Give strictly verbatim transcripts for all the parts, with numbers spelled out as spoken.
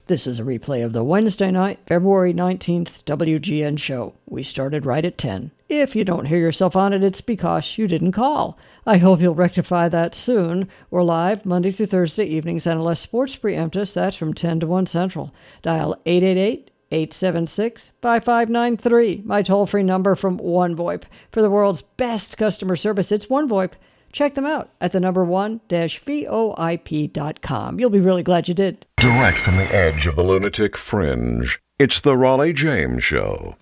This is a replay of the Wednesday night, February nineteenth W G N show. We started right at ten. If you don't hear yourself on it, it's because you didn't call. I hope you'll rectify that soon. We're live Monday through Thursday evenings, and unless sports preempt us, that's from ten to one Central. Dial eight eight eight, eight seven six, five five nine three, my toll-free number from OneVoIP. For the world's best customer service, it's OneVoIP. Check them out at the number one dash V O I P dot com. You'll be really glad you did. Direct from the edge of the lunatic fringe, it's the Raleigh James Show.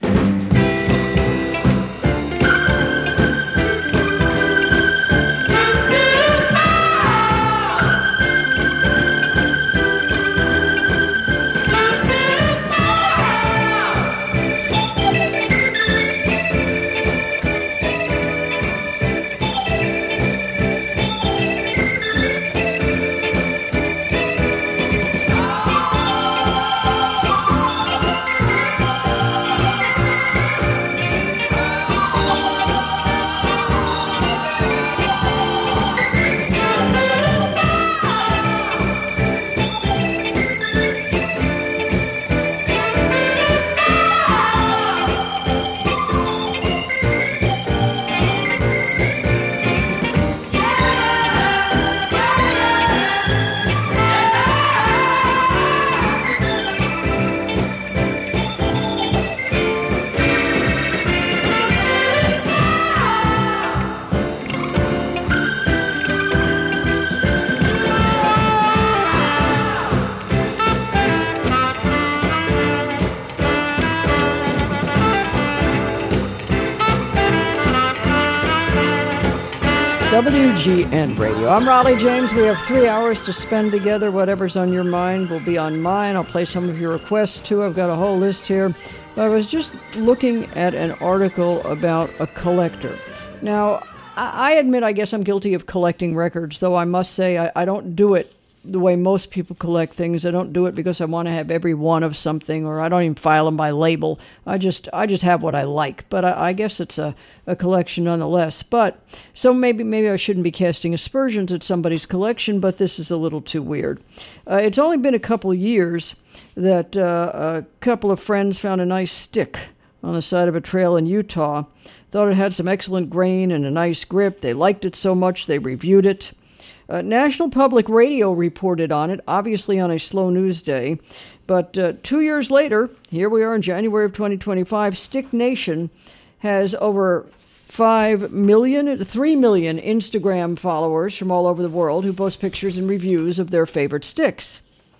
W G N Radio. I'm Raleigh James. We have three hours to spend together. Whatever's on your mind will be on mine. I'll play some of your requests, too. I've got a whole list here. But I was just looking at an article about a collector. Now, I admit I guess I'm guilty of collecting records, though I must say I, I don't do it the way most people collect things. I don't do it because I want to have every one of something, or I don't even file them by label. I just I just have what I like. But I, I guess it's a, a collection nonetheless. But so maybe maybe I shouldn't be casting aspersions at somebody's collection, but this is a little too weird. Uh, it's only been a couple years that uh, a couple of friends found a nice stick on the side of a trail in Utah. Thought it had some excellent grain and a nice grip. They liked it so much they reviewed it. Uh, National Public Radio reported on it, obviously on a slow news day. But uh, two years later, here we are in January of twenty twenty-five, Stick Nation has over five million, three million Instagram followers from all over the world who post pictures and reviews of their favorite sticks.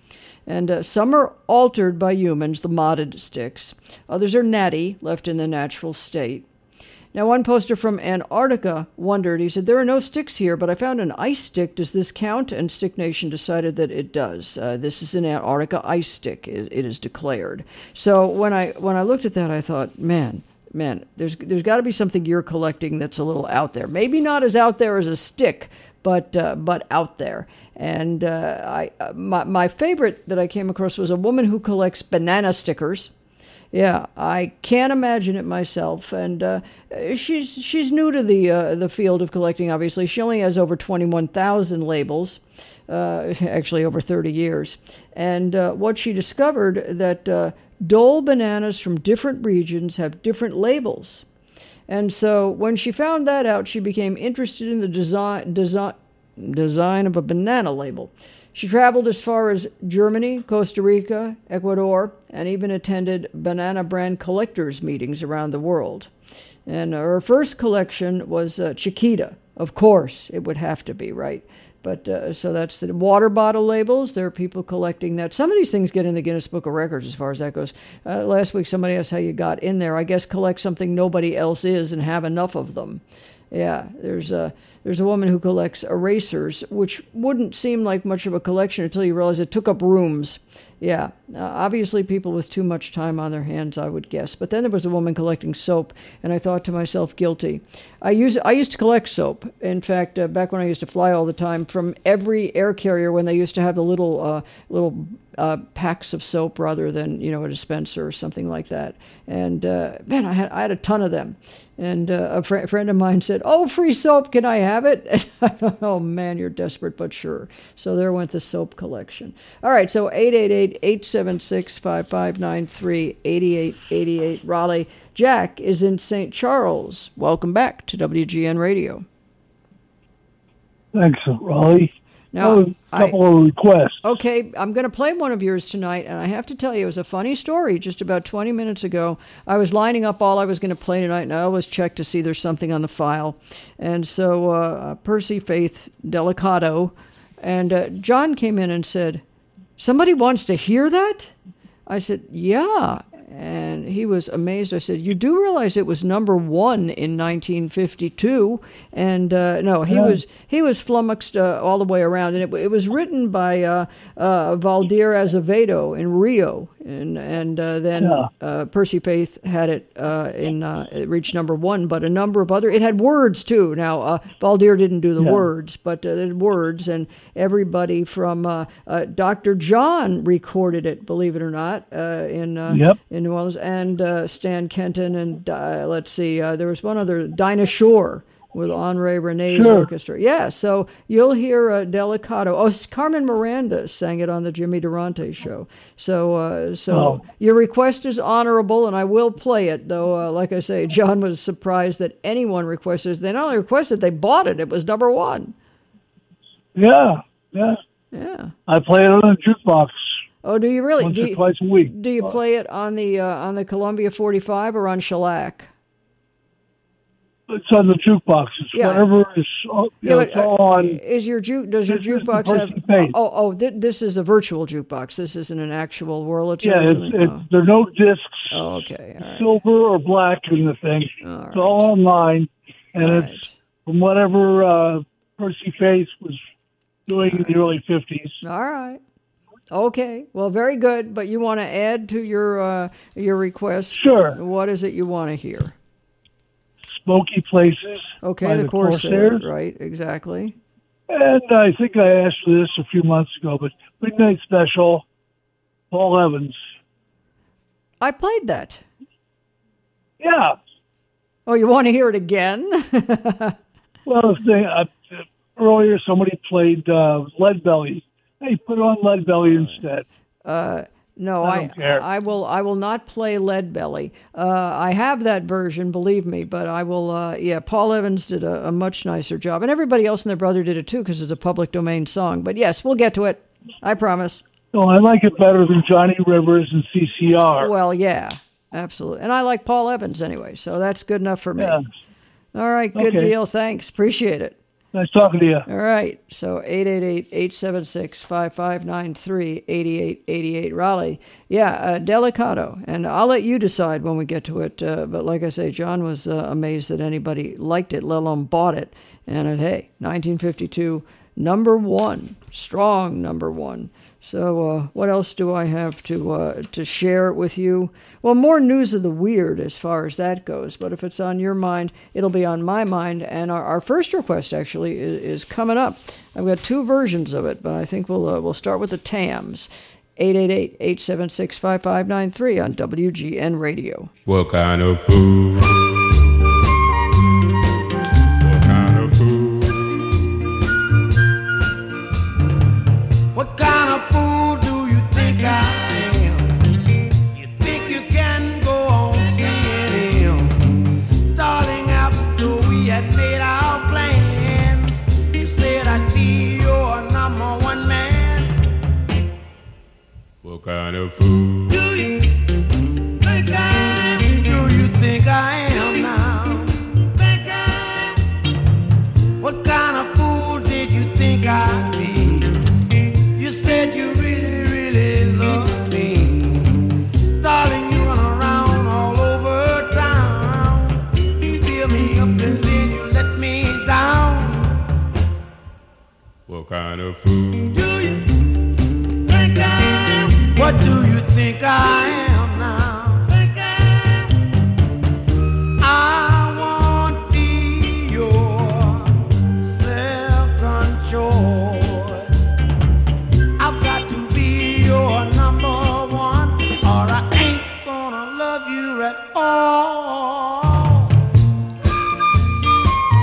And uh, some are altered by humans, the modded sticks. Others are natty, left in the natural state. Now, one poster from Antarctica wondered, he said, there are no sticks here, but I found an ice stick. Does this count? And Stick Nation decided that it does. Uh, this is an Antarctica ice stick, it, it is declared. So when I when I looked at that, I thought, man, man, there's there's got to be something you're collecting that's a little out there. Maybe not as out there as a stick, but uh, but out there. And uh, I uh, my, my favorite that I came across was a woman who collects banana stickers. Yeah, I can't imagine it myself, and uh, she's she's new to the uh, the field of collecting. Obviously, she only has over twenty-one thousand labels, uh, actually over thirty years. And uh, what she discovered that uh, Dole bananas from different regions have different labels, and so when she found that out, she became interested in the design design design of a banana label. She traveled as far as Germany, Costa Rica, Ecuador, and even attended banana brand collectors meetings around the world. And her first collection was uh, Chiquita. Of course, it would have to be, right? But uh, so that's the water bottle labels. There are people collecting that. Some of these things get in the Guinness Book of Records as far as that goes. Uh, last week, somebody asked how you got in there. I guess collect something nobody else is and have enough of them. Yeah, there's a there's a woman who collects erasers, which wouldn't seem like much of a collection until you realize it took up rooms. Yeah, uh, obviously people with too much time on their hands, I would guess. But then there was a woman collecting soap, and I thought to myself, guilty. I use I used to collect soap. In fact, uh, back when I used to fly all the time, from every air carrier when they used to have the little uh, little uh, packs of soap rather than, you know, a dispenser or something like that. And uh, man, I had I had a ton of them. And uh, a fr- friend of mine said, "Oh, free soap, can I have it?" And I thought, oh man, you're desperate, but sure. So there went the soap collection. All right, so eight eight eight, eight seven six, five five nine three, eight eight eight eight, Raleigh. Jack is in Saint Charles. Welcome back to W G N Radio. Thanks, Raleigh. Now, oh, a couple I, of requests. Okay, I'm going to play one of yours tonight, and I have to tell you, it was a funny story. Just about twenty minutes ago, I was lining up all I was going to play tonight, and I always check to see there's something on the file. And so uh, Percy Faith Delicato, and uh, John came in and said, "Somebody wants to hear that?" I said, "Yeah." And he was amazed. I said, "You do realize it was number one in nineteen fifty-two?" And uh, no, he yeah. was he was flummoxed uh, all the way around. And it, it was written by uh, uh, Valdir Azevedo in Rio, and and uh, then yeah. uh, Percy Faith had it uh, in uh, it reached number one. But a number of other it had words too. Now uh, Valdir didn't do the yeah. words, but uh, it had words, and everybody from uh, uh, Doctor John recorded it. Believe it or not, uh, in uh, yep. in New Orleans, and uh, Stan Kenton, and uh, let's see, uh, there was one other, Dinah Shore with Henri René's sure. orchestra. Yeah, so you'll hear uh, Delicato. Oh, Carmen Miranda sang it on the Jimmy Durante show. So, uh, so oh. your request is honorable, and I will play it. Though, uh, like I say, John was surprised that anyone requested it. They not only requested, they bought it. It was number one. Yeah, yeah, yeah. I play it on a jukebox. Oh, do you really? Once do or you, twice a week. Do you play it on the uh, on the Columbia forty-five or on shellac? It's on the jukebox. It's yeah. whatever is you yeah, know, but, it's all on. Is your ju- does your jukebox have? Paid. Oh, oh, th- this is a virtual jukebox. This isn't an actual Wurlitzer. Yeah, it's, it's, oh. there are no discs. Oh, okay, all right. Silver or black in the thing. All it's right. all online, and all it's right. from whatever uh, Percy Faith was doing all in the early fifties. All right. Okay, well, very good. But you want to add to your uh, your request? Sure. What is it you want to hear? Smoky Places. Okay, by the, the Corsair, Corsairs. right? Exactly. And I think I asked for this a few months ago, but Midnight Special, Paul Evans. I played that. Yeah. Oh, you want to hear it again? Well, the, uh, earlier somebody played uh, Lead Belly. Hey, put on Lead Belly instead. Uh, no, I, I don't care. I will I will not play Lead Belly. Uh, I have that version, believe me, but I will. Uh, yeah, Paul Evans did a, a much nicer job, and everybody else and their brother did it too, because it's a public domain song. But yes, we'll get to it. I promise. No, I like it better than Johnny Rivers and C C R. Well, yeah, absolutely, and I like Paul Evans anyway, so that's good enough for me. Yeah. All right, good okay. deal. Thanks, appreciate it. Nice talking to you. All right. So eight eight eight, eight seven six, five five nine three, eight eight eight eight, Raleigh. Yeah, uh, Delicato. And I'll let you decide when we get to it. Uh, but like I say, John was uh, amazed that anybody liked it, let alone bought it. And it, hey, nineteen fifty-two, number one, strong number one. So uh, what else do I have to uh, to share with you? Well, more news of the weird as far as that goes. But if it's on your mind, it'll be on my mind. And our, our first request actually is, is coming up. I've got two versions of it, but I think we'll uh, we'll start with the Tams. eight eight eight, eight seven six, five five nine three on W G N Radio. What kind of food? What kind of food? What kind of fool do you think I am? You think you can go on seeing him? Darling, after we had made our plans, you said I'd be your number one man. What kind of food? Do you think I am? Do you think I am now? Think I am? What kind of fool did you think I'd be? You said you really, really love me. Darling, you run around all over town. You build me up and then you let me down. What kind of food? Do you think I am? What do you think I am now? Think I am? I won't be your second choice. I've got to be your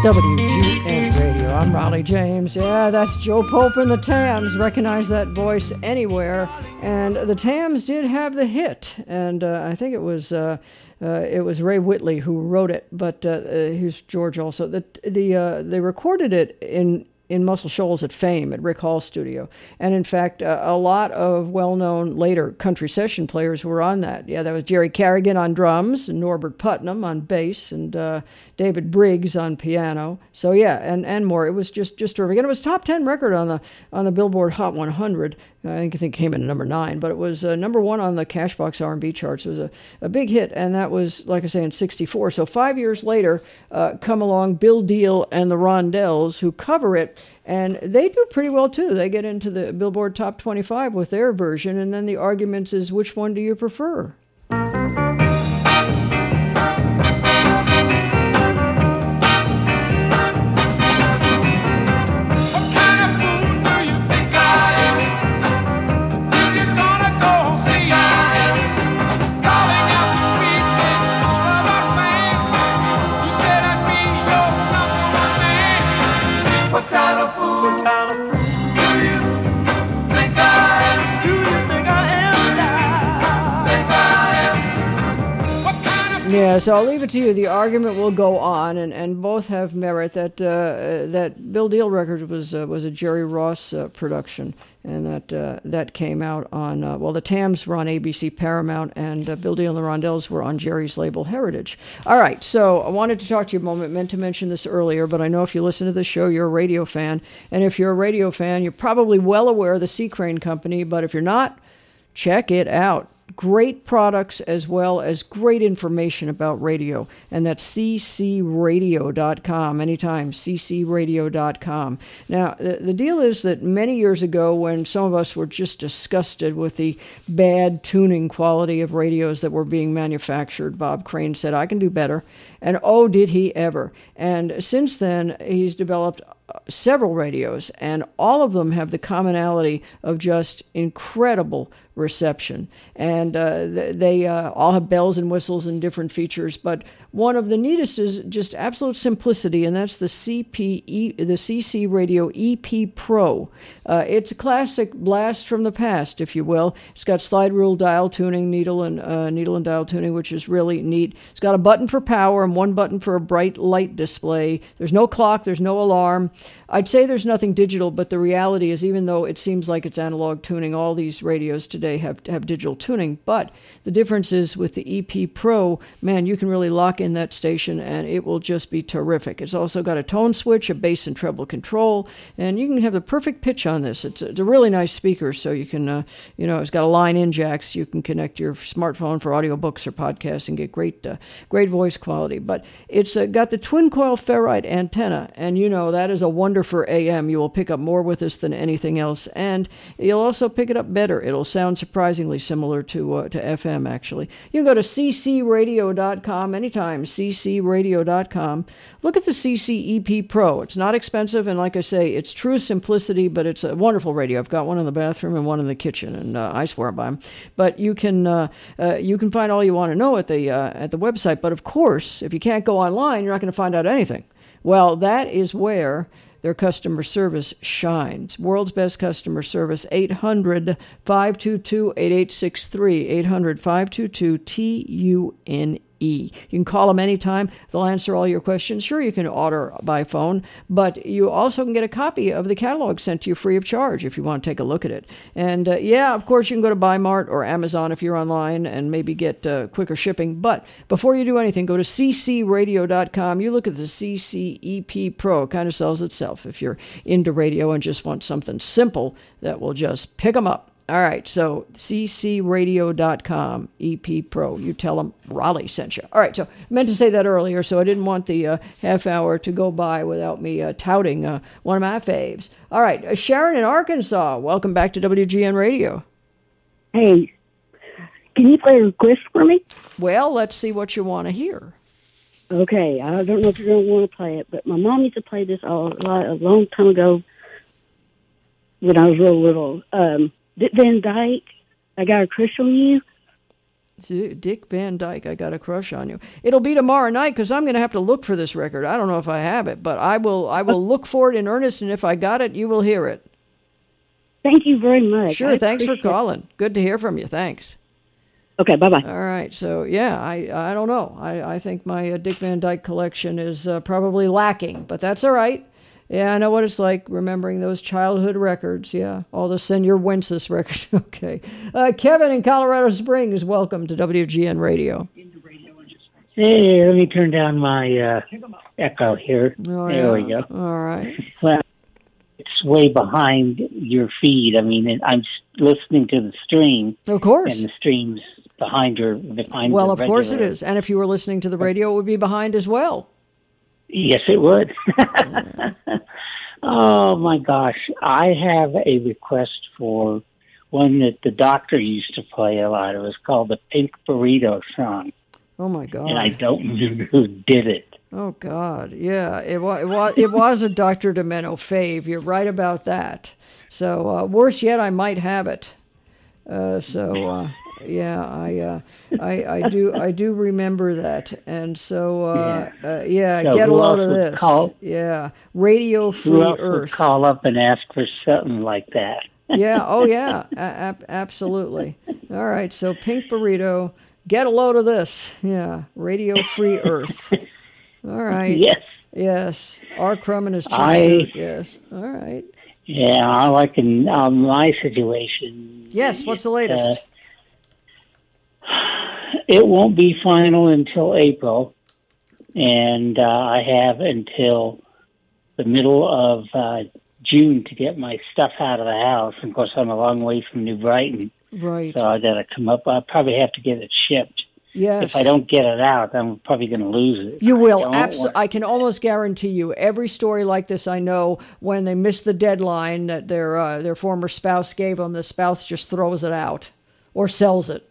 W G N Radio. I'm Raleigh James. Yeah, that's Joe Pope and the Tams. Recognize that voice anywhere. And the Tams did have the hit, and uh, I think it was uh, uh, it was Ray Whitley who wrote it, but uh, uh, he's George also. The the uh, they recorded it in. in Muscle Shoals at Fame, at Rick Hall's studio. And in fact, uh, a lot of well-known later country session players were on that. Yeah, that was Jerry Carrigan on drums, and Norbert Putnam on bass, and uh, David Briggs on piano. So yeah, and, and more. It was just, just terrific. And it was top ten record on the on the Billboard Hot one hundred. I think, I think it came in at number nine, but it was uh, number one on the Cashbox R and B charts. It was a, a big hit, and that was, like I say, in sixty-four. So five years later, uh, come along Bill Deal and the Rondells, who cover it, and they do pretty well, too. They get into the Billboard Top twenty-five with their version, and then the argument is, which one do you prefer? Yeah, so I'll leave it to you. The argument will go on, and, and both have merit. That uh, that Bill Deal record was uh, was a Jerry Ross uh, production, and that uh, that came out on uh, well, the Tams were on A B C Paramount, and uh, Bill Deal and the Rondells were on Jerry's label Heritage. All right, so I wanted to talk to you a moment. Meant to mention this earlier, but I know if you listen to the show, you're a radio fan, and if you're a radio fan, you're probably well aware of the C. Crane Company. But if you're not, check it out. Great products as well as great information about radio, and that's c c radio dot com. Anytime, c c radio dot com. Now, the, the deal is that many years ago, when some of us were just disgusted with the bad tuning quality of radios that were being manufactured, Bob Crane said, I can do better. And oh, did he ever. And since then, he's developed several radios, and all of them have the commonality of just incredible reception. And uh, they uh, all have bells and whistles and different features, but one of the neatest is just absolute simplicity, and that's the C P E, the C C Radio E P Pro. Uh, it's a classic blast from the past, if you will. It's got slide rule dial tuning, needle and uh, needle and dial tuning, which is really neat. It's got a button for power and one button for a bright light display. There's no clock, there's no alarm. I'd say there's nothing digital, but the reality is, even though it seems like it's analog tuning, all these radios today have have digital tuning. But the difference is with the E P Pro, man, you can really lock in that station and it will just be terrific. It's also got a tone switch, a bass and treble control, and you can have the perfect pitch on this. It's a, it's a really nice speaker, so you can, uh, you know, it's got a line-in jack, so you can connect your smartphone for audiobooks or podcasts and get great, uh, great voice quality. But it's uh, got the twin-coil ferrite antenna, and you know that is a wonder for A M. You will pick up more with this than anything else, and you'll also pick it up better. It'll sound surprisingly similar to uh, to F M, actually. You can go to c c radio dot com anytime, c c radio dot com. Look at the C C E P Pro. It's not expensive, and like I say, it's true simplicity, but it's a wonderful radio. I've got one in the bathroom and one in the kitchen, and uh, I swear by them. But you can uh, uh, you can find all you want to know at the uh, at the website. But of course, if you can't go online, you're not going to find out anything. Well, that is where their customer service shines. World's best customer service, eight hundred, five two two, eight eight six three, eight hundred, five two two, T U N E. You can call them anytime. They'll answer all your questions. Sure, you can order by phone, but you also can get a copy of the catalog sent to you free of charge if you want to take a look at it. And uh, yeah, of course, you can go to BuyMart or Amazon if you're online and maybe get uh, quicker shipping. But before you do anything, go to c c radio dot com. You look at the C C E P Pro. It kind of sells itself if you're into radio and just want something simple that will just pick them up. All right, so c c radio dot com, E P Pro. You tell them Raleigh sent you. All right, so I meant to say that earlier, so I didn't want the uh, half hour to go by without me uh, touting uh, one of my faves. All right, uh, Sharon in Arkansas, welcome back to W G N Radio. Hey, can you play a request for me? Well, let's see what you want to hear. Okay, I don't know if you're going to want to play it, but my mom used to play this a, a long time ago when I was real little. Um, Van Dyke, I Got a Crush on You. Dick Van Dyke, I got a crush on you. It'll be tomorrow night because I'm going to have to look for this record. I don't know if I have it, but I will I will look for it in earnest, and if I got it, you will hear it. Thank you very much. Sure, I thanks for appreciate it. calling. Good to hear from you. Thanks. Okay, bye-bye. All right, so yeah, I I don't know. I, I think my uh, Dick Van Dyke collection is uh, probably lacking, but that's all right. Yeah, I know what it's like remembering those childhood records. Yeah, all the Senor Wences records. Okay. Uh, Kevin in Colorado Springs, welcome to W G N Radio. Hey, let me turn down my uh, echo here. Oh, there yeah. we go. All right. Well, it's way behind your feed. I mean, it, I'm s- listening to the stream, Of course. and the stream's behind your behind. Well, the of course it regular- is. And if you were listening to the radio, it would be behind as well. Yes, it would. Oh my gosh, I have a request for one that the Doctor used to play a lot. It was called the Pink Burrito song, Oh, my God. and I don't know who did it. Oh, God. Yeah, it was, it was, it was a Doctor Demento fave. You're right about that. So, uh, worse yet, I might have it. Uh, so, uh, yeah, I, uh, I, I do, I do remember that. And so, uh, yeah, uh, yeah So get a who load else of would this. call- Yeah, Radio Free Who else Earth. would call up and ask for something like that? Yeah, oh yeah, a- ab- absolutely. All right, so Pink Burrito, get a load of this. Yeah, Radio Free Earth. All right. Yes. Yes. R. Crumb and his chief I- suit. Yes. All right. Yeah, I like in um, my situation. Yes, what's the latest? Uh, it won't be final until April, and uh, I have until the middle of uh, June to get my stuff out of the house. Of course, I'm a long way from New Brighton, Right. so I got to come up. I'll probably have to get it shipped. Yes. If I don't get it out, I'm probably going to lose it. You I will. don't Abso- want- I can almost guarantee you. Every story like this, I know, when they miss the deadline that their uh, their former spouse gave them, the spouse just throws it out or sells it.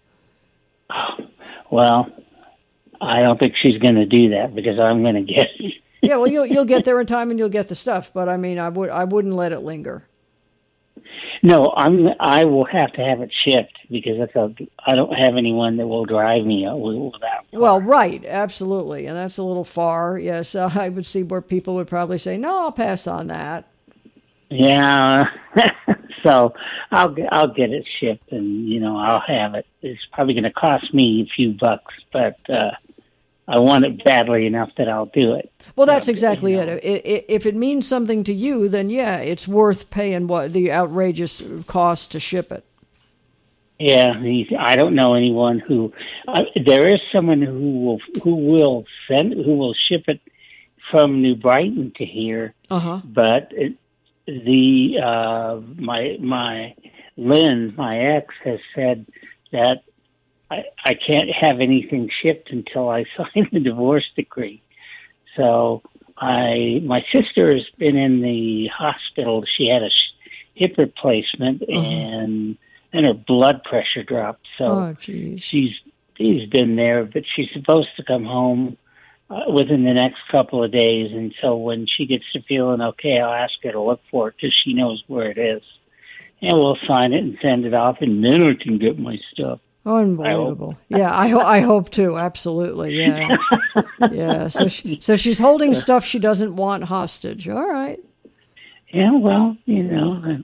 Well, I don't think she's going to do that because I'm going to get it. Yeah, well, you'll you'll get there in time and you'll get the stuff. But I mean, I would I wouldn't let it linger. No, I'm. I will have to have it shipped because that's a, I don't have anyone that will drive me without. Well, right, absolutely, and that's a little far. Yes, uh, I would see where people would probably say, "No, I'll pass on that." Yeah. So I'll get I'll get it shipped, and you know I'll have it. It's probably going to cost me a few bucks, but uh, I want it badly enough that I'll do it. Well, that's So, exactly you it. know. I- I- If it means something to you, then yeah, it's worth paying what the outrageous cost to ship it. Yeah, he's, I don't know anyone who. Uh, there is someone who will who will send who will ship it from New Brighton to here, Uh huh. but it, the uh, my my Lynn, my ex, has said that I I can't have anything shipped until I sign the divorce decree. So I my sister has been in the hospital. She had a sh- hip replacement Uh-huh. and and her blood pressure dropped. So Oh, jeez. she's she's been there, but she's supposed to come home uh, within the next couple of days. And so when she gets to feeling okay, I'll ask her to look for it because she knows where it is, and we'll sign it and send it off, and then I can get my stuff. Unbelievable. Yeah, I ho- I hope to. Absolutely. Yeah. Yeah. So she, so she's holding stuff she doesn't want hostage. All right. Yeah, well, you know.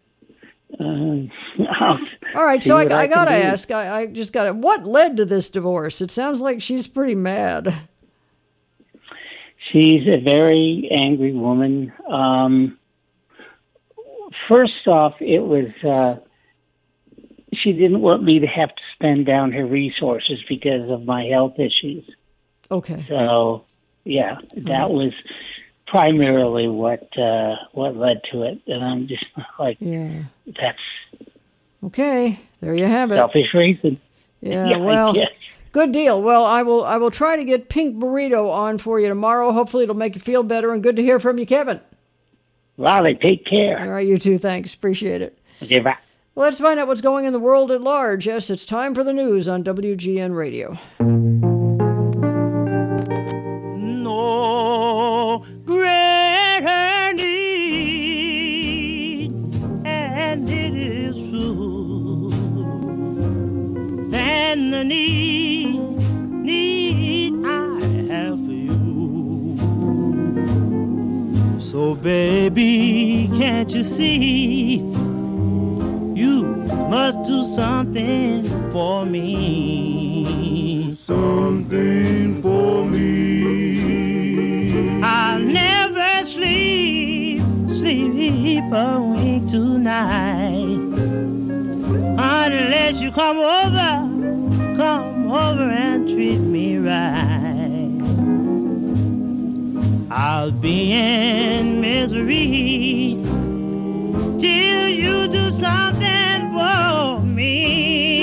Uh, I'll All right. see So I, what I can gotta do. ask. I, I just gotta. What led to this divorce? It sounds like she's pretty mad. She's a very angry woman. Um, first off, it was uh, she didn't want me to have to spend down her resources because of my health issues. Okay. So, yeah, that was primarily what uh, what led to it. And I'm just like, Yeah. that's Okay. There you have it. selfish reason. Yeah. Yeah, I Well. guess. Good deal. Well, I will. I will try to get Pink Burrito on for you tomorrow. Hopefully, it'll make you feel better. And good to hear from you, Kevin. Raleigh, take All care. right, you too. Thanks. Appreciate it. Okay, bye. Well, let's find out what's going in the world at large. Yes, it's time for the news on W G N Radio. No greater need, and it is true, than the need, need I have for you. So baby, can't you see? You must do something for me. Something for me. I'll never sleep, sleep a wink tonight unless you come over, come over and treat me right. I'll be in misery till you do something for me.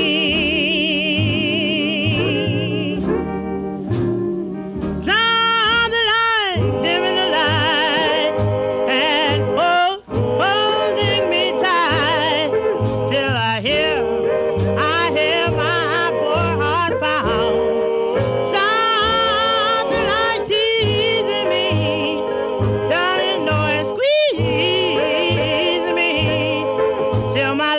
Something like dimming the light and oh, holding me tight till I hear, I hear my poor heart pound. Something like teasing me, darling, no, and squeeze me till my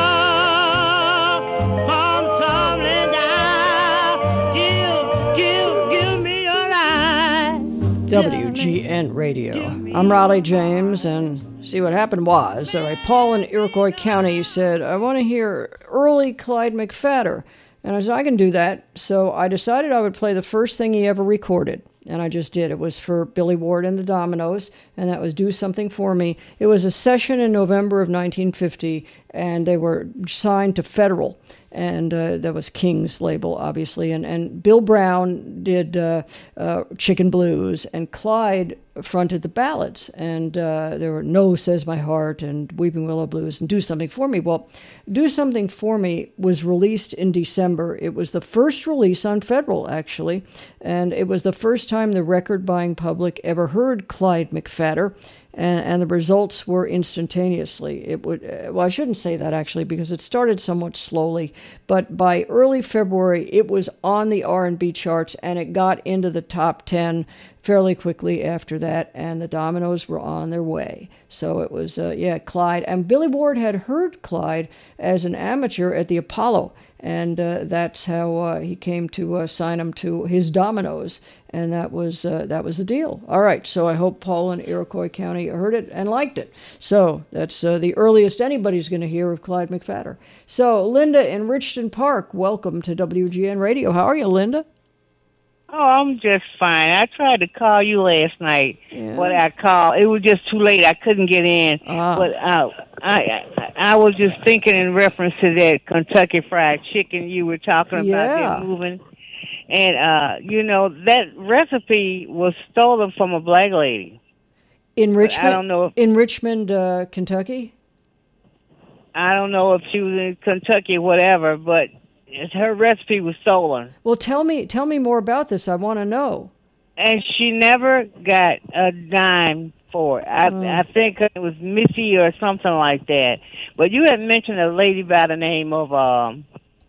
love come tumbling down. Give, give, give me your life. W G N Radio. I'm Raleigh James, and see what happened was, all right, Paul in Iroquois County said, I want to hear early Clyde McPhatter. And I said, I can do that. So I decided I would play the first thing he ever recorded. And I just did. It was for Billy Ward and the Dominoes, and that was Do Something For Me. It was a session in November of nineteen fifty, and they were signed to Federal. And uh, that was King's label, obviously. And, and Bill Brown did uh, uh, Chicken Blues, and Clyde fronted the ballads. And uh, there were No Says My Heart and Weeping Willow Blues and Do Something For Me. Well, Do Something For Me was released in December. It was the first release on Federal, actually. And it was the first time the record-buying public ever heard Clyde McPhatter. And, and the results were instantaneously. It would uh, well, I shouldn't say that actually, because it started somewhat slowly. But by early February, it was on the R and B charts, and it got into the top ten fairly quickly after that. And the Dominoes were on their way. So it was, uh, yeah, Clyde. And Billy Ward had heard Clyde as an amateur at the Apollo. And uh, that's how uh, he came to uh, sign him to his Dominoes, and that was uh, that was the deal. All right, so I hope Paul in Iroquois County heard it and liked it. So that's uh, the earliest anybody's going to hear of Clyde McPhatter. So Linda in Richton Park, welcome to W G N Radio. How are you, Linda? Oh, I'm just fine. I tried to call you last night, Yeah. but I called. It was just too late. I couldn't get in. Ah. But uh, I, I I was just thinking in reference to that Kentucky Fried Chicken you were talking about, Yeah. that moving. And, uh, you know, that recipe was stolen from a black lady. In Richmond, I don't know if- in Richmond, uh, Kentucky. I don't know if she was in Kentucky or whatever, but her recipe was stolen. Well, tell me tell me more about this. I want to know. And she never got a dime for it. I, Mm. I think it was Missy or something like that. But you had mentioned a lady by the name of um,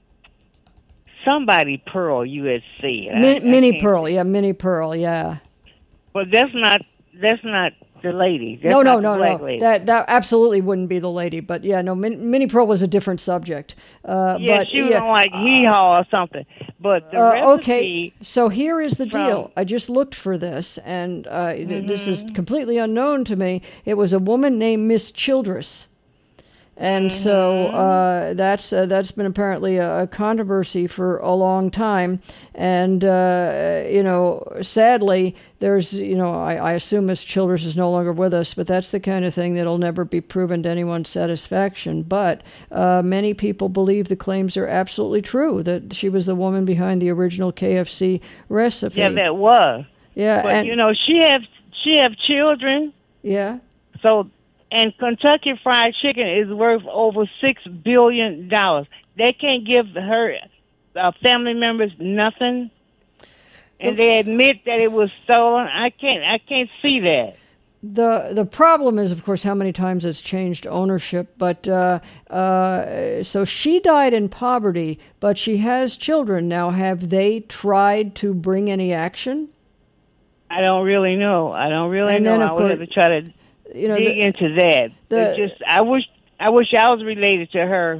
somebody Pearl. You had said Min- I- I Minnie can't- Pearl, yeah, Minnie Pearl, yeah. But that's not that's not the lady. That's no, no, not no, the black no. lady. That that absolutely wouldn't be the lady. But yeah, no, Min- Minnie Pearl was a different subject. Uh, yeah, but, she was yeah. on like Hee Haw or something. But the Uh, recipe. okay, so here is the from- deal. I just looked for this, and uh, th- this is Mm-hmm. completely unknown to me. It was a woman named Miss Childress. And so Mm-hmm. uh, that's uh, that's been apparently a, a controversy for a long time, and uh, you know, sadly, there's you know, I, I assume Miss Childress is no longer with us, but that's the kind of thing that'll never be proven to anyone's satisfaction. But uh, many people believe the claims are absolutely true, that she was the woman behind the original K F C recipe. Yeah, that was. Yeah, But and you know, she have she have children. yeah. So, and Kentucky Fried Chicken is worth over six billion dollars. They can't give her uh, family members nothing, and they admit that it was stolen. I can't, I can't see that. The the problem is, of course, how many times it's changed ownership. But uh, uh, so she died in poverty, but she has children now. Have they tried to bring any action? I don't really know. I don't really And know. then, of I would course, have to try to you know, dig the- into that. the- It just, I wish, I wish I was related to her.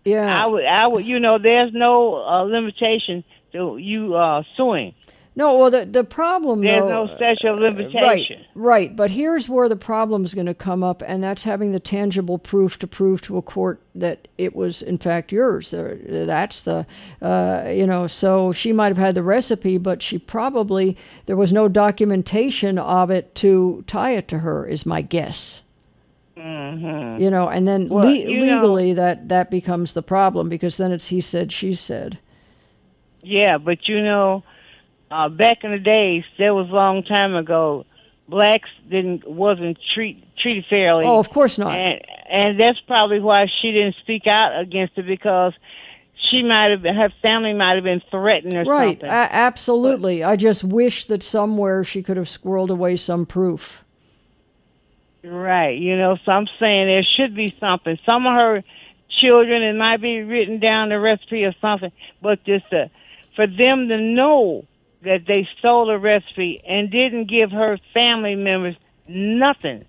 Yeah. I would, I would, you know, there's no uh, limitation to you uh, suing. No, well, the the problem There's though, no statute of limitation. Right, right. But here's where the problem's going to come up, and that's having the tangible proof to prove to a court that it was in fact yours. There- That's the, uh, you know. So she might have had the recipe, but she probably there was no documentation of it to tie it to her. Is my guess. Mm-hmm. You know, and then Well, le- you know- legally that that becomes the problem because then it's he said, she said. Yeah, but you know, uh, back in the days, there was a long time ago, blacks didn't wasn't treat, treated fairly. Oh, of course not. And and that's probably why she didn't speak out against it, because she might have her family might have been threatened or Right, something. a- absolutely. I just wish that somewhere she could have squirreled away some proof. Right. You know, so I'm saying there should be something. Some of her children, it might be written down the recipe or something, but just uh, for them to know that they stole the recipe and didn't give her family members nothing,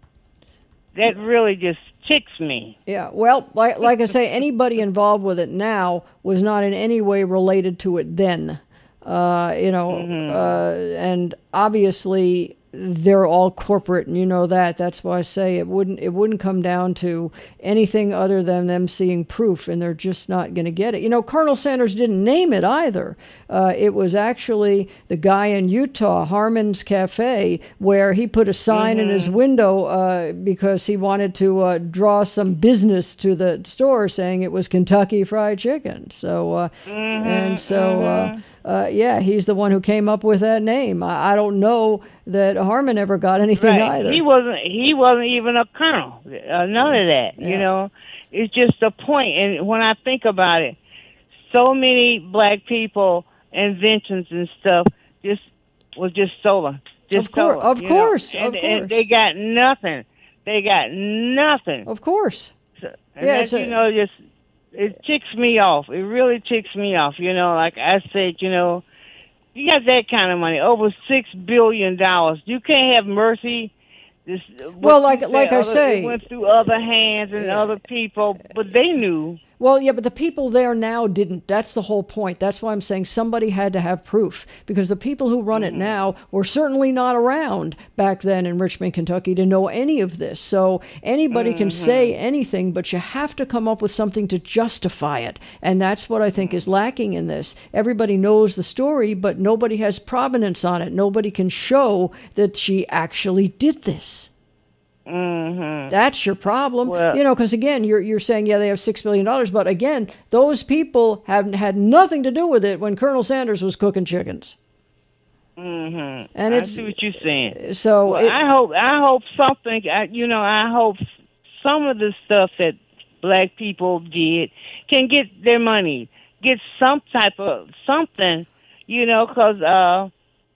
that really just ticks me. Yeah, well, like, like I say, anybody involved with it now was not in any way related to it then. Uh, you know, uh, and obviously they're all corporate, and you know that. That's why I say it wouldn't it wouldn't come down to anything other than them seeing proof, and they're just not going to get it. You know, Colonel Sanders didn't name it either. Uh, it was actually the guy in Utah, Harmon's Cafe, where he put a sign in his window uh, because he wanted to uh, draw some business to the store, saying it was Kentucky Fried Chicken. So, uh, and so. Uh, Uh, yeah, he's the one who came up with that name. I, I don't know that Harmon ever got anything Right. either. He wasn't. He wasn't even a colonel. Uh, none of that. Yeah. You know, it's just a point. And when I think about it, so many black people, inventions and stuff, just was just stolen. Just Of cour- stolen, of you know. course, and, of and course. they got nothing. They got nothing. Of course. So, and Yeah, that, it's a- you know, just it ticks me off. It really ticks me off. You know, like I said, you know, you got that kind of money, over six billion dollars. You can't have mercy. This, what Well, you like- said, like I other- say- it went through other hands and other people, but they knew. Well, yeah, but the people there now didn't. That's the whole point. That's why I'm saying somebody had to have proof, because the people who run it now were certainly not around back then in Richmond, Kentucky to know any of this. So anybody can say anything, but you have to come up with something to justify it. And that's what I think is lacking in this. Everybody knows the story, but nobody has provenance on it. Nobody can show that she actually did this. Mm-hmm. That's your problem, Well- you know. Because again, you're you're saying yeah they have six billion dollars, but again, those people have had nothing to do with it when Colonel Sanders was cooking chickens. Mm-hmm. And I it's- see what you're saying. So Well, it- I hope. I hope something. I, you know, I hope some of the stuff that black people did can get their money, get some type of something. You know, because uh,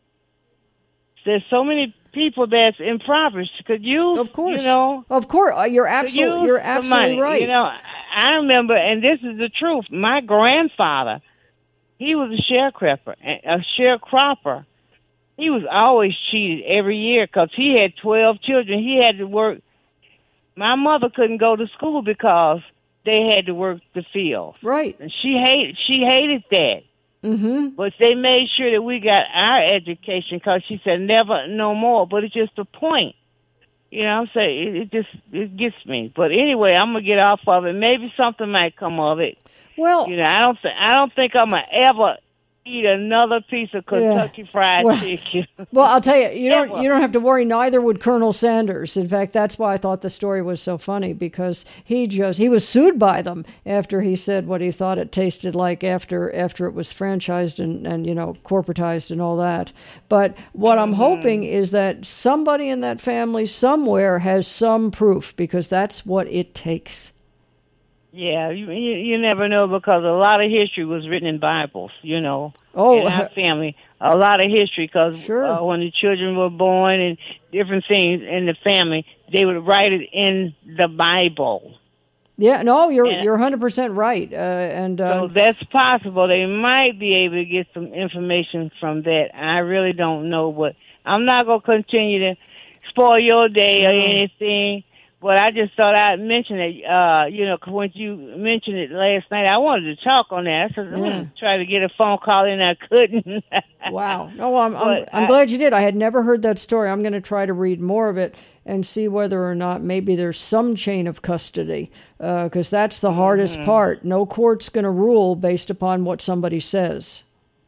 there's so many people that's impoverished. Could you, Of course, you know, of course, uh, you're could absolutely use you're the absolutely money. right. You know, I- I remember, and this is the truth. My grandfather, he was a sharecropper. A sharecropper. He was always cheated every year because he had twelve children. He had to work. My mother couldn't go to school because they had to work the fields. Right. And she hated. She hated that. Mm-hmm. But they made sure that we got our education because she said never, no more. But it's just a point. You know what I'm saying? It, it just it gets me. But anyway, I'm gonna get off of it. Maybe something might come of it. Well, You know, I don't. Th- I don't think I'm gonna ever eat another piece of Kentucky Fried Well- Chicken. well, I'll tell you, you don't Ever. you don't have to worry. Neither would Colonel Sanders. In fact, that's why I thought the story was so funny, because he just he was sued by them after he said what he thought it tasted like after after it was franchised and and you know corporatized and all that. But what I'm hoping is that somebody in that family somewhere has some proof, because that's what it takes. Yeah, you, you you never know, because a lot of history was written in Bibles. You know, Oh, in our family, a lot of history, because Sure. uh, when the children were born and different things in the family, they would write it in the Bible. Yeah, no, you're Yeah. you're one hundred percent right. Uh, and uh, So that's possible. They might be able to get some information from that. I really don't know, but I'm not going to continue to spoil your day or anything. But I just thought I'd mention it, uh, you know, 'cause when you mentioned it last night, I wanted to talk on that. I said, I'm Yeah. going to try to get a phone call in. I couldn't. Wow. No, I'm I'm, But I'm I- glad you did. I had never heard that story. I'm going to try to read more of it and see whether or not maybe there's some chain of custody, because that's the hardest Mm-hmm. part. No court's going to rule based upon what somebody says.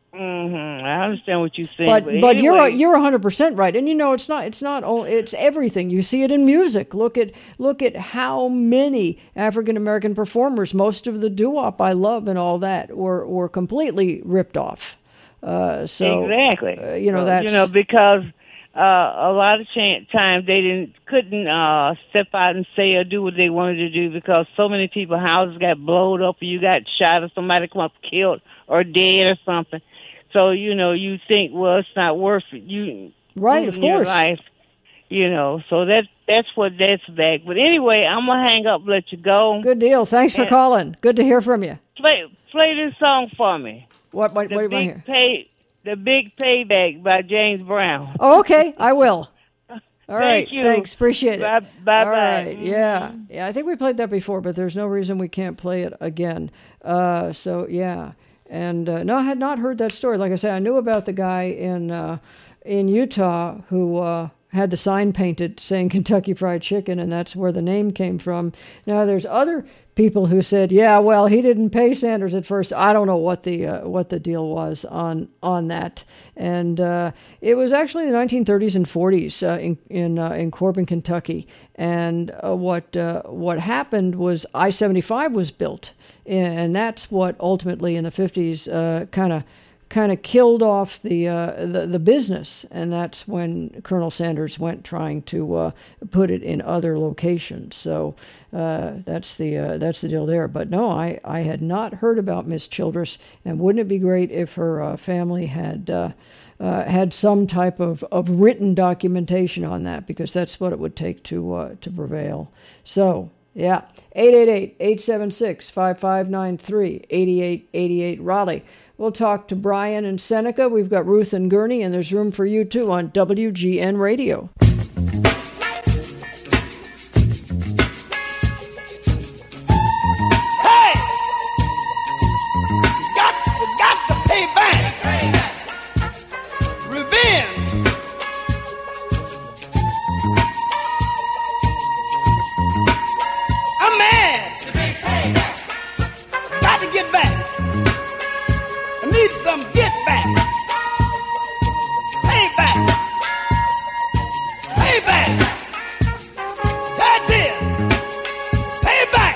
hmm I understand what you're saying. But But, but you're anyway, you're one hundred percent right. And you know it's not it's not only it's everything. You see it in music. Look at look at how many African American performers, most of the doo-wop I love and all that, were were completely ripped off. Uh, so exactly. uh, you know Well, that's you know because uh, a lot of cha- times they didn't couldn't uh, step out and say or do what they wanted to do because so many people houses got blowed up or you got shot or somebody come up killed or dead or something. So you know you think well it's not worth it. You right, of losing your course. life. You know, so that that's what that's back. But anyway, I'm gonna hang up, let you go. Good deal. Thanks for And- calling. Good to hear from you. Play play this song for me. What what, The what do you want to big hear? pay, the big payback by James Brown. Oh, okay, I will. All right, Thank you. thanks. Appreciate it. Bye bye. All bye. right, yeah, yeah. I think we played that before, but there's no reason we can't play it again. Uh, so yeah, and uh, no, I had not heard that story. Like I said, I knew about the guy in uh, in Utah who uh, had the sign painted saying Kentucky Fried Chicken, and that's where the name came from. Now there's other people who said, yeah, well, he didn't pay Sanders at first. I don't know what the uh, what the deal was on on that. And uh, it was actually the nineteen thirties and forties uh, in in uh, in Corbin, Kentucky. And uh, what uh, what happened was I seventy-five was built, and that's what ultimately in the fifties kind of kind of killed off the, uh, the the business, and that's when Colonel Sanders went trying to uh, put it in other locations. So uh, that's the uh, that's the deal there. But no, I, I had not heard about Miss Childress, and wouldn't it be great if her uh, family had uh, uh, had some type of, of written documentation on that, because that's what it would take to uh, to prevail. So. Yeah, eight eight eight, eight seven six, five five nine three, eight eight eight eight, Raleigh. We'll talk to Brian and Seneca. We've got Ruth and Gurney, and there's room for you too on W G N Radio. Hey! You got, you got to pay back. Revenge. I'm mad. Got to get back. I need some get back. Pay back. Pay back. That is. Pay back.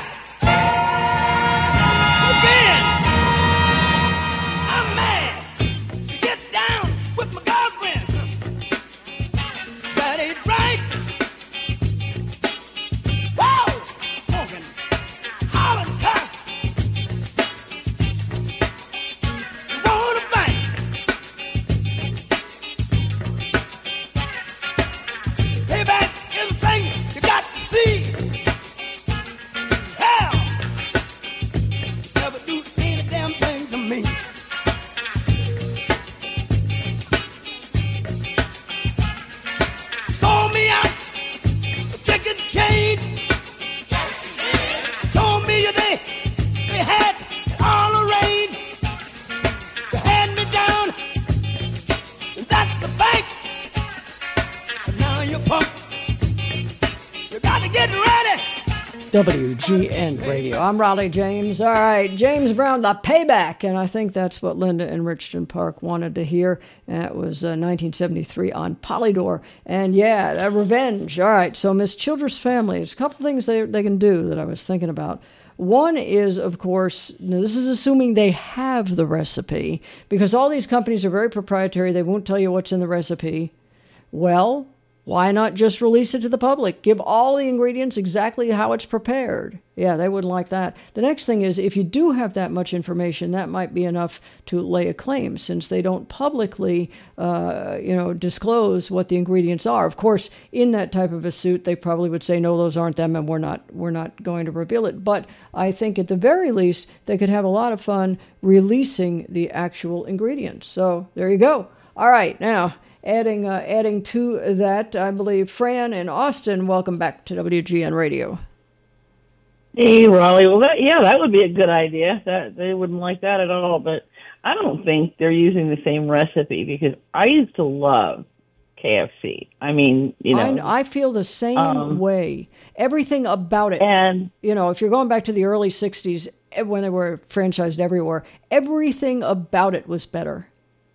Revenge. I'm mad to get down with my girlfriend. That ain't right. Whoa! Honking, hollering, cuss. You wanna fight? Payback is a thing you got to see. Hell, never do any damn thing to me. Sold me out for chicken change. Told me they they had it all arranged. They had me down, and that's the fact. But now you're punk. You got to get ready. W G N Radio. I'm Raleigh James. All right, James Brown, the payback. And I think that's what Linda in Richton Park wanted to hear. That was uh, nineteen seventy-three on Polydor. And yeah, that revenge. All right, so Miss Childress family, there's a couple things they, they can do that I was thinking about. One is, of course, now this is assuming they have the recipe, because all these companies are very proprietary. They won't tell you what's in the recipe. Well, why not just release it to the public? Give all the ingredients exactly how it's prepared. Yeah, they wouldn't like that. The next thing is, if you do have that much information, that might be enough to lay a claim, since they don't publicly, uh, you know, disclose what the ingredients are. Of course, in that type of a suit, they probably would say, no, those aren't them, and we're not, we're not going to reveal it. But I think at the very least, they could have a lot of fun releasing the actual ingredients. So there you go. All right, now, adding uh, adding to that, I believe, Fran in Austin, welcome back to W G N Radio. Hey, Raleigh. Well, that, yeah, that would be a good idea. That they wouldn't like that at all. But I don't think they're using the same recipe because I used to love K F C. I mean, you know, I, I feel the same um, way. Everything about it, and you know, if you're going back to the early sixties when they were franchised everywhere, everything about it was better.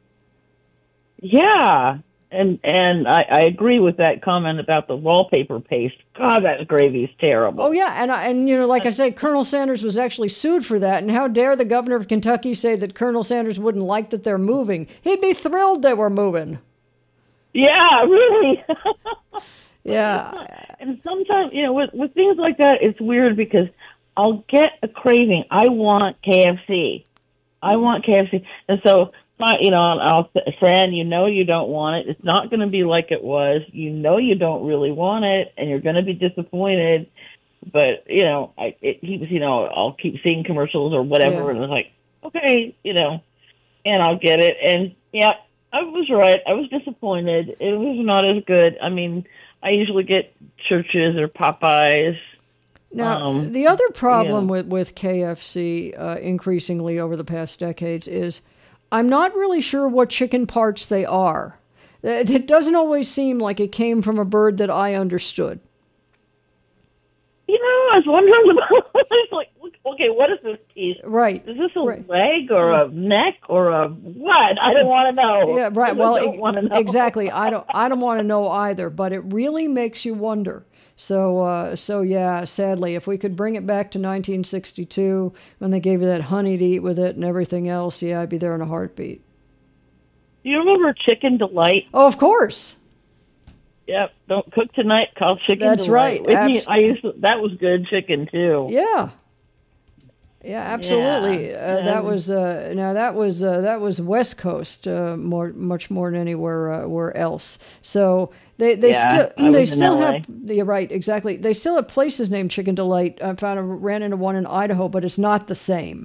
Yeah. And and I, I agree with that comment about the wallpaper paste. God, that gravy's terrible. Oh yeah, and I, and you know, like I say, Colonel Sanders was actually sued for that. And how dare the governor of Kentucky say that Colonel Sanders wouldn't like that they're moving? He'd be thrilled they were moving. Yeah, really. Yeah. And sometimes, you know, with with things like that, it's weird because I'll get a craving. I want K F C. I want K F C, and so. You know, I'll, Fran, you know you don't want it. It's not going to be like it was. You know you don't really want it, and you're going to be disappointed. But, you know, I, it keeps, you know, I'll keep seeing commercials or whatever, yeah. and it's like, okay, you know, and I'll get it. And, yeah, I was right. I was disappointed. It was not as good. I mean, I usually get Church's or Popeyes. Now, um, the other problem yeah. with, with K F C uh, increasingly over the past decades is I'm not really sure what chicken parts they are. It doesn't always seem like it came from a bird that I understood. You know, I was wondering about. I was like, okay, what is this piece? Right. Is this a right. leg or a neck or a what? I don't want to know. Yeah, right. Well, I don't want to know. Exactly. I don't. I don't want to know either. But it really makes you wonder. So, uh, so yeah. Sadly, if we could bring it back to nineteen sixty-two when they gave you that honey to eat with it and everything else, yeah, I'd be there in a heartbeat. Do you remember Chicken Delight? Oh, of course. Yep. Don't cook tonight. Call Chicken That's Delight. right. Abs- I used to, that was good chicken too. Yeah. Yeah, absolutely. Yeah. Uh, that was uh, now that was uh, that was West Coast uh, more much more than anywhere uh, where else. So they they yeah, still they still L A. have you're right exactly. They still have places named Chicken Delight. I found I ran into one in Idaho, but it's not the same.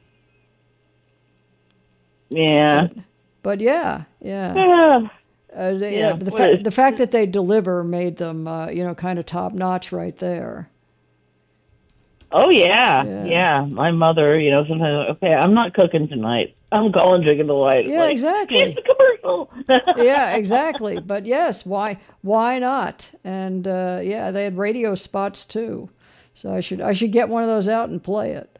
Yeah. But, but yeah, yeah. Yeah. Uh, they, Yeah, yeah, the, well, fa- the fact that they deliver made them, uh, you know, kind of top notch right there. Oh yeah. Yeah. yeah, My mother, you know, sometimes okay, I'm not cooking tonight. I'm calling Chicken Delight. Yeah, like, exactly. It's a commercial. Yeah, exactly. But yes, why why not? And uh, yeah, they had radio spots too. So I should I should get one of those out and play it.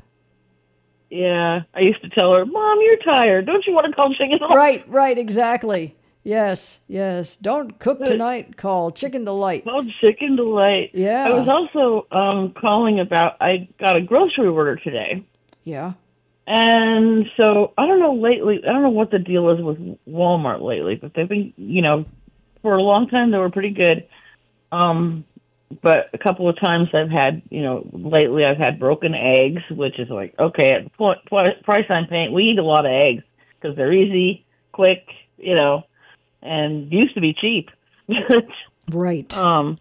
Yeah, I used to tell her, "Mom, you're tired. Don't you want to call Chicken Delight?" Right, right, exactly. Yes, yes. Don't cook tonight. Call Chicken Delight. Called Chicken Delight. Yeah. I was also um, calling about. I got a grocery order today. Yeah. And so I don't know lately. I don't know what the deal is with Walmart lately, but they've been, you know, for a long time they were pretty good. Um, but a couple of times I've had, you know, lately I've had broken eggs, which is like, okay, at the point, price I'm paying, we eat a lot of eggs because they're easy, quick, you know, and used to be cheap. Right. Um.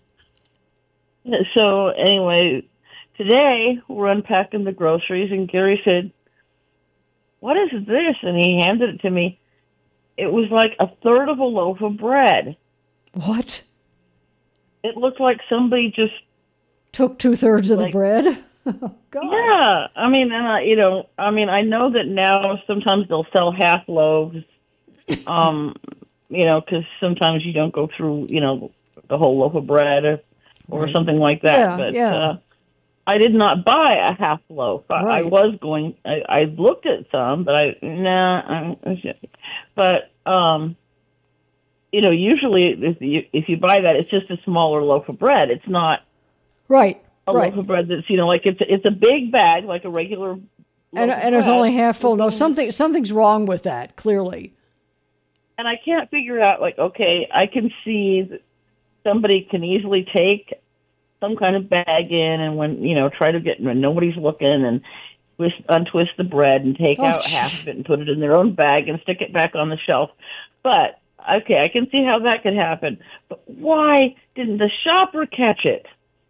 So anyway, today we're unpacking the groceries, and Gary said, "What is this?" And he handed it to me. It was like a third of a loaf of bread. What? It looked like somebody just took two thirds of like, the bread. Oh, God. Yeah, I mean, and I, you know, I mean, I know that now sometimes they'll sell half loaves. Um. You know, because sometimes you don't go through, you know, the whole loaf of bread or, or right. something like that. Yeah, but yeah. Uh, I did not buy a half loaf. I, Right. I was going. I, I looked at some, but I nah. I, but um, you know, usually if you if you buy that, it's just a smaller loaf of bread. It's not right. a right. loaf of bread that's, you know, like it's it's a big bag, like a regular. Loaf And of and it's bread. only half full. No, something something's wrong with that. Clearly. And I can't figure out, like, okay, I can see that somebody can easily take some kind of bag in and when, you know, try to get, when nobody's looking and twist, untwist the bread and take Oh, out sh- half of it and put it in their own bag and stick it back on the shelf. But, okay, I can see how that could happen. But why didn't the shopper catch it?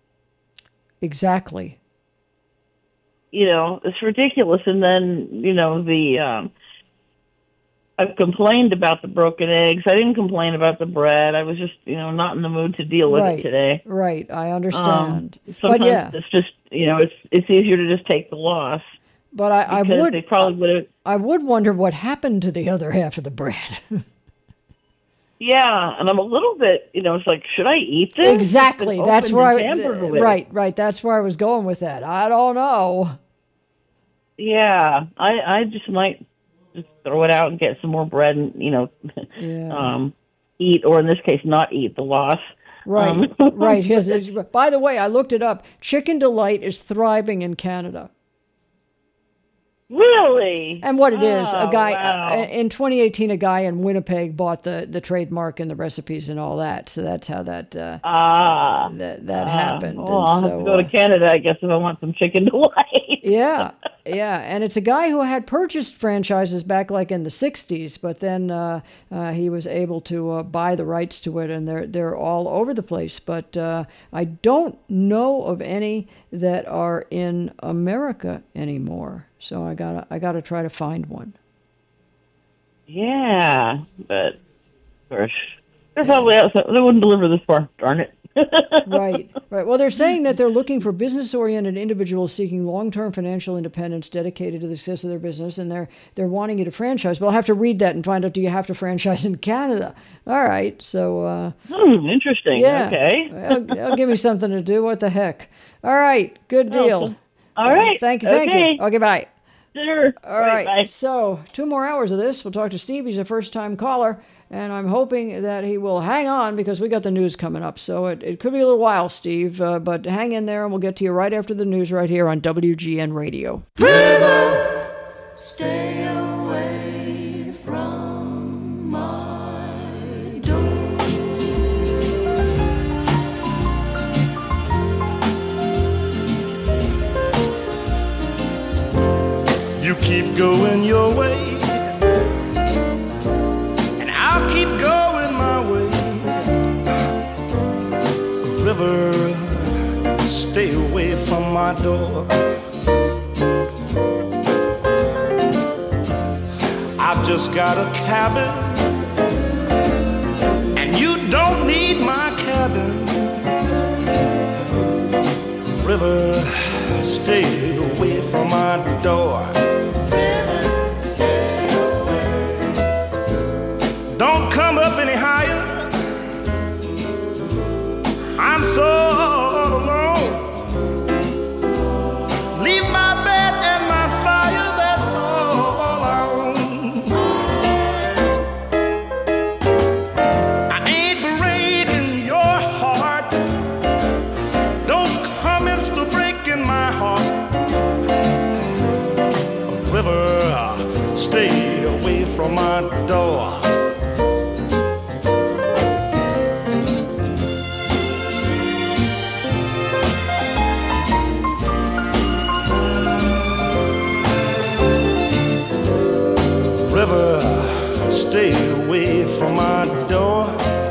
Exactly. You know, it's ridiculous. And then, you know, the, um, I've complained about the broken eggs. I didn't complain about the bread. I was just, you know, not in the mood to deal with right. it today. Right. I understand. Um, sometimes but yeah. it's just, you know, it's it's easier to just take the loss. But I, I would they probably would have. I would wonder what happened to the other half of the bread. Yeah, and I'm a little bit, you know, it's like, should I eat this? Exactly. That's where I th- right, right. That's where I was going with that. I don't know. Yeah, I I just might just throw it out and get some more bread and, you know, yeah. um, eat, or in this case, not eat the loss. Right, um, right. Yes. By the way, I looked it up. Chicken Delight is thriving in Canada. Really? And what it is, oh, a guy wow. uh, in twenty eighteen, a guy in Winnipeg bought the, the trademark and the recipes and all that. So that's how that uh, ah that that ah, happened. Well, and I'll so, have to go to Canada, I guess, if I want some Chicken Delight. yeah, yeah, and it's a guy who had purchased franchises back like in the sixties, but then uh, uh, he was able to uh, buy the rights to it, and they're they're all over the place. But uh, I don't know of any that are in America anymore. So I gotta I gotta try to find one. Yeah, but of course, they're probably outside. They wouldn't deliver this far. Darn it. Right, right. Well, they're saying that they're looking for business-oriented individuals seeking long-term financial independence, dedicated to the success of their business, and they're they're wanting you to franchise. Well, I'll have to read that and find out. Do you have to franchise in Canada? All right. So. Uh, hmm, interesting. Yeah. Okay. I'll, I'll give me something to do. What the heck? All right. Good deal. Oh, all right. Thank you. Thank okay. you. Okay. Bye. Sure. All right. Bye. So two more hours of this. We'll talk to Steve. He's a first-time caller. And I'm hoping that he will hang on because we got the news coming up. So it, it could be a little while, Steve, uh, but hang in there and we'll get to you right after the news right here on W G N Radio. River, stay away from my door. You keep going your way, keep going my way. River, stay away from my door. I've just got a cabin, and you don't need my cabin. River, stay away from my door. Don't come up any higher. I'm so all alone. Leave my bed and my fire, that's all I own. I ain't breaking your heart. Don't come and still breaking my heart. River, stay away from my door. River, stay away from my door.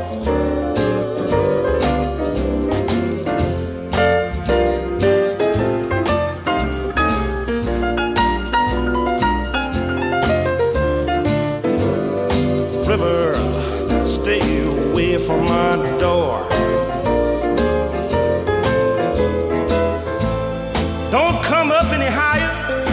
River, stay away from my door. Don't come up any higher.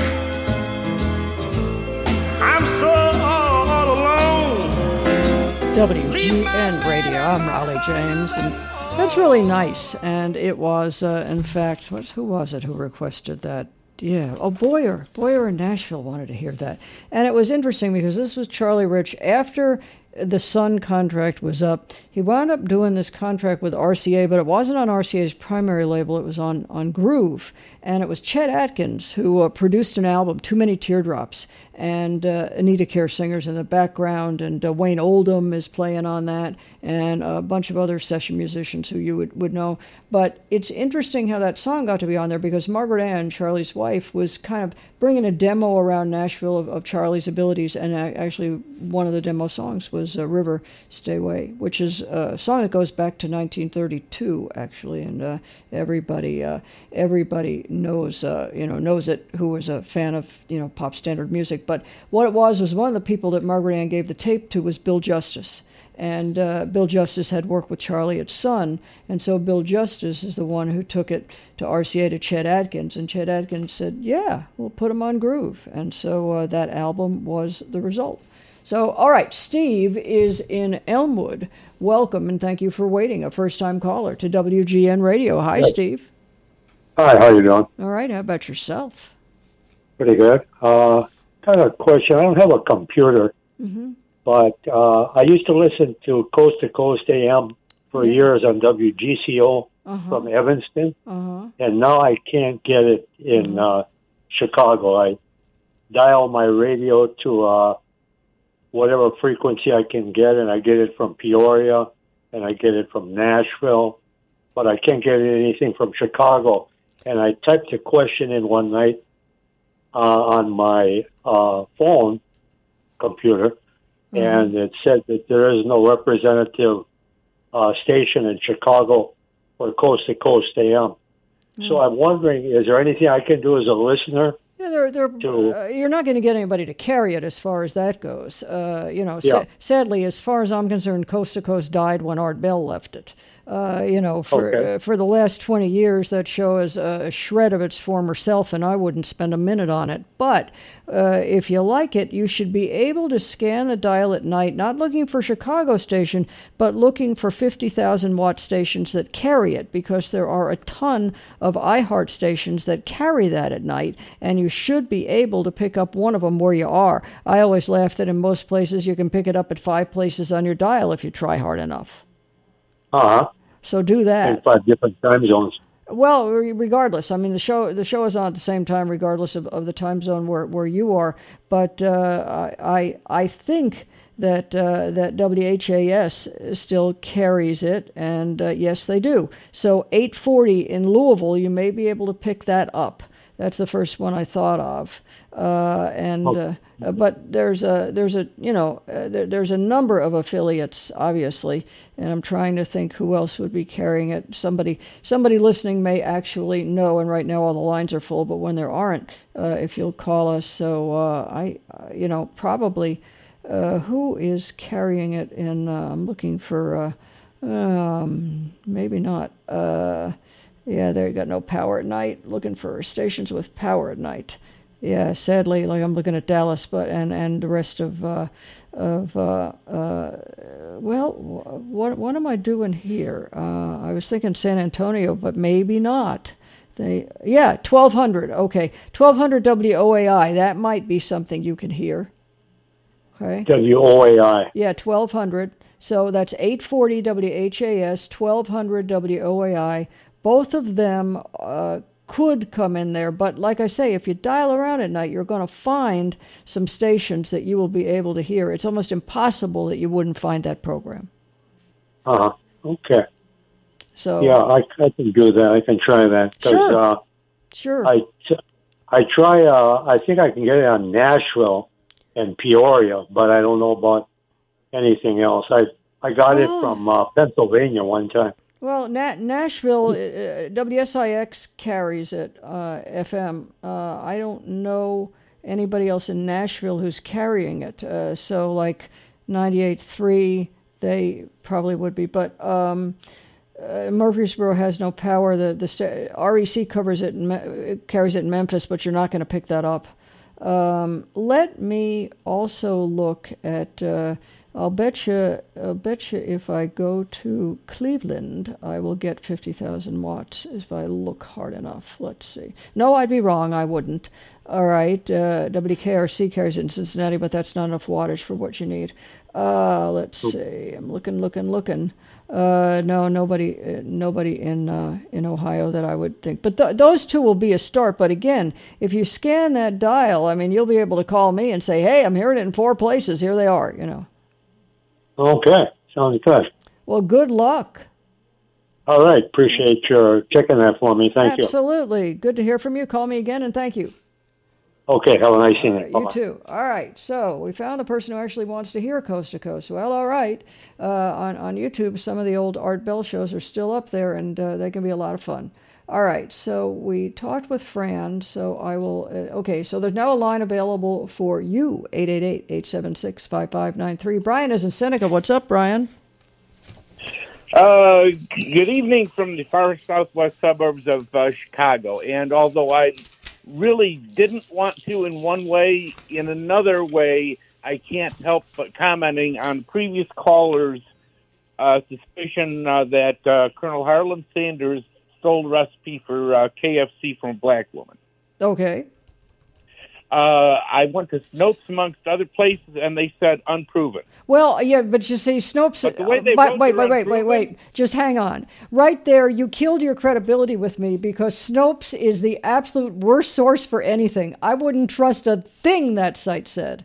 I'm so all alone. W G N Radio. I'm Raleigh James, and that's really nice. And it was, uh, in fact, what's, who was it who requested that? Yeah, oh, Boyer. Boyer in Nashville wanted to hear that. And it was interesting because this was Charlie Rich. After the Sun contract was up, he wound up doing this contract with R C A, but it wasn't on R C A's primary label. It was on, on Groove. And it was Chet Atkins who uh, produced an album, Too Many Teardrops, and uh, Anita Kerr singers in the background, and uh, Wayne Oldham is playing on that, and a bunch of other session musicians who you would, would know. But it's interesting how that song got to be on there because Margaret Ann, Charlie's wife, was kind of bringing a demo around Nashville of, of Charlie's abilities, and actually one of the demo songs was was uh, River Stay Away, which is a song that goes back to nineteen thirty-two, actually, and uh, everybody uh, everybody knows uh, you know knows it who was a fan of you know pop standard music. But what it was was one of the people that Margaret Ann gave the tape to was Bill Justice. And uh, Bill Justice had worked with Charlie at Sun, and so Bill Justice is the one who took it to R C A to Chet Atkins, and Chet Atkins said, yeah, we'll put him on Groove. And so uh, that album was the result. So, all right, Steve is in Elmwood. Welcome, and thank you for waiting, a first-time caller to W G N Radio. Hi, Hey. Steve. Hi, how you doing? All right, how about yourself? Pretty good. Uh, kind of a question. I don't have a computer, Mm-hmm. but uh, I used to listen to Coast to Coast A M for Yeah. years on W G C O Uh-huh. from Evanston, Uh-huh. and now I can't get it in uh, Chicago. I dial my radio to uh, whatever frequency I can get, and I get it from Peoria, and I get it from Nashville, but I can't get anything from Chicago. And I typed a question in one night uh, on my uh, phone computer, Mhm. and it said that there is no representative uh, station in Chicago for Coast to Coast A M. So I'm wondering, is there anything I can do as a listener? Yeah, they're, they're, To- uh, you're not going to get anybody to carry it as far as that goes. Uh, you know, Yeah. sa- sadly, as far as I'm concerned, Coast to Coast died when Art Bell left it. Uh, you know, for Okay. uh, for the last twenty years, that show is a shred of its former self, and I wouldn't spend a minute on it. But uh, if you like it, you should be able to scan the dial at night, not looking for Chicago station, but looking for fifty thousand watt stations that carry it, because there are a ton of iHeart stations that carry that at night, and you should be able to pick up one of them where you are. I always laugh that in most places you can pick it up at five places on your dial if you try hard enough. Uh-huh. So do that. In five different time zones. Well, re- regardless, I mean the show the show is on at the same time, regardless of, of the time zone where, where you are. But uh, I I I think that uh, that W H A S still carries it, and uh, yes, they do. So eight forty in Louisville, you may be able to pick that up. That's the first one I thought of, uh, and uh, uh, but there's a there's a you know uh, there, there's a number of affiliates, obviously, and I'm trying to think who else would be carrying it. Somebody somebody listening may actually know, and right now all the lines are full. But when there aren't, uh, if you'll call us, so uh, I uh, you know probably uh, who is carrying it in? Uh, I'm looking for uh, um, maybe not. Uh, Yeah, they got no power at night. Looking for stations with power at night. Yeah, sadly, like I'm looking at Dallas, but and, and the rest of uh, of uh, uh, well, what what am I doing here? Uh, I was thinking San Antonio, but maybe not. They yeah, twelve hundred. Okay, twelve hundred W O A I. That might be something you can hear. Okay. W O A I. Yeah, twelve hundred. So that's eight forty W H A S, twelve hundred W O A I. Both of them uh, could come in there, but like I say, if you dial around at night, you're going to find some stations that you will be able to hear. It's almost impossible that you wouldn't find that program. Uh-huh. Okay. So Yeah, I, I can do that. I can try that. 'Cause, Sure. Uh, sure. I, I try, uh, I think I can get it on Nashville and Peoria, but I don't know about anything else. I, I got it Oh. from uh, Pennsylvania one time. Well, Na- Nashville, uh, W S I X carries it, uh, F M. Uh, I don't know anybody else in Nashville who's carrying it. Uh, so, like ninety-eight point three, they probably would be. But um, uh, Murfreesboro has no power. The the sta- R E C covers it, and Me- it carries it in Memphis, but you're not going to pick that up. Um, let me also look at. Uh, I'll bet you, I'll bet you if I go to Cleveland, I will get fifty thousand watts if I look hard enough. Let's see. No, I'd be wrong. I wouldn't. All right. Uh, W K R C carries it in Cincinnati, but that's not enough wattage for what you need. Uh, let's see. I'm looking, looking, looking. Uh, no, nobody, uh, nobody in uh, in Ohio that I would think. But th- those two will be a start. But again, if you scan that dial, I mean, you'll be able to call me and say, "Hey, I'm hearing it in four places. Here they are." You know. Okay. Sounds good. Well, good luck. All right. Appreciate your checking that for me. Thank you. Absolutely. Good to hear from you. Call me again, and thank you. Okay, have a nice evening. You too. All right. So we found the person who actually wants to hear Coast to Coast. Well, all right. Uh, on, on YouTube, some of the old Art Bell shows are still up there, and uh, they can be a lot of fun. All right. So we talked with Fran. So I will. Uh, okay. So there's now a line available for you. eight eight eight, eight seven six, five five nine three. Brian is in Seneca. What's up, Brian? Uh, good evening from the far southwest suburbs of uh, Chicago. And although I really didn't want to in one way, in another way, I can't help but commenting on previous callers' uh, suspicion uh, that uh, Colonel Harlan Sanders stole the recipe for uh, K F C from a black woman. Okay. Uh, I went to Snopes amongst other places, and they said unproven. Well, yeah, but you see, Snopes. But the way they but, wrote wait, their wait, wait, wait, wait. Just hang on. Right there, you killed your credibility with me because Snopes is the absolute worst source for anything. I wouldn't trust a thing that site said.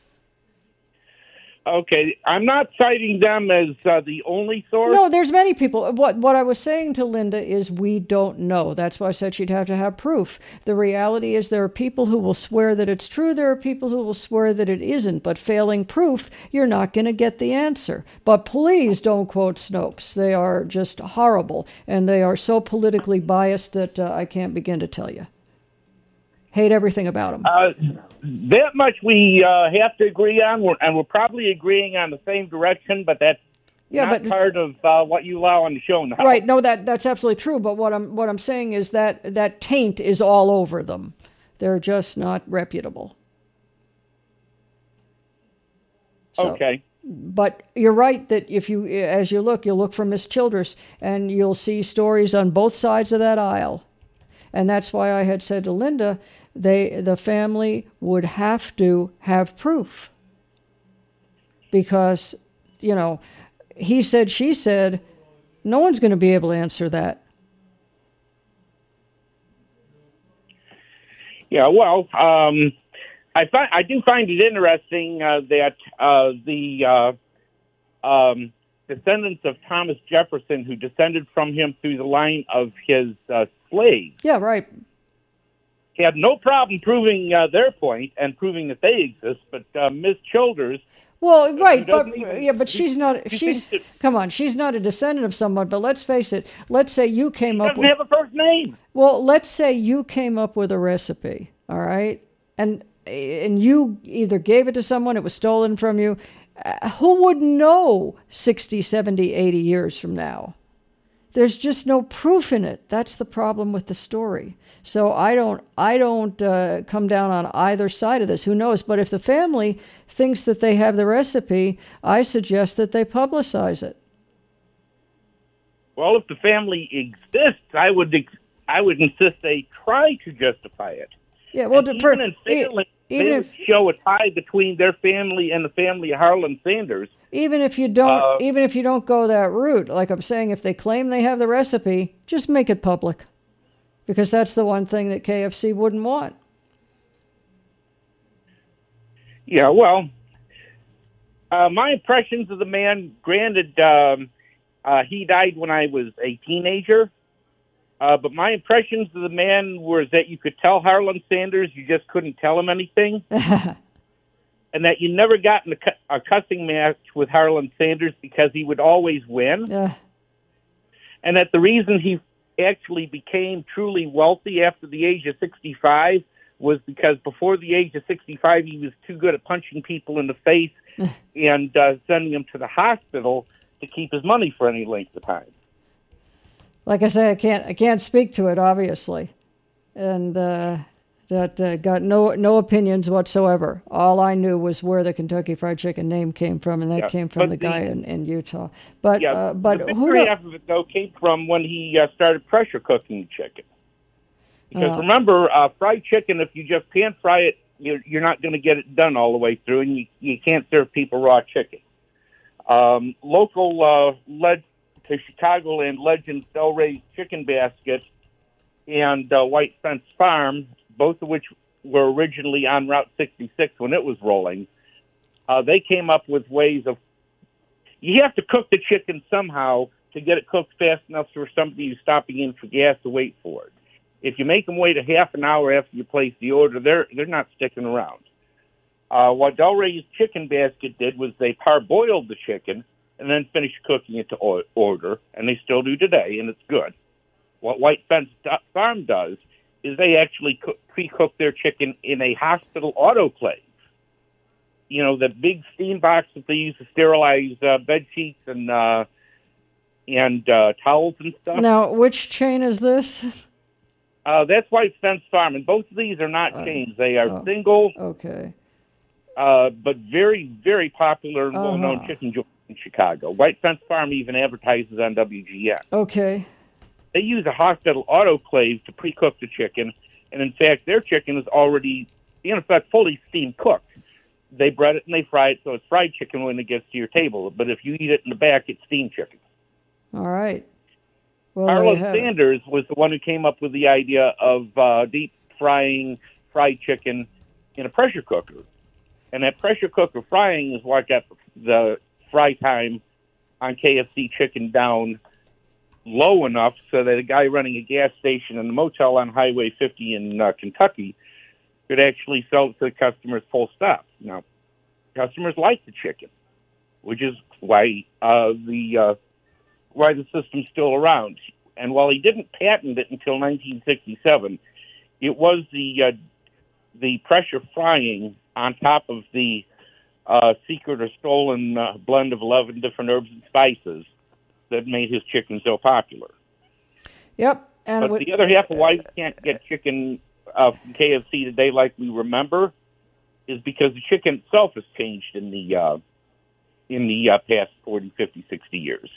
Okay, I'm not citing them as uh, the only source. No, there's many people. What what I was saying to Linda is we don't know. That's why I said she'd have to have proof. The reality is there are people who will swear that it's true. There are people who will swear that it isn't. But failing proof, you're not going to get the answer. But please don't quote Snopes. They are just horrible. And they are so politically biased that uh, I can't begin to tell you. Hate everything about them. Uh, that much we uh, have to agree on, we're, and we're probably agreeing on the same direction, but that's yeah, not but, part of uh, what you allow on the show now. Right, no, that that's absolutely true, but what I'm what I'm saying is that that taint is all over them. They're just not reputable. So, okay. But you're right that if you, as you look, you'll look for Miss Childress, and you'll see stories on both sides of that aisle. And that's why I had said to Linda, they the family would have to have proof. Because, you know, he said, she said, no one's going to be able to answer that. Yeah, well, um, I find I do find it interesting uh, that uh, the uh, um, descendants of Thomas Jefferson, who descended from him through the line of his uh, slaves, yeah, right, had no problem proving uh, their point and proving that they exist. But uh, Miss Childers, well, right, but even, yeah, but she's not. She's that, come on, she's not a descendant of someone. But let's face it. Let's say you came she up. Doesn't with, have a first name. Well, let's say you came up with a recipe. All right, and and you either gave it to someone, it was stolen from you. Uh, who would know sixty, seventy, eighty years from now? There's just no proof in it. That's the problem with the story. So I don't, I don't uh, come down on either side of this. Who knows? But if the family thinks that they have the recipe, I suggest that they publicize it. Well, if the family exists, I would, I would insist they try to justify it. Yeah, well, and for, even in failing, even they if, would show a tie between their family and the family of Harlan Sanders. Even if you don't, uh, even if you don't go that route, like I'm saying, if they claim they have the recipe, just make it public, because that's the one thing that K F C wouldn't want. Yeah, well, uh, my impressions of the man, granted, um, uh, he died when I was a teenager. Uh, but my impressions of the man was that you could tell Harlan Sanders, you just couldn't tell him anything. And that you never got in a, cu- a cussing match with Harlan Sanders because he would always win. Uh. And that the reason he actually became truly wealthy after the age of sixty-five was because before the age of sixty-five, he was too good at punching people in the face and uh, sending them to the hospital to keep his money for any length of time. Like I say, I can't I can't speak to it, obviously, and uh, that uh, got no no opinions whatsoever. All I knew was where the Kentucky Fried Chicken name came from, and that yeah, came from the, the guy in, in Utah. But yeah, uh, but the who victory half of it though came from when he uh, started pressure cooking the chicken. Because uh, remember, uh, fried chicken, if you just pan fry it, you're, you're not going to get it done all the way through, and you you can't serve people raw chicken. Um, local uh, led. to Chicagoland legends Delray's Chicken Basket and uh, White Fence Farm, both of which were originally on Route sixty-six when it was rolling. Uh, they came up with ways of, you have to cook the chicken somehow to get it cooked fast enough for somebody who's stopping in for gas to wait for it. If you make them wait a half an hour after you place the order, they're they're not sticking around. Uh, what Del Rey's Chicken Basket did was they parboiled the chicken and then finished cooking it to or- order, and they still do today, and it's good. What White Fence Farm does is they actually cook, pre-cook their chicken in a hospital autoclave. You know, the big steam box that they use to sterilize uh, bed sheets and uh, and uh, towels and stuff. Now, which chain is this? Uh, that's White Fence Farm, and both of these are not Uh, chains. They are oh, single, Okay. uh, but very, very popular and well-known Uh-huh. chicken joints in Chicago. White Fence Farm even advertises on W G N. Okay. They use a hospital autoclave to pre-cook the chicken, and in fact, their chicken is already, in effect, fully steam cooked. They bread it and they fry it, so it's fried chicken when it gets to your table. But if you eat it in the back, it's steamed chicken. All right. Well, there Carlos you have it. Sanders was the one who came up with the idea of uh, deep frying fried chicken in a pressure cooker. And that pressure cooker frying is what got the fry time on K F C chicken down low enough so that a guy running a gas station in a motel on Highway fifty in uh, Kentucky could actually sell it to the customers full stop. Now, customers like the chicken, which is why uh, the uh, why the system's still around. And while he didn't patent it until nineteen sixty-seven, it was the uh, the pressure frying on top of the uh, secret or stolen uh, blend of eleven different herbs and spices that made his chicken so popular. Yep. And But we- the other half of why we can't get chicken uh, from K F C today like we remember is because the chicken itself has changed in the uh, in the uh, past forty, fifty, sixty years.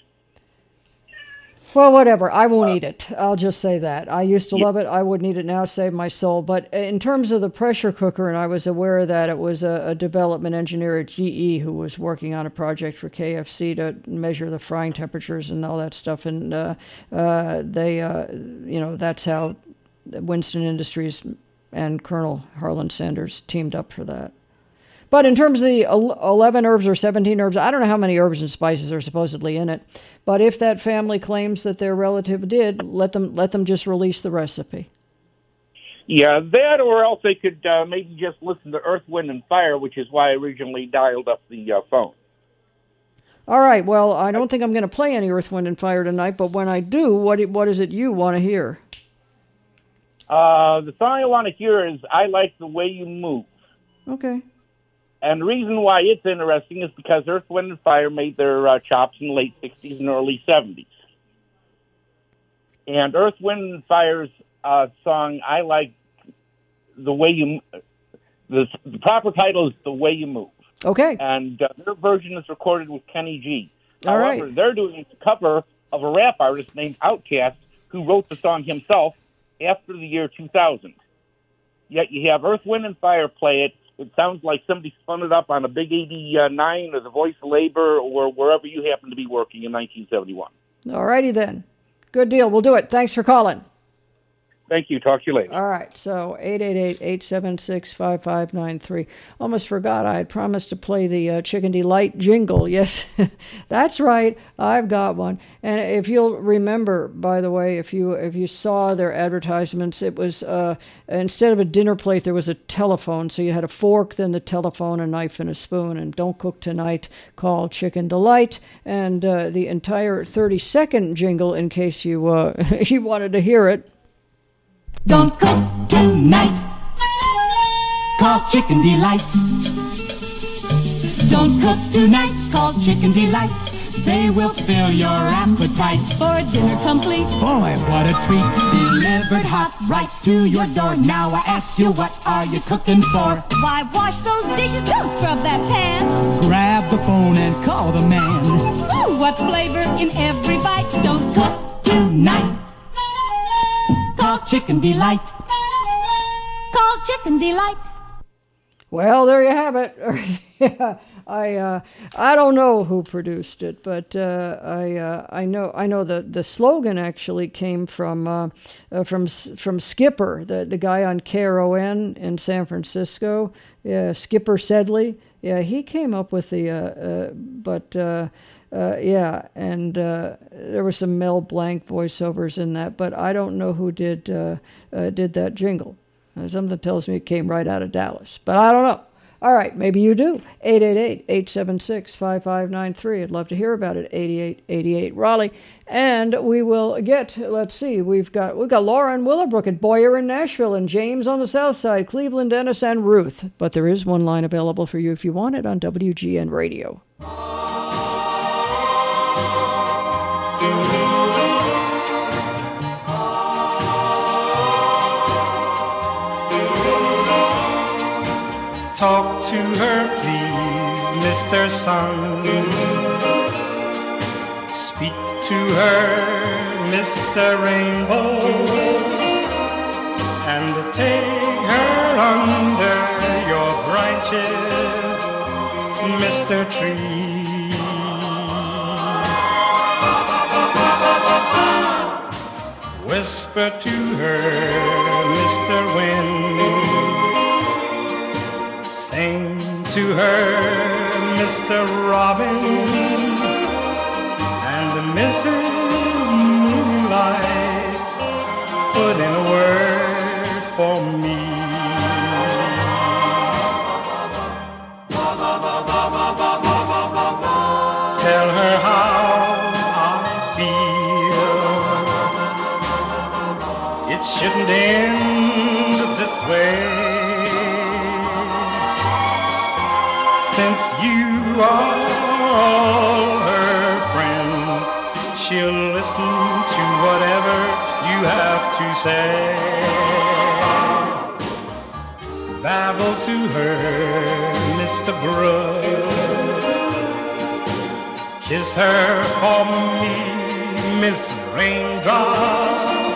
Well, whatever. I won't eat it. I'll just say that. I used to love it. I wouldn't eat it now, save my soul. But in terms of the pressure cooker, and I was aware that it was a, a development engineer at G E who was working on a project for K F C to measure the frying temperatures and all that stuff. And uh, uh, they, uh, you know, that's how Winston Industries and Colonel Harlan Sanders teamed up for that. But in terms of the eleven herbs or seventeen herbs, I don't know how many herbs and spices are supposedly in it. But if that family claims that their relative did, let them let them just release the recipe. Yeah, that or else they could uh, maybe just listen to Earth, Wind, and Fire, which is why I originally dialed up the uh, phone. All right. Well, I don't think I'm going to play any Earth, Wind, and Fire tonight. But when I do, what what is it you want to hear? Uh, the song I want to hear is I Like the Way You Move. Okay. And the reason why it's interesting is because Earth, Wind, and Fire made their uh, chops in the late sixties and early seventies. And Earth, Wind, and Fire's uh, song, I Like the Way You... The, the proper title is The Way You Move. Okay. And uh, their version is recorded with Kenny G. All However, right. they're doing a cover of a rap artist named Outkast who wrote the song himself after the year two thousand. Yet you have Earth, Wind, and Fire play it. It sounds like somebody spun it up on a big eighty-nine or the Voice of Labor or wherever you happen to be working in nineteen seventy-one. All righty then. Good deal. We'll do it. Thanks for calling. Thank you. Talk to you later. All right, so eight eight eight, eight seven six, five five nine three. Almost forgot I had promised to play the uh, Chicken Delight jingle. Yes, that's right. I've got one. And if you'll remember, by the way, if you if you saw their advertisements, it was uh, instead of a dinner plate, there was a telephone. So you had a fork, then the telephone, a knife, and a spoon. And Don't Cook Tonight, call Chicken Delight. And uh, the entire thirty-second jingle, in case you uh, you wanted to hear it. Don't cook tonight. Call Chicken Delight. Don't cook tonight. Call Chicken Delight. They will fill your appetite for a dinner complete. Boy, what a treat. Delivered hot right to your door. Now I ask you, what are you cooking for? Why, wash those dishes, don't scrub that pan. Grab the phone and call the man. Ooh, what flavor in every bite. Don't cook tonight. Call Chicken Delight. Call Chicken Delight. Well, there you have it. yeah, I uh, I don't know who produced it, but uh, I uh, I know I know the, the slogan actually came from uh, uh, from from Skipper, the the guy on K R O N in San Francisco. Yeah, Skipper Sedley. Yeah, he came up with the. Uh, uh, but uh, uh, yeah, and uh, there were some Mel Blanc voiceovers in that, but I don't know who did uh, uh, did that jingle. Uh, something tells me it came right out of Dallas, but I don't know. All right, maybe you do. eight eight eight, eight seven six, five five nine three. I'd love to hear about it. eighty-eight eighty-eight Raleigh. And we will get, let's see, we've got we've got Laura in Willowbrook, and Boyer in Nashville, and James on the south side, Cleveland, Ennis, and Ruth. But there is one line available for you if you want it on W G N Radio. Talk to her, please, Mister Sun. Speak to her, Mister Rainbow, and take her under your branches, Mister Tree. Whisper to her, Mister Wind. Sing to her, Mister Robin, and Missus Moonlight, put in a word for me. Tell her how I feel. It shouldn't end this way. Since you are all her friends, she'll listen to whatever you have to say. Babble to her, Mister Brooks. Kiss her for me, Miss Raindrop,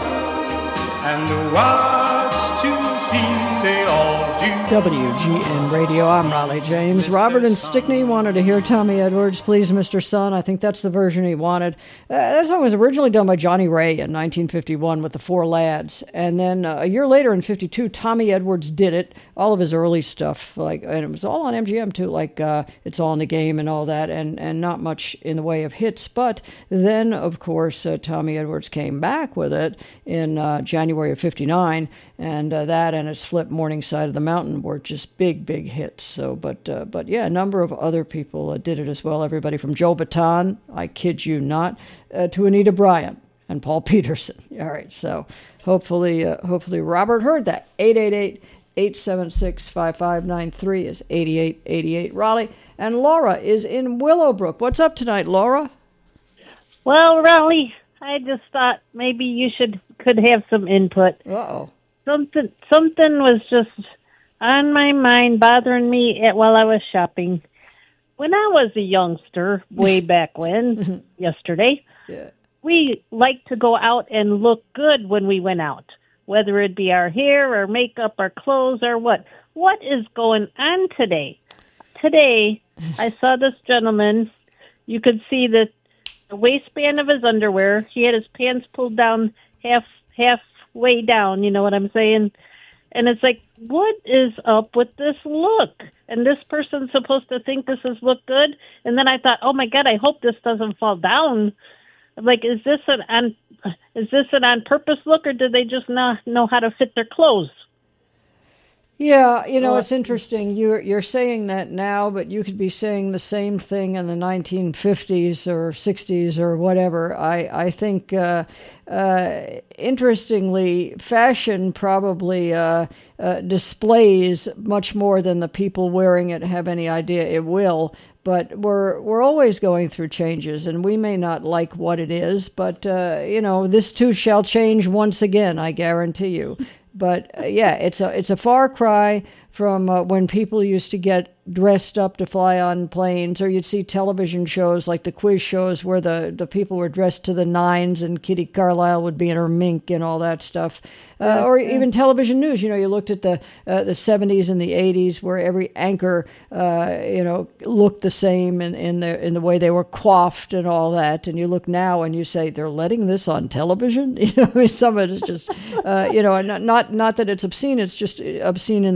and watch to see they all do. W G N Radio, I'm Raleigh James. Robert and Stickney wanted to hear Tommy Edwards, Please Mister Sun. I think that's the version he wanted. Uh, that song was originally done by Johnny Ray in nineteen fifty-one with the Four Lads. And then uh, a year later in fifty-two, Tommy Edwards did it. All of his early stuff, like, and it was all on M G M too, like uh, It's All in the Game and all that, and, and not much in the way of hits. But then, of course, uh, Tommy Edwards came back with it in uh, January of fifty-nine, and uh, that and his flip Morning Side of the Mountain were just big, big hits. So, but, uh, but yeah, a number of other people uh, did it as well. Everybody from Joe Bataan, I kid you not, uh, to Anita Bryant and Paul Peterson. All right, so hopefully, uh, hopefully Robert heard that. eight eight eight, eight seven six, five five nine three is eighty-eight eighty-eight Raleigh, and Laura is in Willowbrook. What's up tonight, Laura? Well, Raleigh, I just thought maybe you should could have some input. Uh-oh. Something, something was just on my mind, bothering me at, while I was shopping. When I was a youngster, way back when, yesterday, yeah. we liked to go out and look good when we went out, whether it be our hair or makeup or clothes or what. What is going on today? Today, I saw this gentleman. You could see the, the waistband of his underwear. He had his pants pulled down half halfway down, you know what I'm saying? And it's like, what is up with this look? And this person's supposed to think this is look good. And then I thought, oh my God, I hope this doesn't fall down. Like, is this an on, is this an on purpose look, or did they just not know how to fit their clothes? Yeah, you know, it's interesting. You're you're saying that now, but you could be saying the same thing in the nineteen fifties or sixties or whatever. I I think, uh, uh, interestingly, fashion probably uh, uh, displays much more than the people wearing it have any idea it will. But we're we're always going through changes, and we may not like what it is, but uh, you know, this too shall change once again. I guarantee you. But uh, yeah, it's a it's a far cry from uh, when people used to get dressed up to fly on planes, or you'd see television shows like the quiz shows where the, the people were dressed to the nines and Kitty Carlisle would be in her mink and all that stuff. Uh, Yeah, or yeah. even television news. You know, you looked at the uh, the seventies and the eighties where every anchor, uh, you know, looked the same in, in, the, in the way they were coiffed and all that. And you look now and you say, they're letting this on television? You know, I mean, some of it is just, uh, you know, not, not, not that it's obscene, it's just obscene in that it's in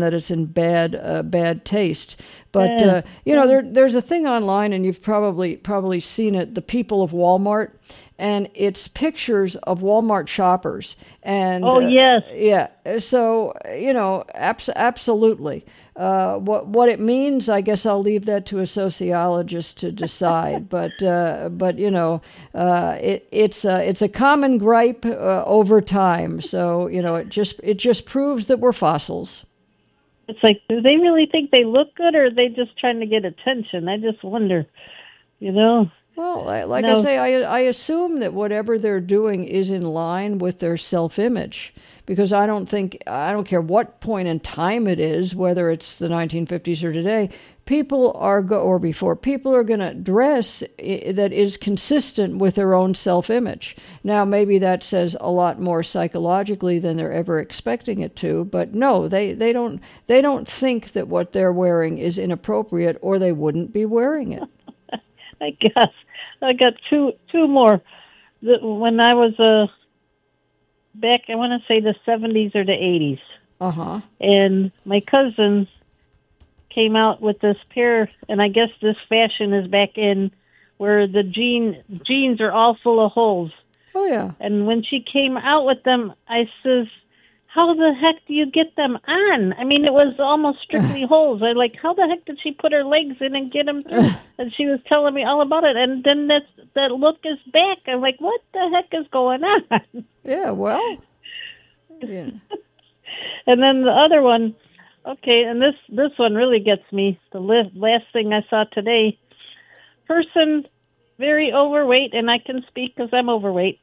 and bad uh, bad taste. But Yeah. uh, you know, there there's a thing online, and you've probably probably seen it. The People of Walmart, and it's pictures of Walmart shoppers. And Oh, uh, yes. yeah. So you know, abs- absolutely. Uh, what what it means, I guess I'll leave that to a sociologist to decide. but uh, but you know, uh, it it's uh, it's a common gripe uh, over time. So you know, it just it just proves that we're fossils. It's like, do they really think they look good, or are they just trying to get attention? I just wonder, you know. Well, I, like No. I say, I I assume that whatever they're doing is in line with their self-image, because I don't think I don't care what point in time it is, whether it's the nineteen fifties or today. People are go or before people are going to dress I- that is consistent with their own self-image. Now, maybe that says a lot more psychologically than they're ever expecting it to, but no, they they don't they don't think that what they're wearing is inappropriate, or they wouldn't be wearing it. I guess I got two two more. The, when I was uh, back, I want to say the seventies or the eighties, Uh huh. and my cousin came out with this pair, and I guess this fashion is back in, where the jean jeans are all full of holes. Oh yeah. And when she came out with them, I says, how the heck do you get them on? I mean, it was almost strictly holes. I like, how the heck did she put her legs in and get them through? And she was telling me all about it. And then that that look is back. I'm like, what the heck is going on? Yeah, well. Yeah. And then the other one, okay, and this this one really gets me. The li- last thing I saw today, person very overweight, and I can speak because I'm overweight.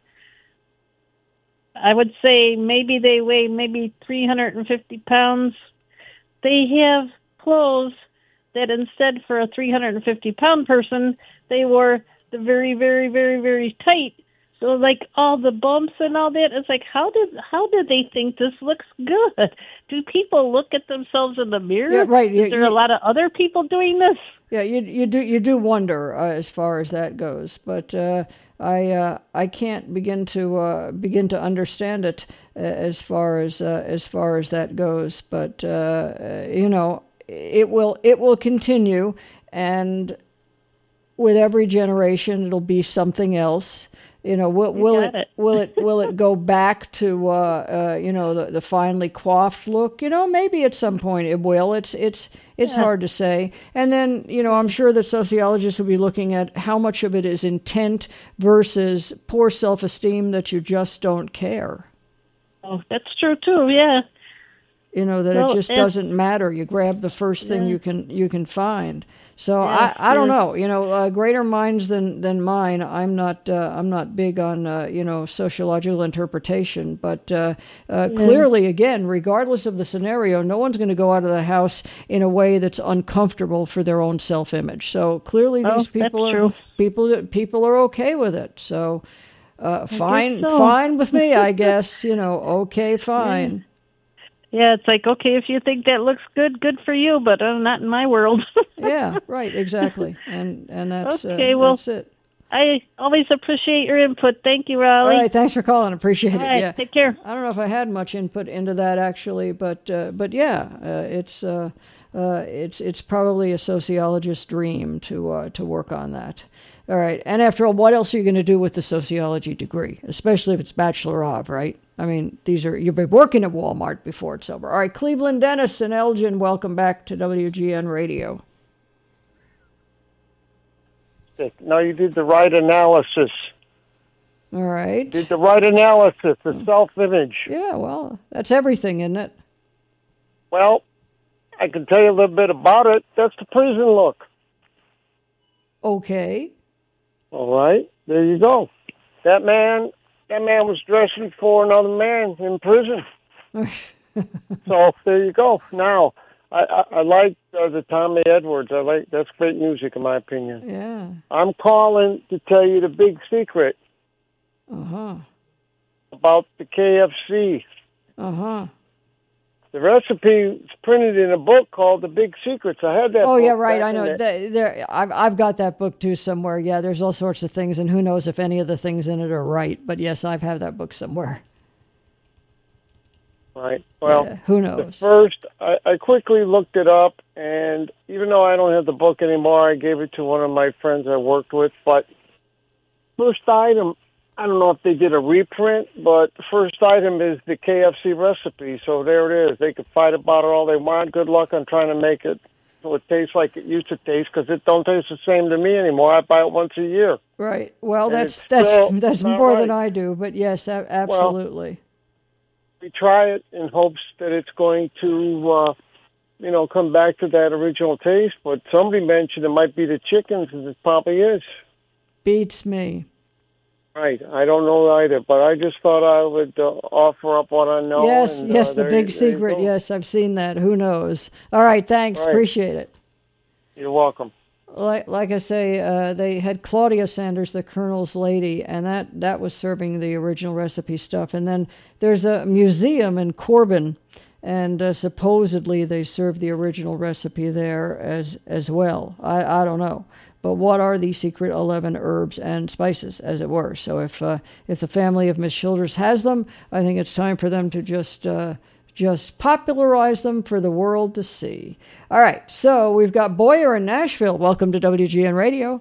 I would say maybe they weigh maybe three hundred fifty pounds. They have clothes that instead for a three hundred fifty pound person, they wore the very, very, very, very tight. So like all the bumps and all that, it's like, how did how did they think this looks good? Do people look at themselves in the mirror? Yeah, right. Is You- there you- a lot of other people doing this? Yeah, you you do you do wonder uh, as far as that goes, but uh, I uh, I can't begin to uh, begin to understand it uh, as far as uh, as far as that goes. But uh, uh, you know, it will it will continue, and with every generation, it'll be something else. You know, will, will it, got it. will it will it go back to uh, uh, you know the, the finely coiffed look? You know, maybe at some point it will. It's it's it's Yeah. hard to say. And then you know, I'm sure that sociologists will be looking at how much of it is intent versus poor self-esteem that you just don't care. Oh, that's true too. Yeah. You know that Well, it just and- doesn't matter. You grab the first thing Yeah. you can you can find. So Yeah, I, I don't yeah. know. You know, uh, greater minds than, than mine. I'm not uh, I'm not big on uh, you know sociological interpretation. But uh, uh, Yeah. clearly, again, regardless of the scenario, no one's going to go out of the house in a way that's uncomfortable for their own self image. So clearly, Oh, these people that's are true. people that people are okay with it. So uh, fine so. fine with me, I guess. You know, okay, fine. Yeah, it's like, okay, if you think that looks good, good for you, but uh, not in my world. Yeah, right, exactly, and and that's Okay, uh, well, that's it. I always appreciate your input. Thank you, All Raleigh. right, thanks for calling. Appreciate All it. right, Yeah, take care. I don't know if I had much input into that actually, but uh, but yeah, uh, it's uh, uh, it's it's probably a sociologist's dream to uh, to work on that. All right, and after all, what else are you going to do with the sociology degree, especially if it's Bachelor of, right? I mean, these are you've been working at Walmart before it's over. All right, Cleveland Dennis and Elgin, welcome back to W G N Radio. No, you did the right analysis. All right. Did the right analysis, the self-image. Yeah, well, that's everything, isn't it? Well, I can tell you a little bit about it. That's the prison look. Okay. All right, there you go. That man, that man was dressing for another man in prison. So there you go. Now, I, I, I like uh, the Tommy Edwards. I like that's great music in my opinion. Yeah. I'm calling to tell you the big secret Uh huh. about the K F C. Uh huh. The recipe is printed in a book called The Big Secrets. I had that. Oh book yeah, right. back I in know. the- There, there, I've I've got that book too somewhere. Yeah, there's all sorts of things, and who knows if any of the things in it are right. But yes, I've had that book somewhere. Right. Well, Yeah, who the knows? first, I, I quickly looked it up, and even though I don't have the book anymore, I gave it to one of my friends I worked with. But first item, I don't know if they did a reprint, but the first item is the K F C recipe. So there it is. They could fight about it all they want. Good luck on trying to make it so it tastes like it used to taste, because it don't taste the same to me anymore. I buy it once a year. Right. Well, And that's it's that's still that's not more right. than I do, but yes, a- absolutely. We try it in hopes that it's going to, uh, you know, come back to that original taste. But somebody mentioned it might be the chickens, and it probably is. Beats me. Right. I don't know either, but I just thought I would uh, offer up what I know. Yes, and, yes, uh, the there big you- there you secret. go. Yes, I've seen that. Who knows? All right, thanks. Right. Appreciate it. You're welcome. Like, like I say, uh, they had Claudia Sanders, the Colonel's lady, and that, that was serving the original recipe stuff. And then there's a museum in Corbin, and uh, supposedly they serve the original recipe there as as well. I, I don't know. But what are the secret eleven herbs and spices, as it were? So if uh, if the family of Miss Childers has them, I think it's time for them to just uh, just popularize them for the world to see. All right, so we've got Boyer in Nashville. Welcome to W G N Radio.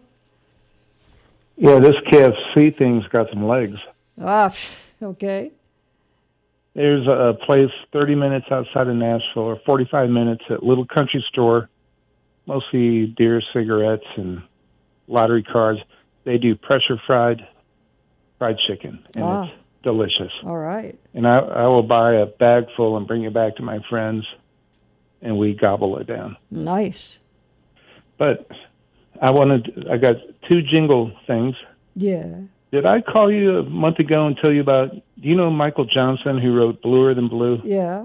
Yeah, this K F C thing's got some legs. Ah, pff, okay. There's a place thirty minutes outside of Nashville, or forty-five minutes, at Little Country Store, mostly beer, cigarettes, and lottery cards. They do pressure fried fried chicken, and Ah. it's delicious. All right. And I, I will buy a bag full and bring it back to my friends, and we gobble it down. Nice. But I wanted, I got two jingle things. Yeah. Did I call you a month ago and tell you about, do you know Michael Johnson, who wrote Bluer Than Blue? Yeah.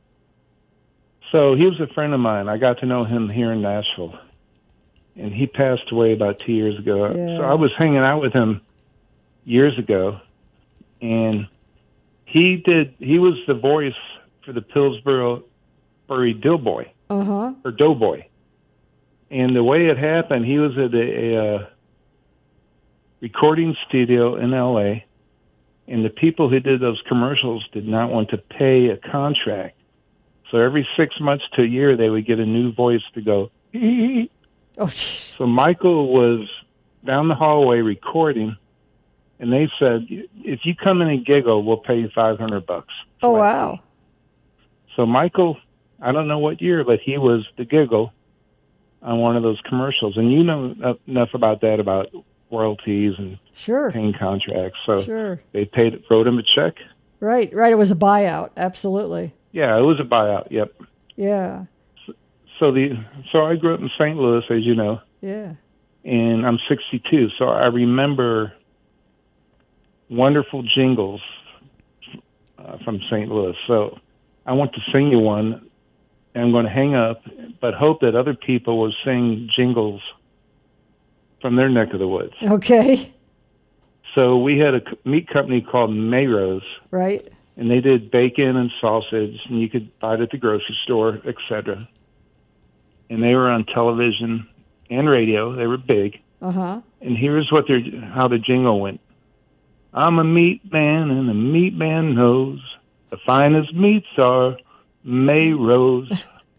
So he was a friend of mine. I got to know him here in Nashville. And he passed away about two years ago. Yeah. So I was hanging out with him years ago. And he did, he was the voice for the Pillsbury Bury Doughboy, Uh-huh. or Doughboy. And the way it happened, he was at a, a uh, recording studio in L A, and the people who did those commercials did not want to pay a contract. So every six months to a year, they would get a new voice to go, hee. Oh, jeez. So Michael was down the hallway recording, and they said, if you come in and giggle, we'll pay you five hundred bucks. Oh, wow. So Michael, I don't know what year, but he was the giggle on one of those commercials. And you know enough about that, about royalties and Sure. paying contracts. So Sure. they paid, wrote him a check. Right, right. It was a buyout. Absolutely. Yeah, it was a buyout. Yep. Yeah. So the so I grew up in Saint Louis, as you know, Yeah. and I'm sixty-two. So I remember wonderful jingles uh, from Saint Louis. So I want to sing you one, and I'm going to hang up, but hope that other people will sing jingles from their neck of the woods. Okay. So we had a c- meat company called Mayros, Right. and they did bacon and sausage, and you could buy it at the grocery store, et cetera. And they were on television and radio. They were big. Uh-huh. And here's what their how the jingle went. I'm a meat man, and the meat man knows the finest meats are Mayros.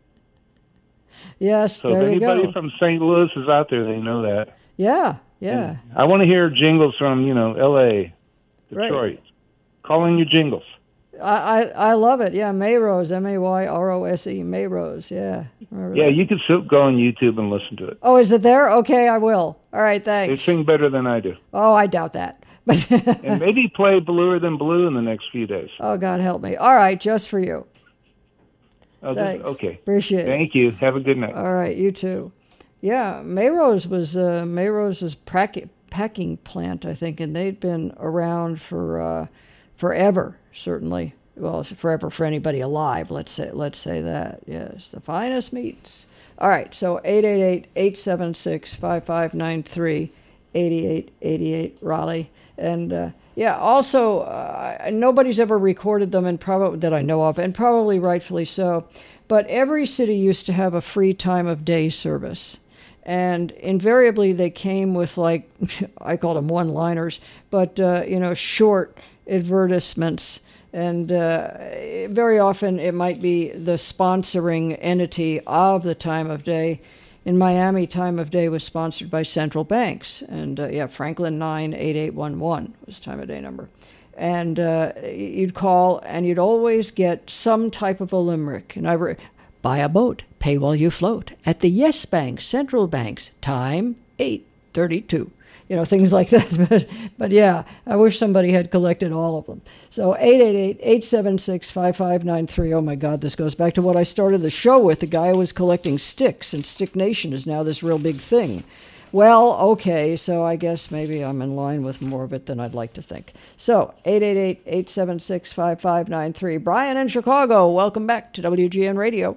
Yes, So there if you anybody go. from Saint Louis is out there, they know that. Yeah, yeah. I want to hear jingles from, you know, L A, Right. Detroit. Call in your jingles. I, I, I love it. Yeah, Mayrose, M A Y R O S E, Mayrose. Yeah. Remember Yeah, that. you can still go on YouTube and listen to it. Oh, is it there? Okay, I will. All right, They thanks. sing better than I do. Oh, I doubt that. But And maybe play Bluer Than Blue in the next few days. oh, God help me. All right, just for you. Oh, just- Thanks. okay. Appreciate it. Thank you. Have a good night. All right, you too. Yeah, Mayrose was uh, Mayrose's prac- packing plant, I think, and they'd been around for uh, forever, certainly. Well, it's forever for anybody alive. Let's say let's say that. Yes, the finest meats. All right, so eight eight eight, eight seven six, five five nine three, eight eight eight eight Raleigh, and uh, yeah. Also, uh, nobody's ever recorded them, and probably that I know of, and probably rightfully so. But every city used to have a free time of day service. And invariably they came with, like, I called them one-liners, but, uh, you know, short advertisements And uh, very often it might be the sponsoring entity of the time of day. In Miami, time of day was sponsored by Central Banks. And uh, yeah, Franklin nine eight eight one one was time of day number. And uh, you'd call and you'd always get some type of a limerick. And I re- buy a boat, pay while you float. At the Yes Bank, Central Banks, time eight thirty-two. You know, things like that. But, but yeah, I wish somebody had collected all of them. So eight eight eight, eight seven six, five five nine three. Oh, my God, this goes back to what I started the show with. The guy who was collecting sticks, and Stick Nation is now this real big thing. Well, okay, so I guess maybe I'm in line with more of it than I'd like to think. So eight eight eight, eight seven six, five five nine three. Brian in Chicago, welcome back to W G N Radio.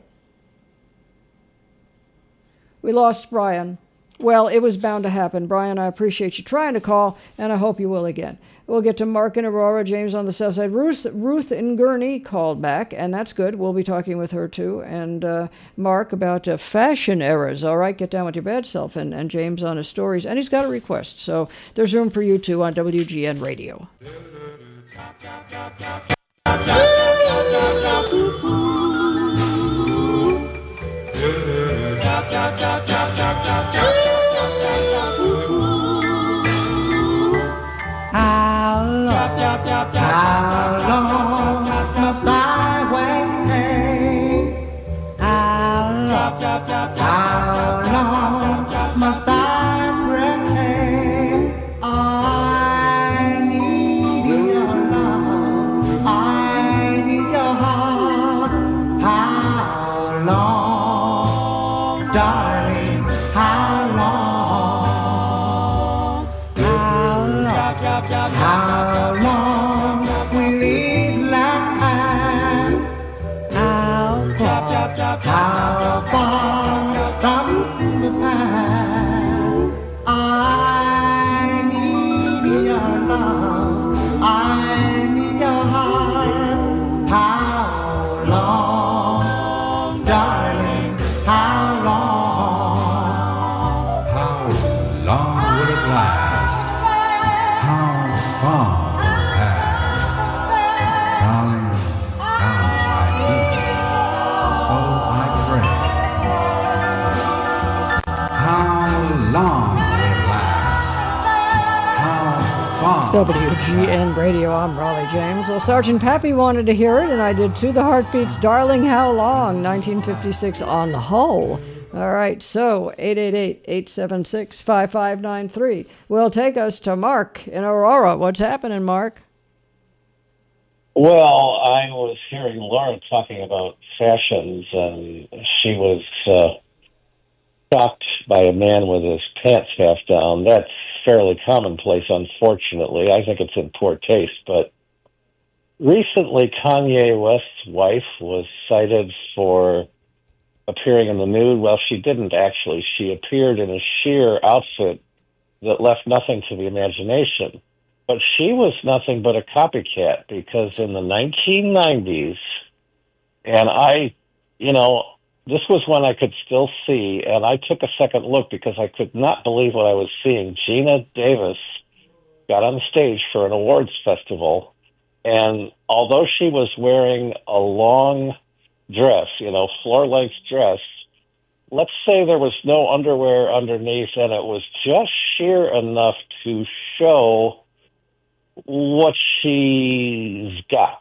We lost Brian. Well, it was bound to happen. Brian, I appreciate you trying to call, and I hope you will again. We'll get to Mark in Aurora, James on the south side. Ruth, Ruth in Gurney called back, and that's good. We'll be talking with her, too. And uh, Mark about uh, fashion eras. All right, get down with your bad self. And, and James on his stories. And he's got a request. So there's room for you, too, on W G N Radio. How long, how long must I wait? How long, how long must I pray? I need your love, I need your heart. How long, darling, how long? How long will it last? How far, how far from the past? I need your love, I need your heart. How long, darling, how long? How long will it last? How far from past? Darling, how I need you. Oh, I pray. How long will it last? How far? W G N Radio, I'm Raleigh James. Well, Sergeant Pappy wanted to hear it, and I did too. The Heartbeats, Darling, How Long, nineteen fifty-six on Hull. All right, so eight eight eight, eight seven six, five five nine three will take us to Mark in Aurora. What's happening, Mark? Well, I was hearing Laura talking about fashions, and she was uh, shocked by a man with his pants half down. That's fairly commonplace, unfortunately. I think it's in poor taste, but recently Kanye West's wife was cited for appearing in the nude. Well, she didn't actually. She appeared in a sheer outfit that left nothing to the imagination. But she was nothing but a copycat, because in the nineteen nineties, and I, you know, this was when I could still see, and I took a second look because I could not believe what I was seeing. Gina Davis got on stage for an awards festival, and although she was wearing a long dress, you know, floor-length dress, let's say there was no underwear underneath, and it was just sheer enough to show what she's got.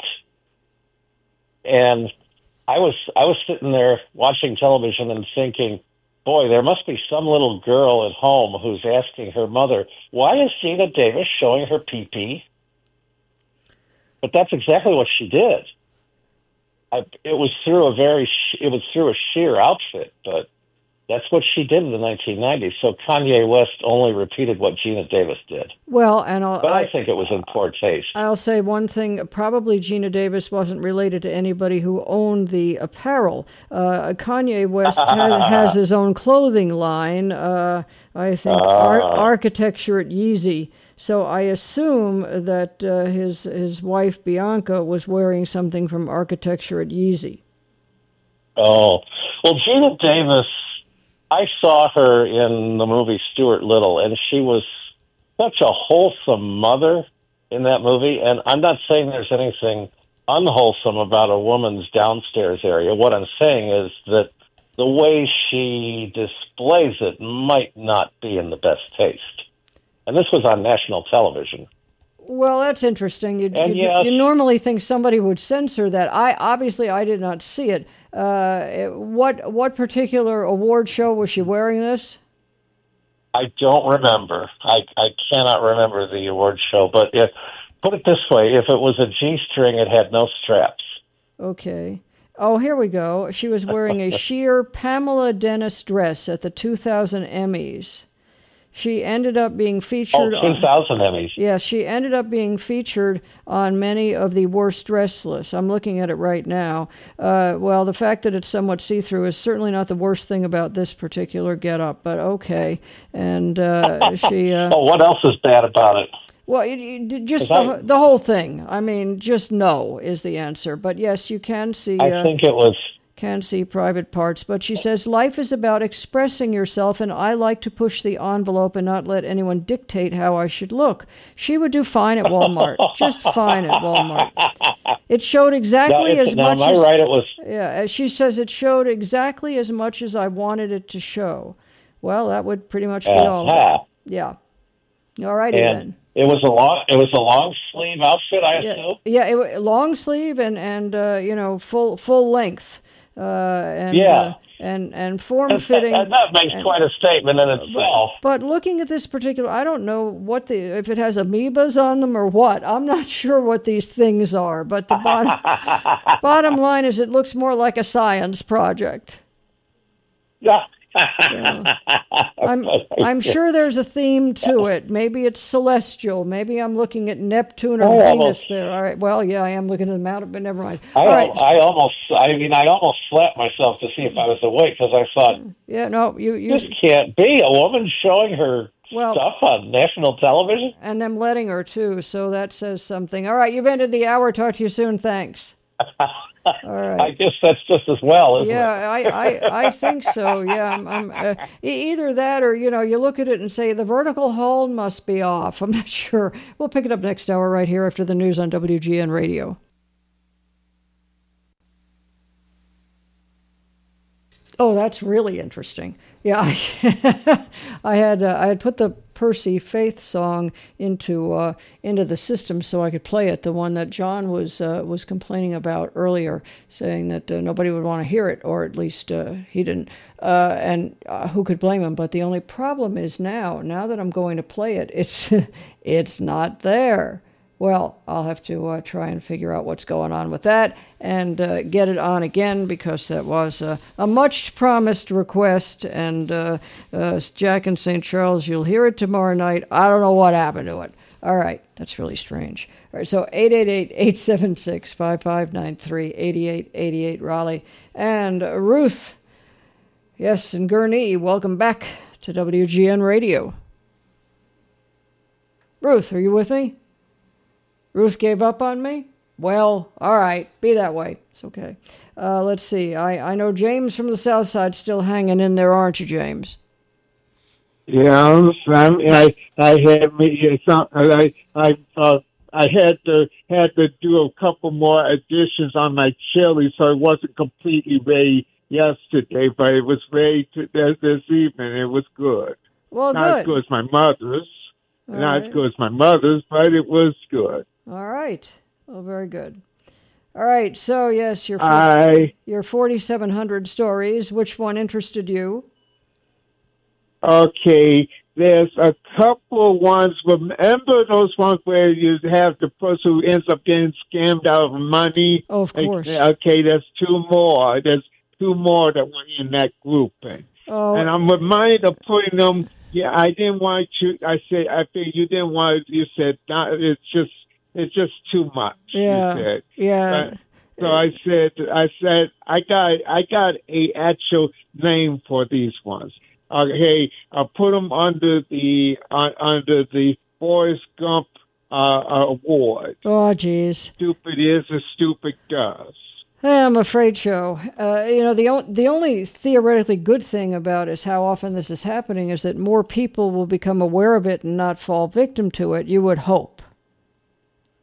And I was I was sitting there watching television and thinking, boy, there must be some little girl at home who's asking her mother, why is Gina Davis showing her pee-pee? But that's exactly what she did. I, it was through a very, it was through a sheer outfit, but that's what she did in the nineteen nineties. So Kanye West only repeated what Gina Davis did. Well, and I'll, but I, I think it was in poor taste. I'll say one thing. Probably Gina Davis wasn't related to anybody who owned the apparel. Uh, Kanye West has, has his own clothing line. Uh, I think uh, ar- architecture at Yeezy. So I assume that uh, his his wife Bianca was wearing something from Architecture at Yeezy. Oh, well, Gina Davis, I saw her in the movie Stuart Little, and she was such a wholesome mother in that movie. And I'm not saying there's anything unwholesome about a woman's downstairs area. What I'm saying is that the way she displays it might not be in the best taste. And this was on national television. Well, that's interesting. You, And you, yes. you normally think somebody would censor that. I obviously I did not see it. Uh, what what particular award show was she wearing this? I don't remember. I, I cannot remember the award show. But if, put it this way, if it was a G-string, it had no straps. Okay. Oh, here we go. She was wearing a sheer Pamela Dennis dress at the two thousand Emmys. She ended up being featured Oh, two thousand on, Emmys. Yeah, she ended up being featured on many of the worst dress lists. I'm looking at it right now. Uh, well, the fact that it's somewhat see-through is certainly not the worst thing about this particular get-up, but okay. And uh, she... Uh, Oh, what else is bad about it? Well, it, it, just the, I- the whole thing. I mean, just no is the answer. But yes, you can see... I uh, think it was... Can see private parts. But she says, life is about expressing yourself, and I like to push the envelope and not let anyone dictate how I should look. She would do fine at Walmart. Just fine at Walmart. It showed exactly Now, as if- now, much am I as... right? It was... Yeah, as she says, it showed exactly as much as I wanted it to show. Well, that would pretty much be all of Uh-huh. it. Yeah. All righty then. And it was a long, it was a long sleeve outfit, I Yeah, assume. yeah, it, wa- long sleeve and and uh, you know full full length, uh, and Yeah. uh, and and form fitting. And that makes quite a statement in itself. But looking at this particular, I don't know what the if it has amoebas on them or what. I'm not sure what these things are. But the bottom bottom line is, it looks more like a science project. Yeah. I'm I'm sure there's a theme to it. Maybe it's celestial. Maybe I'm looking at Neptune or I Venus almost- there. All right. Well, yeah, I am looking at the mountain, but never mind. I, All right. I almost, I mean, I almost slapped myself to see if I was awake because I thought, Yeah, no, you you this can't be a woman showing her Well- stuff on national television. and them letting her too. So that says something. All right, you've ended the hour. Talk to you soon. Thanks. All right. I guess that's just as well, isn't Yeah, it? I, I, I think so. Yeah, I'm, I'm uh, e- either that or, you know, you look at it and say the vertical hold must be off. I'm not sure. We'll pick it up next hour right here after the news on W G N Radio. Oh, that's really interesting. Yeah, I, I had uh, I had put the Percy Faith song into uh, into the system so I could play it. The one that John was uh, was complaining about earlier, saying that uh, nobody would want to hear it, or at least uh, he didn't. Uh, and uh, who could blame him? But the only problem is now, now that I'm going to play it, it's it's not there. Well, I'll have to uh, try and figure out what's going on with that and uh, get it on again, because that was uh, a much-promised request. And uh, uh, Jack in Saint Charles, you'll hear it tomorrow night. I don't know what happened to it. All right, that's really strange. All right, so eight eight eight, eight seven six, five five nine three, eight eight eight eight Raleigh. And uh, Ruth, yes, in Gurnee, welcome back to W G N Radio. Ruth, are you with me? Ruth gave up on me? Well, all right, be that way. It's okay. Uh, let's see. I, I know James from the South Side still hanging in there, aren't you, James? Yeah, I'm, I'm, I I had me it's not, I I uh, I had to had to do a couple more additions on my chili, so it wasn't completely ready yesterday, but it was ready to, this, this evening. It was good. Well, not good. as good as my mother's, All not right. as good as my mother's, but it was good. All right. Well, very good. All right. So, yes, your I- your forty-seven hundred stories. Which one interested you? Okay, there's a couple of ones. Remember those ones where you have the person who ends up getting scammed out of money? Oh, of course. Okay, there's two more. There's two more that were in that grouping. Oh. And I'm reminded of putting them. Yeah, I didn't want you. I said, I think you didn't want. You said not, it's just, it's just too much. Yeah. You said. Yeah. But- so I said, I said, I got, I got a actual name for these ones. Okay, I put them under the uh, under the Forrest Gump uh, award. Oh, geez. Stupid is as stupid does. I'm afraid so. Uh, you know, the, o- the only theoretically good thing about is how often this is happening is that more people will become aware of it and not fall victim to it, you would hope.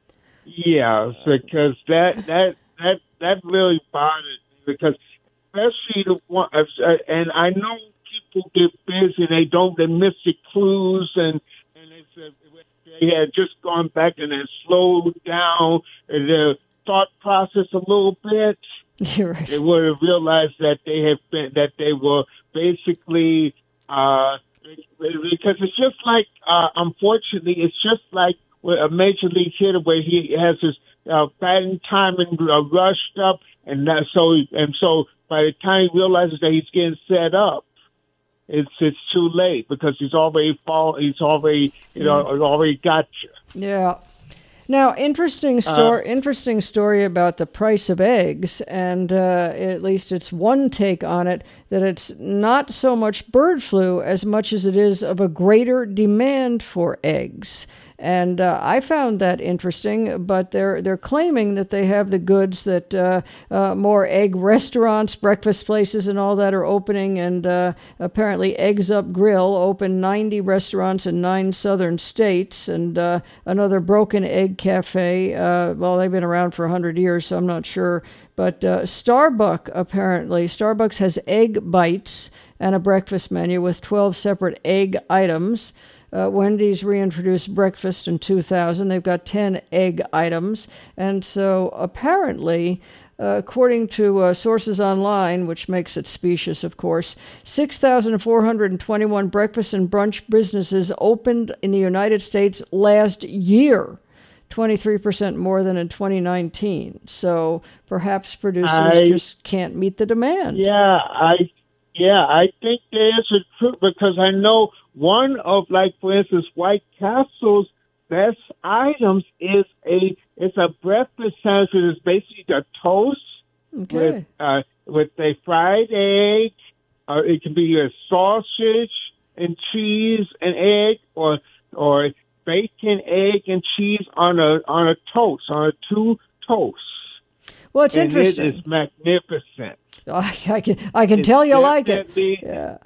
Yeah, because that that that that really bothered me because especially the one, uh, and I know people get busy, they don't, they miss the clues, and and it's, uh, they had just gone back and then slowed down their thought process a little bit. You're right. They would have realized that they have been that they were basically uh, because it's just like uh, unfortunately it's just like with a major league hitter where he has his uh, batting timing uh, rushed up, and that, so and so by the time he realizes that he's getting set up, it's it's too late because he's already fall. He's already you know already got you. Yeah. Now, interesting story. Uh, interesting story about the price of eggs, and uh, at least it's one take on it that it's not so much bird flu as much as it is of a greater demand for eggs. And uh, I found that interesting, but they're they're claiming that they have the goods, that uh, uh, more egg restaurants, breakfast places, and all that are opening. And uh, apparently, Eggs Up Grill opened ninety restaurants in nine southern states, and uh, another Broken Egg Cafe. Uh, well, they've been around for a hundred years, so I'm not sure. But uh, Starbucks apparently, Starbucks has egg bites and a breakfast menu with twelve separate egg items. Uh, Wendy's reintroduced breakfast in two thousand. They've got ten egg items. And so apparently, uh, according to uh, sources online, which makes it specious, of course, six thousand four hundred twenty-one breakfast and brunch businesses opened in the United States last year, twenty-three percent more than in twenty nineteen. So perhaps producers I, just can't meet the demand. Yeah, I yeah, I think there is a truth because I know one of, like, for instance, White Castle's best items is a it's a breakfast sandwich. It's basically a toast okay. with uh, with a fried egg, or it can be a sausage and cheese and egg, or or bacon, egg, and cheese on a on a toast, on a two toasts. Well, it's and interesting. It is magnificent. I, I can I can it's tell you like it. Yeah.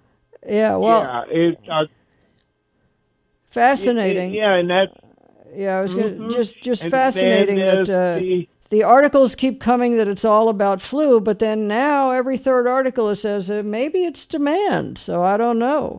Yeah, well, yeah, it's uh, fascinating. It, it, yeah, and that's yeah. I was mm-hmm. gonna just just and fascinating that uh, the, the articles keep coming that it's all about flu, but then now every third article says uh, maybe it's demand. So I don't know.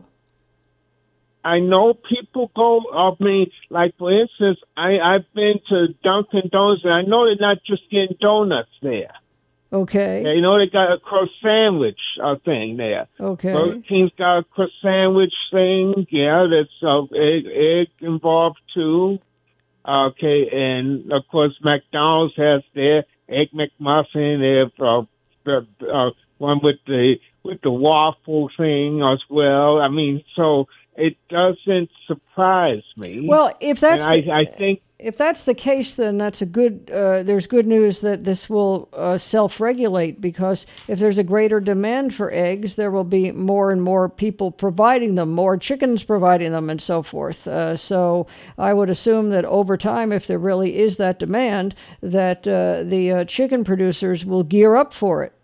I know people go. I mean, like for instance, I I've been to Dunkin' Donuts, and I know they're not just getting donuts there. Okay. Yeah, you know, they got a croissant sandwich uh, thing there. Okay. Burger King's got a croissant sandwich thing. Yeah, that's uh, egg, egg involved too. Okay, and of course McDonald's has their egg McMuffin. They have uh, the uh, one with the with the waffle thing as well. I mean, so it doesn't surprise me. Well, if that's and the, I, I think. If that's the case, then that's a good. Uh, there's good news that this will uh, self-regulate, because if there's a greater demand for eggs, there will be more and more people providing them, more chickens providing them, and so forth. Uh, so I would assume that over time, if there really is that demand, that uh, the uh, chicken producers will gear up for it.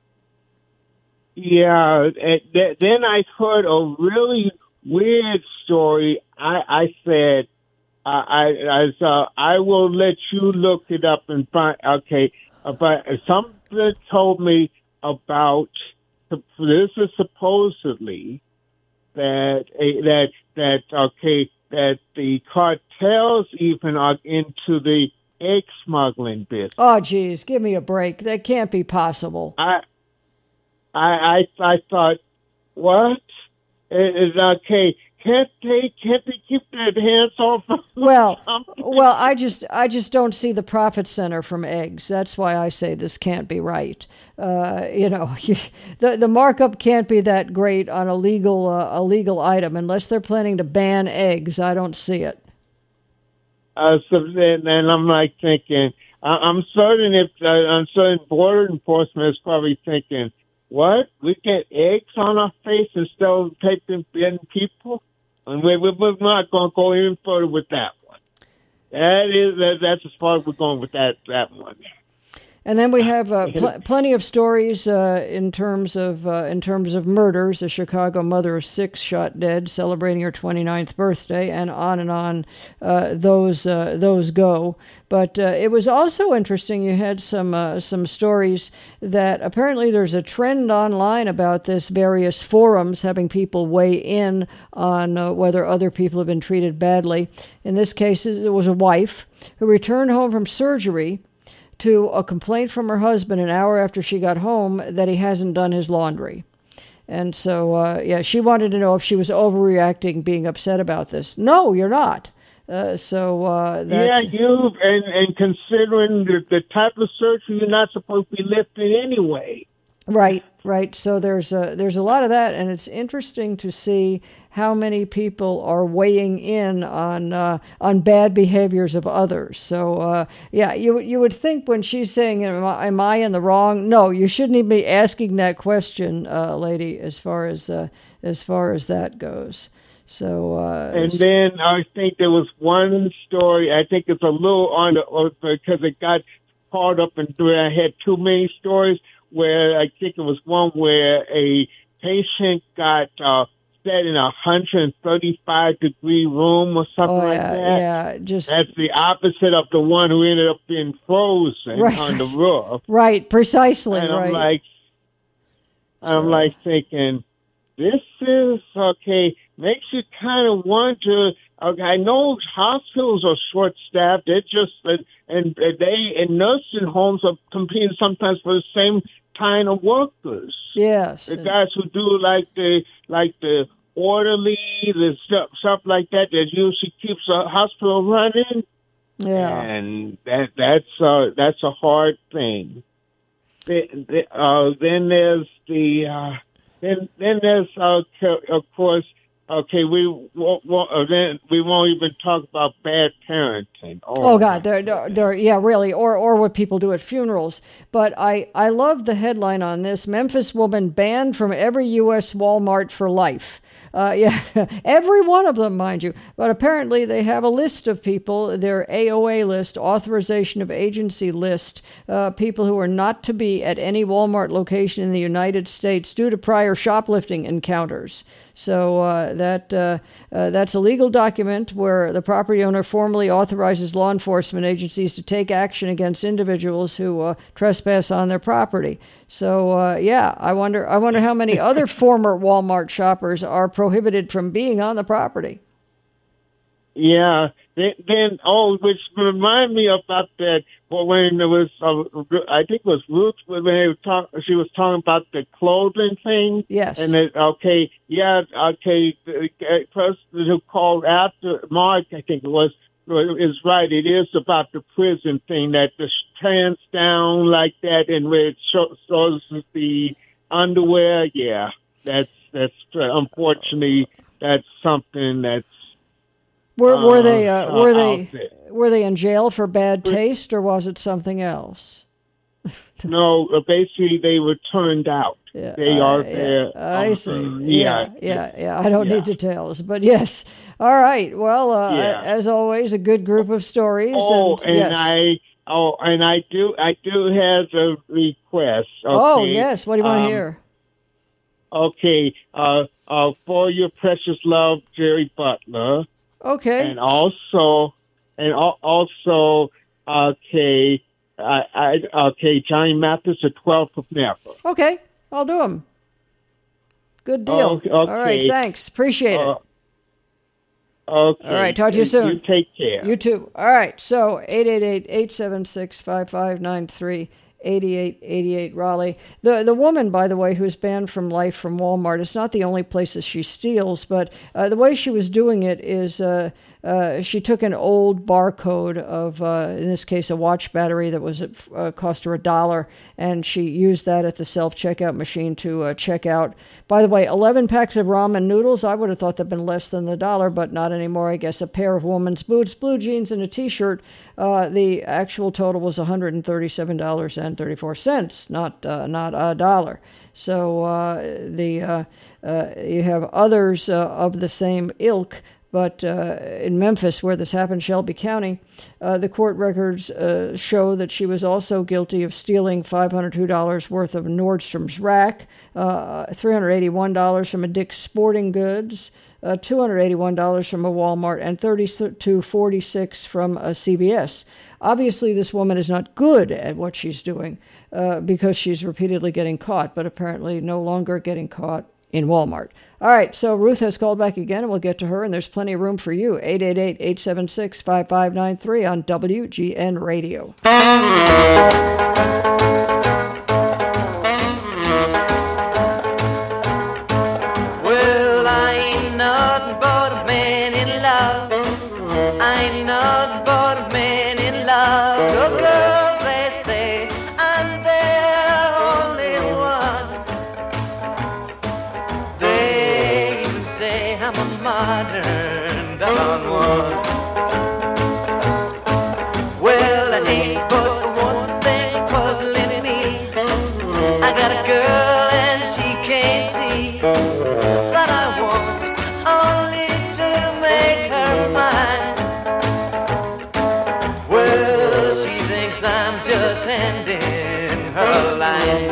Yeah. And th- then I heard a really weird story. I, I said. Uh, I I, uh, I will let you look it up and find. Okay, uh, but something told me about this is supposedly that uh, that that okay that the cartels even are into the egg smuggling business. Oh, geez, give me a break. That can't be possible. I I I, I thought, what? It is okay. Can't they? Can't they keep their hands off? Well, well, I just, I just don't see the profit center from eggs. That's why I say this can't be right. Uh, you know, the the markup can't be that great on a legal, uh, a legal item unless they're planning to ban eggs. I don't see it. Uh, so then, and I'm like thinking, I'm certain if uh, I'm certain border enforcement is probably thinking, what? We get eggs on our face instead of taking in people? And we, we, we're not going to go any further with that one. That is, that, that's as far as we're going with that, that one. And then we have uh, pl- plenty of stories uh, in terms of uh, in terms of murders. A Chicago mother of six shot dead, celebrating her twenty-ninth birthday, and on and on uh, those uh, those go. But uh, it was also interesting. You had some uh, some stories that apparently there's a trend online about this. Various forums having people weigh in on uh, whether other people have been treated badly. In this case, it was a wife who returned home from surgery to a complaint from her husband an hour after she got home that he hasn't done his laundry. And so, uh, yeah, she wanted to know if she was overreacting, being upset about this. No, you're not. Uh, so, uh, that... Yeah, you, and, and considering the, the type of surgery, you're not supposed to be lifting anyway. Right, right. So there's a, there's a lot of that, and it's interesting to see how many people are weighing in on uh, on bad behaviors of others. So uh, yeah, you you would think when she's saying, "Am I, am I in the wrong?" No, you shouldn't even be asking that question, uh, lady. As far as uh, as far as that goes. So uh, and then I think there was one story. I think it's a little on the because it got caught up in. I had too many stories. Where I think it was one where a patient got uh, set in a one hundred thirty-five degree room or something oh, like yeah, that. Yeah, just that's the opposite of the one who ended up being frozen right. on the roof. Right, precisely. And right. I'm like, I'm so. like thinking, this is okay. Makes you kind of wonder. Okay, I know hospitals are short-staffed. They're just uh, and uh, they and nursing homes are competing sometimes for the same kind of workers. Yes, the guys who do like the like the orderly, the stuff stuff like that that usually keeps a hospital running. Yeah, and that that's uh, that's a hard thing. The, the, uh, then there's the uh, then then there's uh, of course. Okay, we won't, won't, uh, then we won't even talk about bad parenting. Oh, oh God, they're, they're, they're, yeah, really, or or what people do at funerals. But I, I love the headline on this: Memphis woman banned from every U S Walmart for life. Uh, yeah, every one of them, mind you. But apparently they have a list of people, their A O A list, authorization of agency list, uh, people who are not to be at any Walmart location in the United States due to prior shoplifting encounters. So uh, that uh, uh, that's a legal document where the property owner formally authorizes law enforcement agencies to take action against individuals who uh, trespass on their property. So uh, yeah, I wonder I wonder how many other former Walmart shoppers are prohibited from being on the property. Yeah. Then, then oh, which remind me about that. Well, when there was, uh, I think it was Ruth when they were talk, she was talking about the clothing thing. Yes. And it, okay, yeah, okay. The person who called after Mark, I think it was, is right. It is about the prison thing that the pants down like that, and where it shows, shows the underwear. Yeah, that's that's unfortunately that's something that's. Were were they uh, uh, were uh, they were they in jail for bad taste, or was it something else? No, uh, basically they were turned out. Yeah, they uh, are yeah, there. I um, see. Yeah, yeah, yeah, yeah. I don't yeah. need details, but yes. All right. Well, uh, Yeah. as always, a good group of stories. Oh, and, and yes. I oh, and I do I do have a request. Okay? Oh yes. What do you want to Um, hear? Okay, uh, uh, for your precious love, Jerry Butler. Okay. And also, and al- also, okay, I, I, okay, Johnny Mathis, the twelfth of Never. Okay, I'll do them. Good deal. Oh, okay. All right, thanks. Appreciate Uh, it. Okay. All right, talk to you soon. You take care. You too. All right, so eight eight eight, eight seven six, five five nine three. eighty-eight eighty-eight Raleigh. The the woman, by the way, who's banned from life from Walmart, it's not the only places she steals, but uh, the way she was doing it is uh, uh, she took an old barcode of, uh, in this case, a watch battery that was uh, cost her a dollar, and she used that at the self-checkout machine to uh, check out. By the way, eleven packs of ramen noodles, I would have thought they'd been less than the dollar, but not anymore, I guess. A pair of woman's boots, blue jeans, and a T-shirt. Uh, the actual total was one hundred thirty-seven dollars and thirty-four cents, not uh, not a dollar. So uh, the uh, uh, you have others uh, of the same ilk But uh, in Memphis, where this happened, Shelby County, uh, the court records uh, show that she was also guilty of stealing five hundred two dollars worth of Nordstrom's rack, uh, three hundred eighty-one dollars from a Dick's Sporting Goods, uh, two hundred eighty-one dollars from a Walmart, and thirty-two forty-six from a C V S. Obviously, this woman is not good at what she's doing uh, because she's repeatedly getting caught, but apparently no longer getting caught in Walmart. All right, so Ruth has called back again, and we'll get to her, and there's plenty of room for you. eight eight eight, eight seven six, five five nine three on W G N Radio. Well, I ain't nothing but a man in love. I ain't nothing but a man in love. The girls, they say I'm their only one. They even say I'm a modern Don Juan. Well, it ain't but one thing puzzling me. I got a girl and she can't see that I want only to make her mine. Well, she thinks I'm just handing her a line.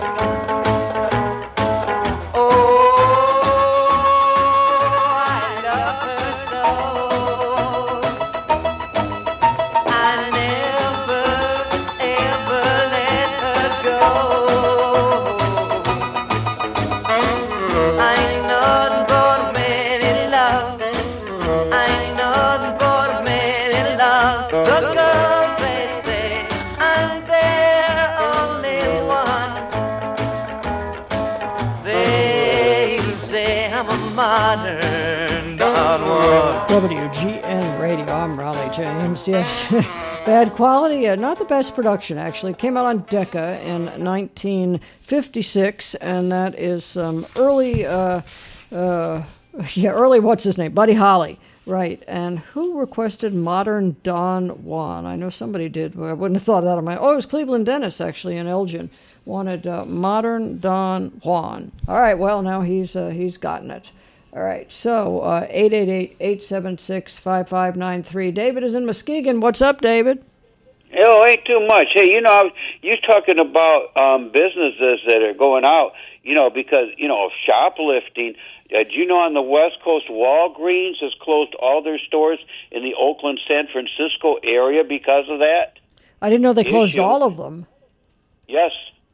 W G N Radio, I'm Raleigh James. Yes, bad quality, uh, not the best production, actually. It came out on Decca in nineteen fifty-six, and that is some um, early, uh, uh, yeah, early, what's his name? Buddy Holly, right. And who requested Modern Don Juan? I know somebody did. I wouldn't have thought of that on my, oh, it was Cleveland Dennis, actually, in Elgin. Wanted uh, Modern Don Juan. All right, well, now he's uh, he's gotten it. All right, so uh, eight eight eight, eight seven six, five five nine three. David is in Muskegon. What's up, David? Oh, ain't too much. Hey, you know, you're talking about um, businesses that are going out, you know, because, you know, of shoplifting. Uh, do you know on the West Coast, Walgreens has closed all their stores in the Oakland, San Francisco area because of that? I didn't know they closed issue. all of them. Yes.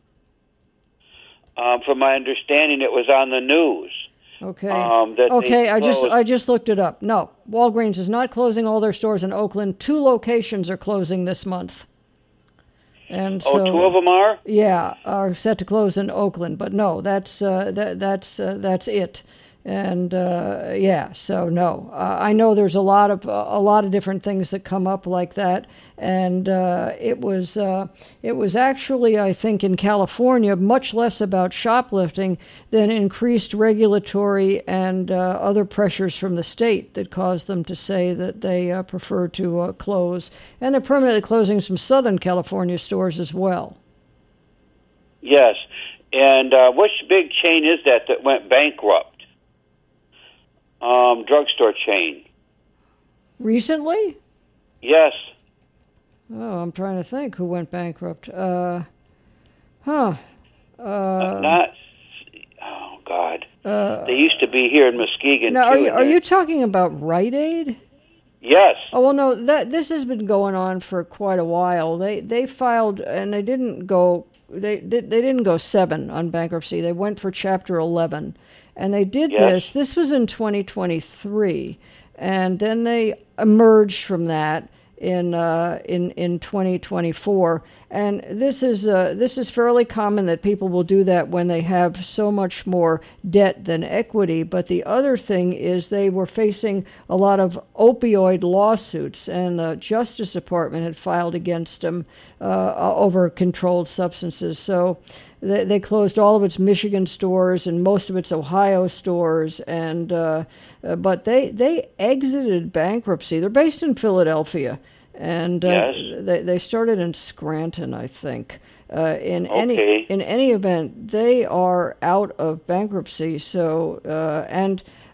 Um, from my understanding, it was on the news. Okay. Um, that okay, I just closed. I just looked it up. No, Walgreens is not closing all their stores in Oakland. Two locations are closing this month. And oh, so, two of them are? Yeah, are set to close in Oakland. But no, that's uh, that that's uh, that's it. And uh, yeah, so no, uh, I know there's a lot of uh, a lot of different things that come up like that, and uh, it was uh, it was actually, I think, in California much less about shoplifting than increased regulatory and uh, other pressures from the state that caused them to say that they uh, prefer to uh, close, and they're permanently closing some Southern California stores as well. Yes, and uh, which big chain is that that went bankrupt? Um, drugstore chain. Recently? Yes. Oh, I'm trying to think who went bankrupt. Uh, huh. Uh, uh, not. Oh God. Uh, they used to be here in Muskegon. Now, too, are you, and are they're- you talking about Rite Aid? Yes. Oh well, no. That this has been going on for quite a while. They they filed and they didn't go. They did. They didn't go seven on bankruptcy. They went for Chapter eleven, and they did Yes. this. This was in twenty twenty-three, and then they emerged from that in uh, in in twenty twenty-four. And this is uh, this is fairly common that people will do that when they have so much more debt than equity. But the other thing is they were facing a lot of opioid lawsuits, and the Justice Department had filed against them uh, over controlled substances. So they, they closed all of its Michigan stores and most of its Ohio stores, and uh, uh, but they they exited bankruptcy. They're based in Philadelphia. And uh, Yes. they they started in Scranton, I think. Uh, in Okay. any in any event, they are out of bankruptcy. So uh, and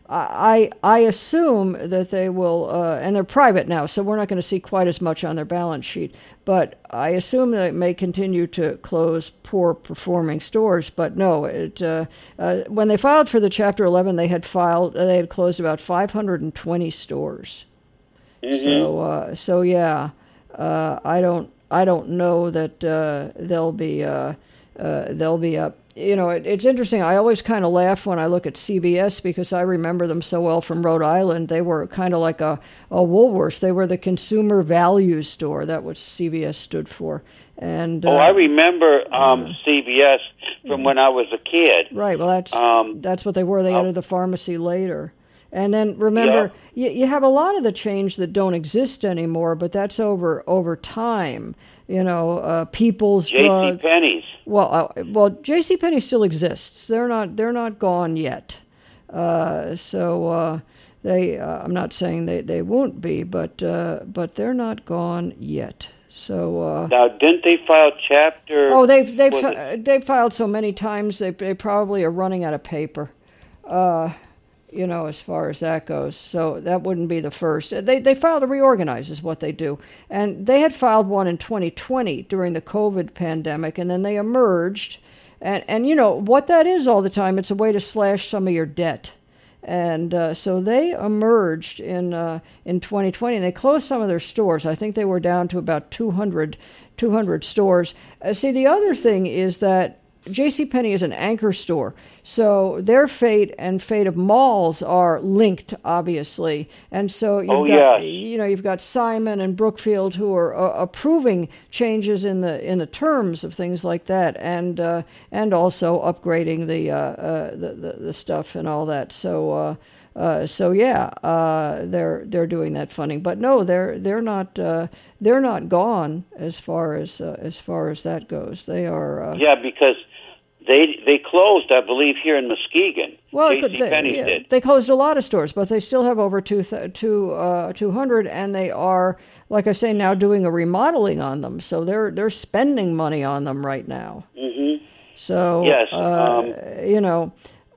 I I assume that they will, uh, and they're private now, so we're not going to see quite as much on their balance sheet. But I assume that it may continue to close poor performing stores. But no, it uh, uh, when they filed for the Chapter eleven, they had filed they had closed about five hundred twenty stores. Mm-hmm. So uh, so yeah, uh, I don't I don't know that uh, they'll be uh, uh, they'll be up. You know, it, it's interesting. I always kind of laugh when I look at C V S because I remember them so well from Rhode Island. They were kind of like a, a Woolworths. They were the consumer value store. That what C V S stood for. And oh, uh, I remember um, C V S from when I was a kid. Right. Well, that's um, that's what they were. They added the pharmacy later. And then remember, you, you have a lot of the chains that don't exist anymore, but that's over over time. You know, uh, People's J C Drug. Penney's. Well, uh, well, J C Penney still exists. They're not. They're not gone yet. Uh, so uh, they. Uh, I'm not saying they, they won't be, but uh, but they're not gone yet. So uh, now, didn't they file Chapter? oh, they've they've was fi- they've filed so many times. They they probably are running out of paper. Uh, you know, as far as that goes. So that wouldn't be the first. They they filed to reorganize is what they do. And they had filed one in twenty twenty during the COVID pandemic, and then they emerged. And, and you know, what that is all the time, it's a way to slash some of your debt. And uh, so they emerged in uh, in twenty twenty, and they closed some of their stores. I think they were down to about two hundred, two hundred stores. Uh, see, the other thing is that JCPenney is an anchor store, so their fate and fate of malls are linked, obviously. And so you've oh, got, yes. you know, you've got Simon and Brookfield who are uh, approving changes in the in the terms of things like that, and uh, and also upgrading the, uh, uh, the the the stuff and all that. So. Uh, Uh, so yeah, uh, they're they're doing that funding, but no, they're they're not uh, they're not gone as far as uh, as far as that goes. They are. Uh, yeah, because they they closed, I believe, here in Muskegon. Well, J C Penney's yeah, did. they closed a lot of stores, but they still have over two th- two uh, two hundred, and they are, like I say, now doing a remodeling on them. So they're they're spending money on them right now. Mm-hmm. So yes, uh, um, you know.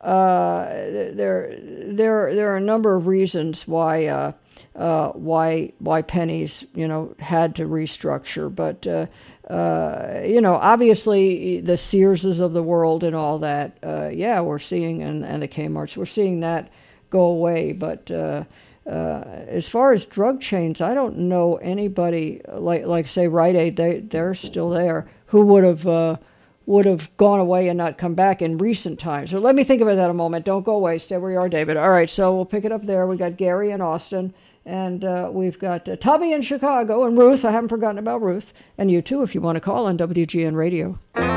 Uh, there, there, there are a number of reasons why, uh, uh, why, why Penny's, you know, had to restructure. But, uh, uh, you know, obviously the Searses of the world and all that, uh, yeah, we're seeing, and, and the Kmarts, we're seeing that go away. But uh, uh, as far as drug chains, I don't know anybody like, like say Rite Aid, they, they're still there, who would have. Uh, would have gone away and not come back in recent times. So let me think about that a moment. Don't go away. Stay where you are, David. All right, so we'll pick it up there. We got Gary in Austin, and uh, we've got uh, Tubby in Chicago, and Ruth. I haven't forgotten about Ruth. And you, too, if you want to call on W G N Radio.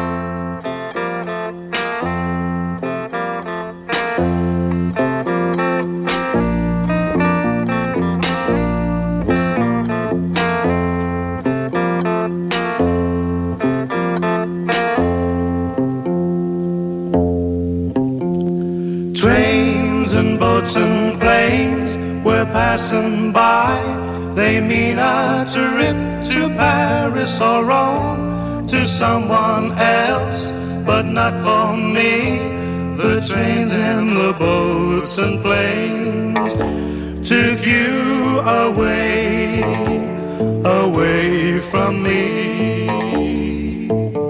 And boats and planes we're passing by. They mean a trip to Paris or Rome, to someone else, but not for me. The trains and the boats and planes took you away, away from me.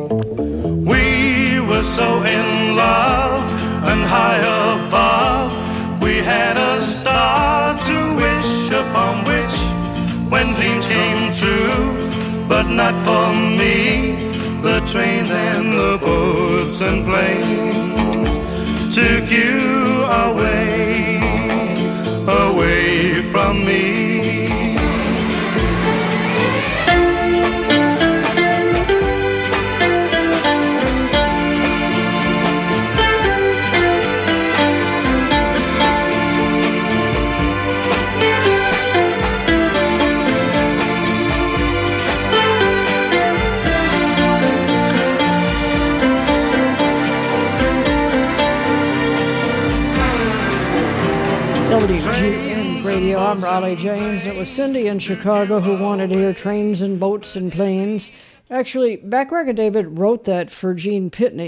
We were so in love and high above. We had a star to wish upon which, when dreams came true, but not for me. The trains and the boats and planes took you away, away from me. W G N Radio, I'm Raleigh James. It was Cindy in Chicago who wanted to hear Trains and Boats and Planes. Actually, Backrack David wrote that for Gene Pitney,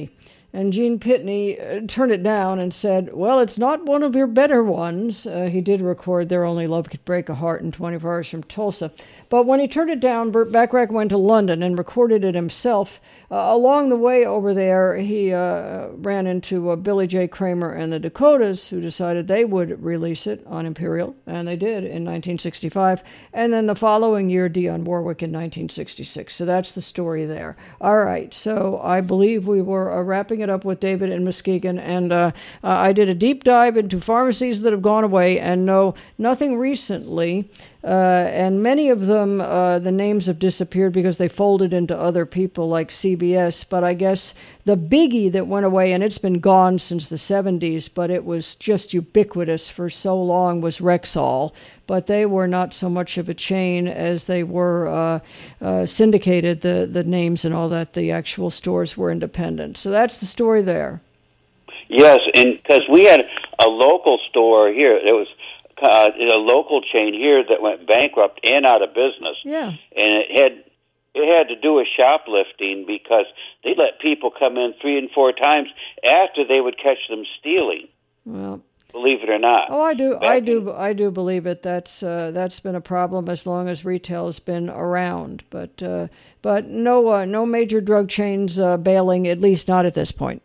And Gene Pitney uh, turned it down and said, well, it's not one of your better ones. Uh, he did record Their Only Love Could Break a Heart in twenty-four Hours from Tulsa. But when he turned it down, Burt Bacharach went to London and recorded it himself. Uh, along the way over there, he uh, ran into uh, Billy J. Kramer and the Dakotas, who decided they would release it on Imperial, and they did in nineteen sixty-five. And then the following year, Dionne Warwick in nineteen sixty-six. So that's the story there. All right, so I believe we were uh, wrapping it up with David in Muskegon, and uh, uh, I did a deep dive into pharmacies that have gone away, and no, nothing recently. Uh, and many of them, uh, the names have disappeared because they folded into other people like C B S. But I guess the biggie that went away, and it's been gone since the seventies, but it was just ubiquitous for so long, was Rexall. But they were not so much of a chain as they were uh, uh, syndicated, the, the names and all that. The actual stores were independent. So that's the story there. Yes, and because we had a local store here. It was Uh, a local chain here that went bankrupt and out of business. Yeah. And it had it had to do with shoplifting because they let people come in three and four times after they would catch them stealing. Well, believe it or not. Oh, I do, Back I in- do, I do believe it. That's uh, that's been a problem as long as retail's been around. But uh, but no uh, no major drug chains uh, bailing, at least not at this point.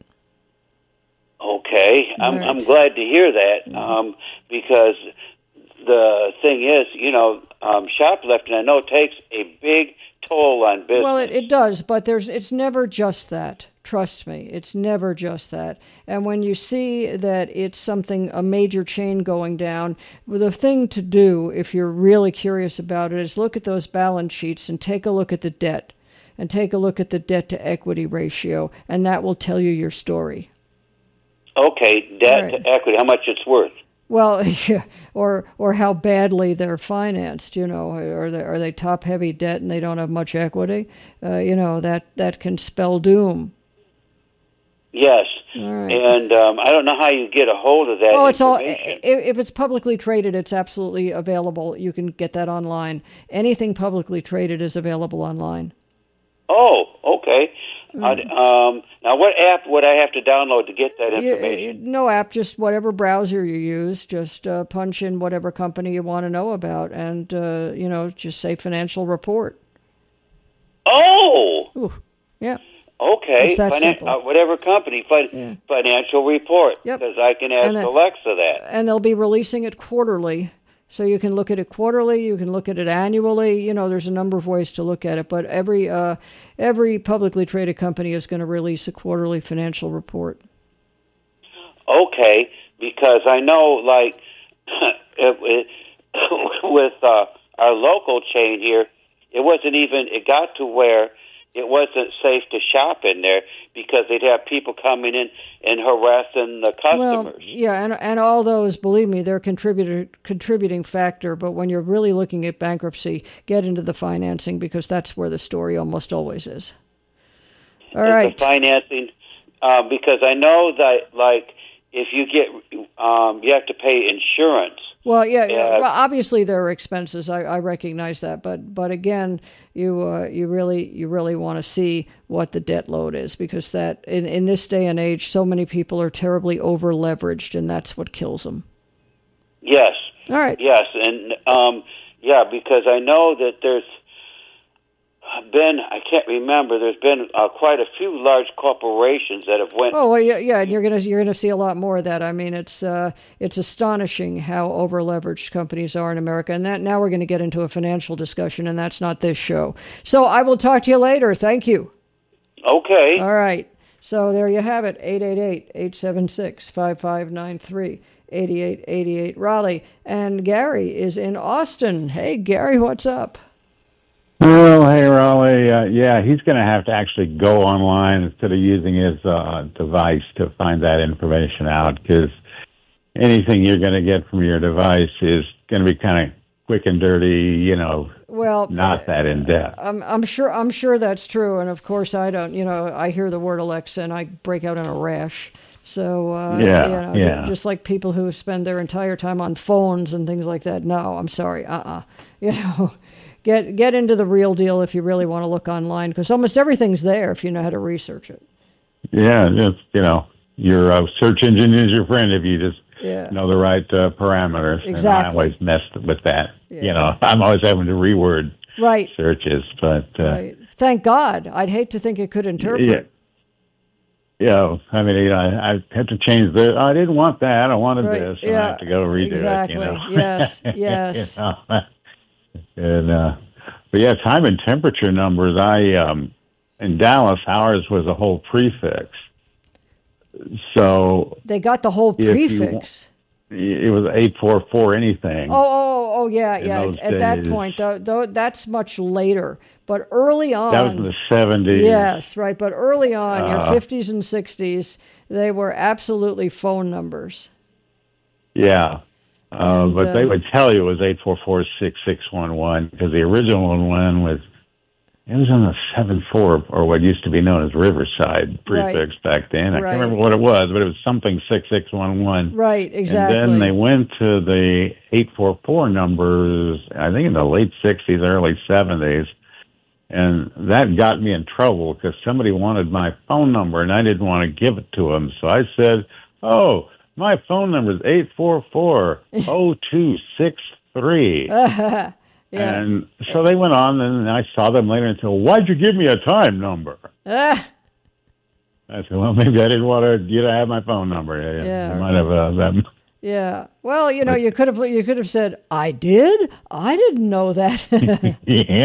Okay, I'm Right. I'm glad to hear that um, because the thing is, you know, um, shoplifting I know takes a big toll on business. Well, it, it does, but there's it's never just that. Trust me, it's never just that. And when you see that it's something, a major chain going down, well, the thing to do, if you're really curious about it, is look at those balance sheets and take a look at the debt, and take a look at the debt to equity ratio, and that will tell you your story. Okay, debt Right. to equity, how much it's worth. Well, yeah, or or how badly they're financed. You know, are they are they top heavy debt and they don't have much equity? Uh, you know that that can spell doom. Yes, All right. and um, I don't know how you get a hold of that Oh, it's all. information. If, if it's publicly traded, it's absolutely available. You can get that online. Anything publicly traded is available online. Oh, okay. Mm. I'd, um, now, what app would I have to download to get that You- information? no app, just whatever browser you use. Just uh, punch in whatever company you want to know about, and uh, you know, just say financial report. Oh, Ooh, yeah. okay. It's that Finan- simple. uh, whatever company, fin- financial report. Yep. Because I can ask And then- Alexa that. And they'll be releasing it quarterly. So you can look at it quarterly, you can look at it annually. You know, there's a number of ways to look at it, but every uh, every publicly traded company is going to release a quarterly financial report. Okay, because I know, like, it, it, with uh, our local chain here, it wasn't even, it got to where it wasn't safe to shop in there because they'd have people coming in and harassing the customers. Well, yeah, and and all those, believe me, they're contributor contributing factor. But when you're really looking at bankruptcy, get into the financing because that's where the story almost always is. All And right. the financing, um, because I know that, like, if you get, um, you have to pay insurance. Well, yeah, yeah. Yeah. Well, obviously there are expenses. I, I recognize that, but but again, you uh, you really you really want to see what the debt load is because that in, in this day and age, so many people are terribly over leveraged, and that's what kills them. Yes. All right. Yes, and um, yeah, because I know that there's been, I can't remember, there's been uh, quite a few large corporations that have went. Oh well, yeah, yeah, and you're gonna you're gonna see a lot more of that. I mean, it's uh, it's astonishing how over leveraged companies are in America, and that now we're going to get into a financial discussion, and that's not this show. So I will talk to you later. Thank you. Okay. All right. So there you have it. eight eight eight, eight seven six, five five nine three. eighty-eight eighty-eight Raleigh. And Gary is in Austin. Hey, Gary, what's up? Well, hey, Raleigh. Uh, yeah, he's going to have to actually go online instead of using his uh, device to find that information out because anything you're going to get from your device is going to be kind of quick and dirty, you know, Well, not that in depth. I'm I'm sure I'm sure that's true, and of course I don't. You know, I hear the word Alexa and I break out in a rash. So uh, Yeah, you know, yeah. ju- just like people who spend their entire time on phones and things like that. No, I'm sorry. Uh-uh. You know, get get into the real deal if you really want to look online, because almost everything's there if you know how to research it. Yeah, just, you know, your uh, search engine is your friend if you just Yeah. know the right uh, parameters. And I Exactly. always messed with that. Yeah. You know, I'm always having to reword Right. searches, but uh, Right. Thank God. I'd hate to think it could interpret. yeah. Yeah, I mean, you know, I, I had to change the. I didn't want that. I wanted Right, this, and yeah, I have to go redo exactly. it. You know? Yes, yes. You know? And uh, but yeah, time and temperature numbers. I um, in Dallas, ours was a whole prefix. So They got the whole if you prefix. wa- it was eight four four anything. Oh, oh, oh, yeah, In yeah. those At that days. point, though, though, that's much later. But early on, That was in the seventies. yes, right. But early on, your Uh, fifties and sixties, they were absolutely phone numbers. Yeah. Uh, And, but uh, they would tell you it was eight four four, six six one one because the original one was, it was on the seven four, or what used to be known as Riverside prefix back then. I Right. can't remember what it was, but it was something six six one one. Right, exactly. And then they went to the eight four four numbers, I think in the late sixties, early seventies. And that got me in trouble because somebody wanted my phone number and I didn't want to give it to them. So I said, oh, my phone number is eight four four, oh two six three. yeah. And so they went on, and I saw them later and said, why'd you give me a time number? Ah, I said, well, maybe I didn't want to, you to have my phone number. Yeah, Yeah. I might have uh, them. yeah. Well, you know, you could have you could have said, "I did. I didn't know that." yeah.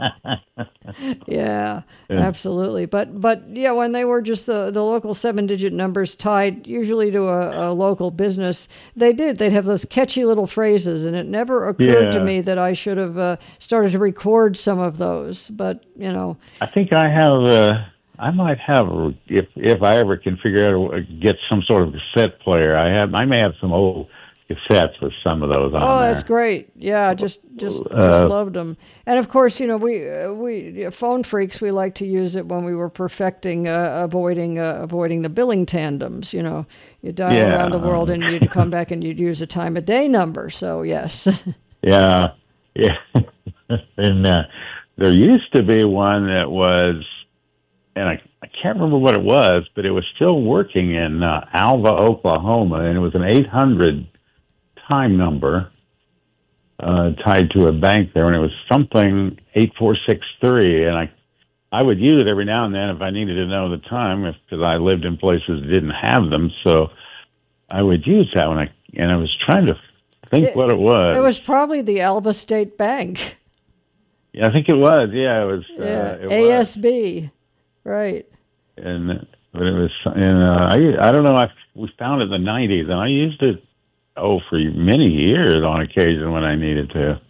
Yeah, Yeah. absolutely. But but yeah, when they were just the, the local seven digit numbers tied usually to a, a local business, they did. They'd have those catchy little phrases, and it never occurred to Yeah. me that I should have uh, started to record some of those. But you know, I think I have, uh, I might have, a- if if I ever can figure out, a, get some sort of cassette player, I have, I may have some old cassettes with some of those on oh, there. that's great. Yeah, just just, Uh, just loved them. And of course, you know, we uh, we phone freaks. We like to use it when we were perfecting uh, avoiding uh, avoiding the billing tandems. You know, you dial Yeah. around the world and you'd come back and you'd use a time of day number. So yes. Yeah, yeah. and uh, there used to be one that was, and I, I can't remember what it was, but it was still working in uh, Alva, Oklahoma, and it was an eight hundred time number uh, tied to a bank there, and it was something eight four six three, and I I would use it every now and then if I needed to know the time, because I lived in places that didn't have them, so I would use that one, I, and I was trying to think It- what it was. It was probably the Alva State Bank. Yeah, I think it was. Yeah, it was. Yeah, Uh, it A was. S B. Right. And but it was. And uh, I I don't know. I we found it in the nineties, and I used it oh for many years on occasion when I needed to.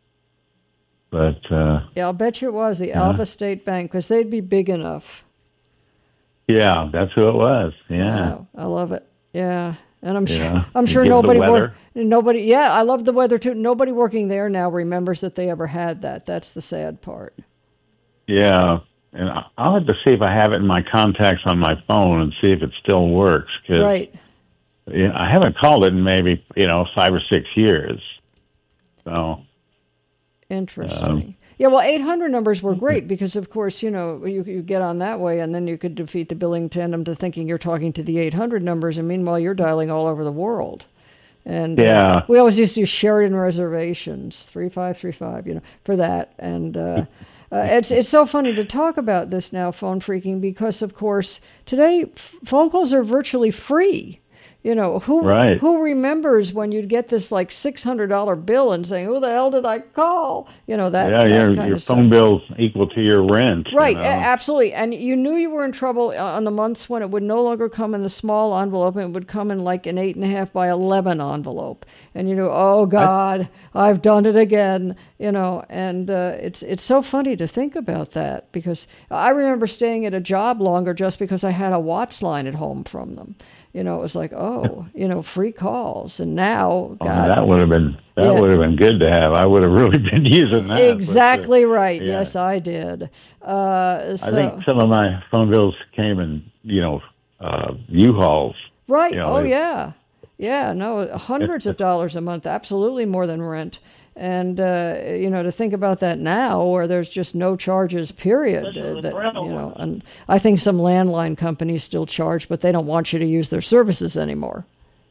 But uh, Yeah, I'll bet you it was the Yeah. Alva State Bank because they'd be big enough. yeah, that's who it was. Yeah. Wow, I love it. Yeah, and I'm Yeah. sure I'm You sure give the nobody weather. work, nobody. Yeah, I love the weather too. Nobody working there now remembers that they ever had that. That's the sad part. Yeah. And I- I'll have to see if I have it in my contacts on my phone and see if it still works. Cause, Right. Yeah, I haven't called it in maybe you know five or six years. So. Interesting. Um, yeah, well, eight hundred numbers were great because, of course, you know, you, you get on that way and then you could defeat the billing tandem to thinking you're talking to the eight hundred numbers, and meanwhile, you're dialing all over the world. And uh, Yeah. we always used to use Sheridan reservations, three five three five, you know, for that. And uh, uh, it's it's so funny to talk about this now, phone freaking, because, of course, today f- phone calls are virtually free. You know, who Right. who remembers when you'd get this like six hundred dollar bill and saying, "Who the hell did I call?" You know, that, yeah, that your kind your of stuff. phone bill's equal to your rent. you Right, know. a- absolutely. And you knew you were in trouble uh, on the months when it would no longer come in the small envelope and it would come in like an eight and a half by eleven envelope. And you knew, oh God, I've done it again, you know, and uh, it's, it's so funny to think about that because I remember staying at a job longer just because I had a Watts line at home from them. You know, it was like, oh, you know, free calls. And now, Oh, God, that would have been that Yeah. would have been good to have. I would have really been using that. but, uh, exactly right. yeah. Yes, I did. Uh, so, I think some of my phone bills came in, you know, uh, U-Hauls. Right. You know, oh, they- yeah. Yeah. No, hundreds of dollars a month. Absolutely more than rent. And, uh, you know, to think about that now, where there's just no charges, period. Uh, that, you know, and I think some landline companies still charge, but they don't want you to use their services anymore.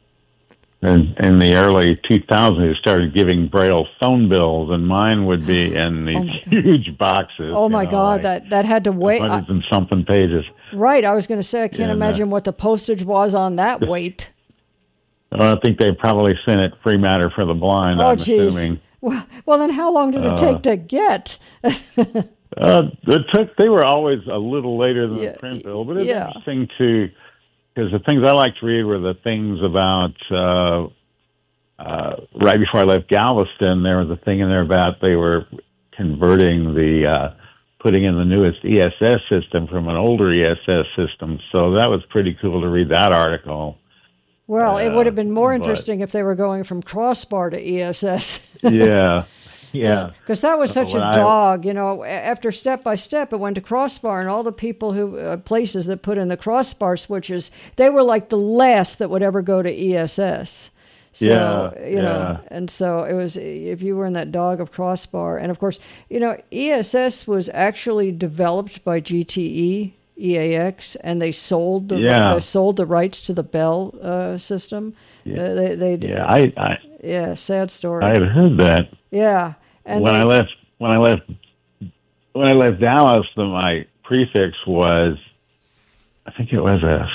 In, in the early two thousands, they started giving Braille phone bills, and mine would be in these Oh huge boxes. Oh, my you know, God, like that, that had to wait. hundreds and something pages. Right, I was going to say, I can't Yeah, imagine what the postage was on that weight. Well, I think they probably sent it free matter for the blind, Oh, I'm geez. assuming. Well, well, then how long did it Uh, take to get? Uh, it took. They were always a little later than Yeah, the print bill, but it's yeah. interesting to because the things I like to read were the things about uh, uh, right before I left Galveston. There was a thing in there about they were converting the uh, putting in the newest E S S system from an older E S S system, so that was pretty cool to read that article. Well, it would have been more but- interesting if they were going from crossbar to E S S. Yeah, yeah. Because that was such When a I- dog, you know. a- After step by step, it went to crossbar, and all the people who uh, places that put in the crossbar switches, they were like the last that would ever go to E S S. So, Yeah, you know, yeah. and so it was, if you were in that dog of crossbar. And of course, you know, E S S was actually developed by G T E, E A X, and they sold the Yeah. they sold the rights to the Bell uh, system. Yeah. Uh, they, they Yeah, I, I, yeah, sad story. I had heard that. Yeah, and when they- I left, when I left, when I left Dallas, the, my prefix was, I think it was a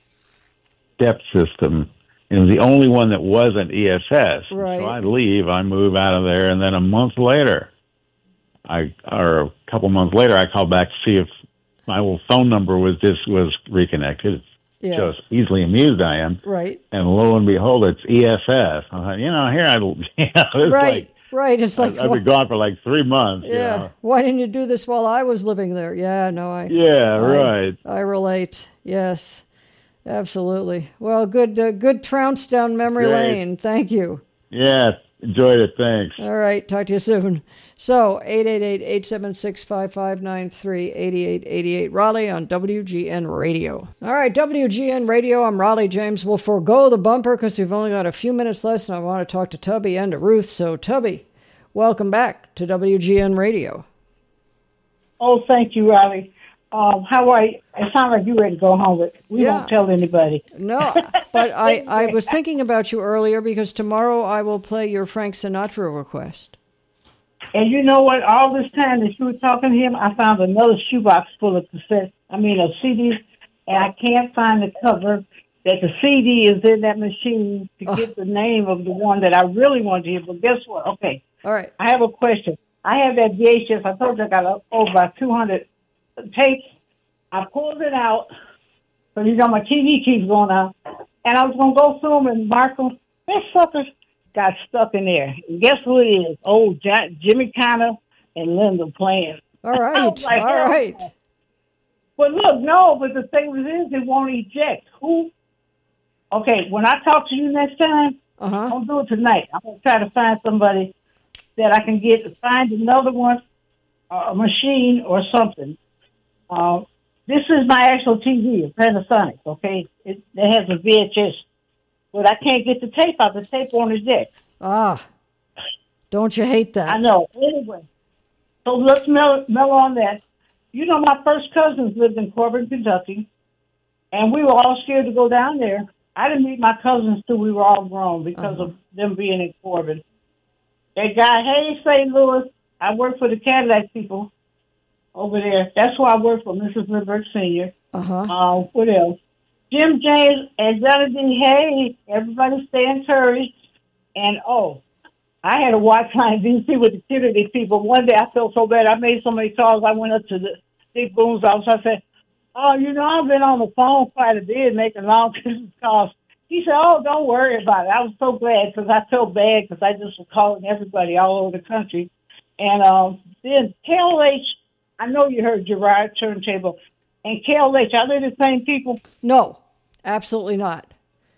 step system. It was the only one that wasn't E S S. Right. So I'd leave, I move out of there, and then a month later, I or a couple months later, I called back to see if my old phone number was just was reconnected. Yeah. Shows easily amused I am. Right. And lo and behold, it's E S S. I thought, you know, here I, you know, it's right, like right. It's like, I've, I've been wh- gone for like three months. you yeah. know. Why didn't you do this while I was living there? Yeah, no, I. Yeah, I- right. I relate. Yes, absolutely. Well, good, uh, good trounce down memory Great. lane. Thank you. Yeah, enjoyed it. Thanks. All right, talk to you soon. So, eight eight eight, eight seven six, five five nine three, eight eight eight eight, Raleigh on W G N Radio. All right, W G N Radio, I'm Raleigh James. We'll forego the bumper because we've only got a few minutes left, and I want to talk to Tubby and to Ruth. So, Tubby, welcome back to W G N Radio. Oh, thank you, Riley. Um, how are you? It sounds like you're ready to go home, but we Yeah. won't tell anybody. No, but I, I was thinking about you earlier because tomorrow I will play your Frank Sinatra request. And you know what? All this time that you were talking to him, I found another shoebox full of cassettes, I mean, of C Ds, and I can't find the cover that the C D is in that machine to get the name of the one that I really want to hear. But guess what? Okay. All right. I have a question. I have that V H S. I told you I got uh, over about two hundred tapes. I pulled it out, because you know my T V keeps going out, and I was going to go through them and mark them. This sucker got stuck in there. And guess who it is? Oh, J- Jimmy Connor and Linda playing. All right, I was like, all hell right. no. But look, no, but the thing is, it won't eject. Who? Okay, when I talk to you next time, uh-huh. don't do it tonight. I'm going to try to find somebody that I can get, find another one, uh, a machine or something. Uh, this is my actual T V, a Panasonic, okay? It, it has a V H S, but I can't get the tape out. The tape on the deck. Ah, don't you hate that? I know. Anyway, so let's mellow, mellow on that. You know, my first cousins lived in Corbin, Kentucky, and we were all scared to go down there. I didn't meet my cousins till we were all grown because Uh-huh. of them being in Corbin. That guy, hey, Saint Louis, I work for the Cadillac people over there. That's who I work for, Missus Lindbergh Senior Uh-huh. Uh, what else? Jim James and Johnny D. Hey, everybody stay encouraged. And, oh, I had a watch line D C with the Kennedy people. One day I felt so bad. I made so many calls. I went up to the Dick Boone's office. I said, oh, you know, I've been on the phone quite a bit making long distance calls. He said, oh, don't worry about it. I was so glad because I felt bad because I just was calling everybody all over the country. And um, then K L H, I know you heard Gerard Turntable. And K L H, are they the same people? No, absolutely not.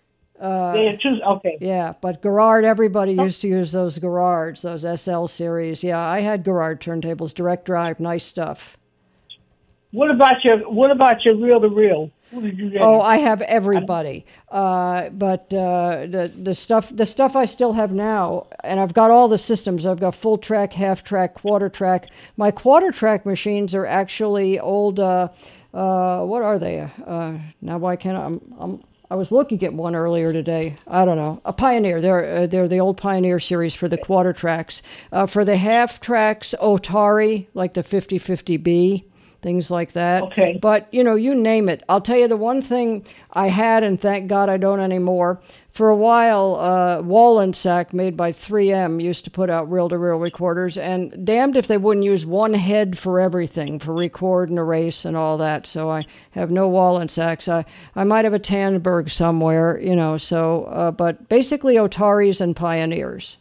Uh, They're two, okay. Yeah, but Garrard, everybody used to use those Garrards, those S L series. Yeah, I had Garrard turntables, direct drive, nice stuff. What about your What about your reel to reel? Who did you get? Oh, I have everybody. Uh, but uh, the the stuff the stuff I still have now, and I've got all the systems. I've got full track, half track, quarter track. My quarter track machines are actually old. Uh, uh, what are they? Uh, now why can't I? I'm, I'm I was looking at one earlier today. I don't know. A Pioneer. They're uh, they're the old Pioneer series for the quarter tracks. Uh, for the half tracks, Otari, like the fifty fifty B. Things like that. Okay. But, you know, you name it. I'll tell you the one thing I had, and thank God I don't anymore. For a while, uh, Wallensack, made by three M, used to put out reel-to-reel recorders, and damned if they wouldn't use one head for everything, for record and erase and all that. So I have no Wallensacks. I, I might have a Tandberg somewhere, you know, so, uh, but basically Otaris and Pioneers.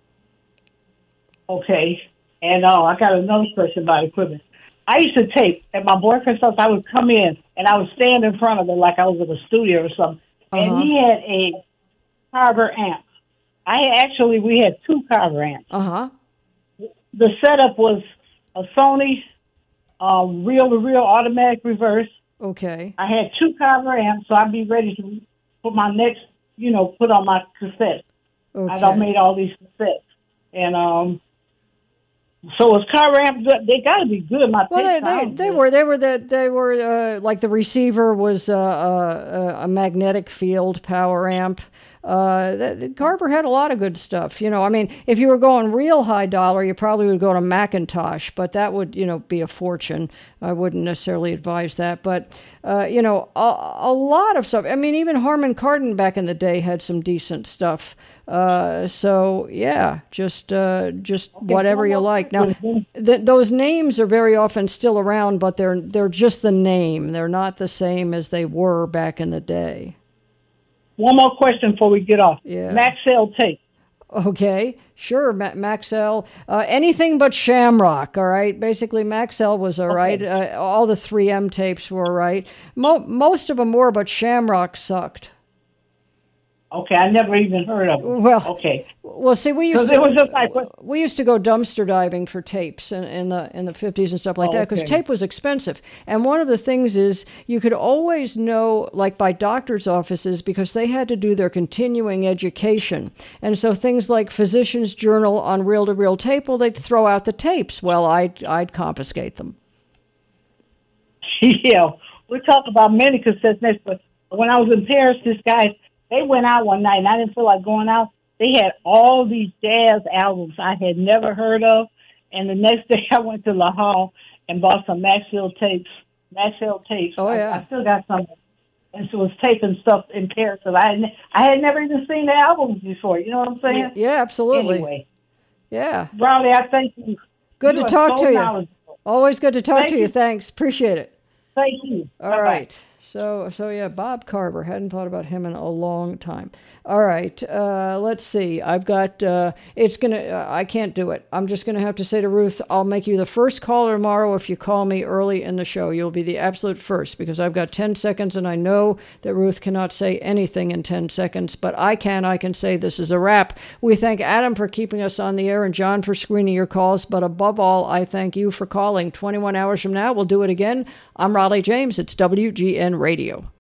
Okay. And uh, I got another question about equipment. I used to tape at my boyfriend's house. I would come in and I would stand in front of it like I was in a studio or something. Uh-huh. And he had a Carver amp. I had, actually, we had two Carver amps. Uh huh. The setup was a Sony um, reel-to-reel automatic reverse. Okay. I had two Carver amps, so I'd be ready to put my next, you know, put on my cassette. Okay. I'd all made all these cassettes. And, um, so was Carver amp good? They got to be good. My well, they, tape they, sounds they good. were they were the, they were uh, like the receiver was uh, uh, a magnetic field power amp. Uh, the, Carver had a lot of good stuff. You know, I mean, if you were going real high dollar, you probably would go to Macintosh, but that would, you know, be a fortune. I wouldn't necessarily advise that. But, uh, you know, a, a lot of stuff. I mean, even Harman Kardon back in the day had some decent stuff. Uh, so, yeah, just uh, just Okay, whatever you like. Now, th- those names are very often still around, but they're they're just the name. They're not the same as they were back in the day. One more question before we get off. Yeah. Maxell tape. Okay, sure, Ma- Maxell. Uh, anything but Shamrock, all right? Basically, Maxell was all right. Uh, all the three M tapes were all right. Mo- most of them were, but Shamrock sucked. Okay, I never even heard of them. Well, okay. Well, see, we used 'Cause to it was just like, we used to go dumpster diving for tapes in, in the in the fifties and stuff like that because Okay. tape was expensive. And one of the things is you could always know, like by doctors' offices, because they had to do their continuing education. And so things like Physician's Journal on reel-to-reel tape, well, they'd throw out the tapes. Well, I'd I'd confiscate them. Yeah, we talked about many cassettes next, but when I was in Paris, this guy, they went out one night, and I didn't feel like going out. They had all these jazz albums I had never heard of, and the next day I went to La Hall and bought some Maxell tapes. Maxell tapes. Oh, yeah. I, I still got some, and so was taping stuff in Paris that I had, ne- I had never even seen the albums before. You know what I'm saying? Yeah, absolutely. Anyway, Yeah. Rowley, I thank you. Good You to are talk so to you. knowledgeable. Always good to talk Thank to you. you. Thanks. Appreciate it. Thank you. All Bye-bye. right. So, so yeah, Bob Carver. Hadn't thought about him in a long time. All right. Uh, let's see. I've got, uh, it's going to, uh, I can't do it. I'm just going to have to say to Ruth, I'll make you the first caller tomorrow if you call me early in the show. You'll be the absolute first because I've got ten seconds and I know that Ruth cannot say anything in ten seconds, but I can. I can say this is a wrap. We thank Adam for keeping us on the air and John for screening your calls, but above all, I thank you for calling. twenty-one hours from now, we'll do it again. I'm Raleigh James. It's W G N Radio.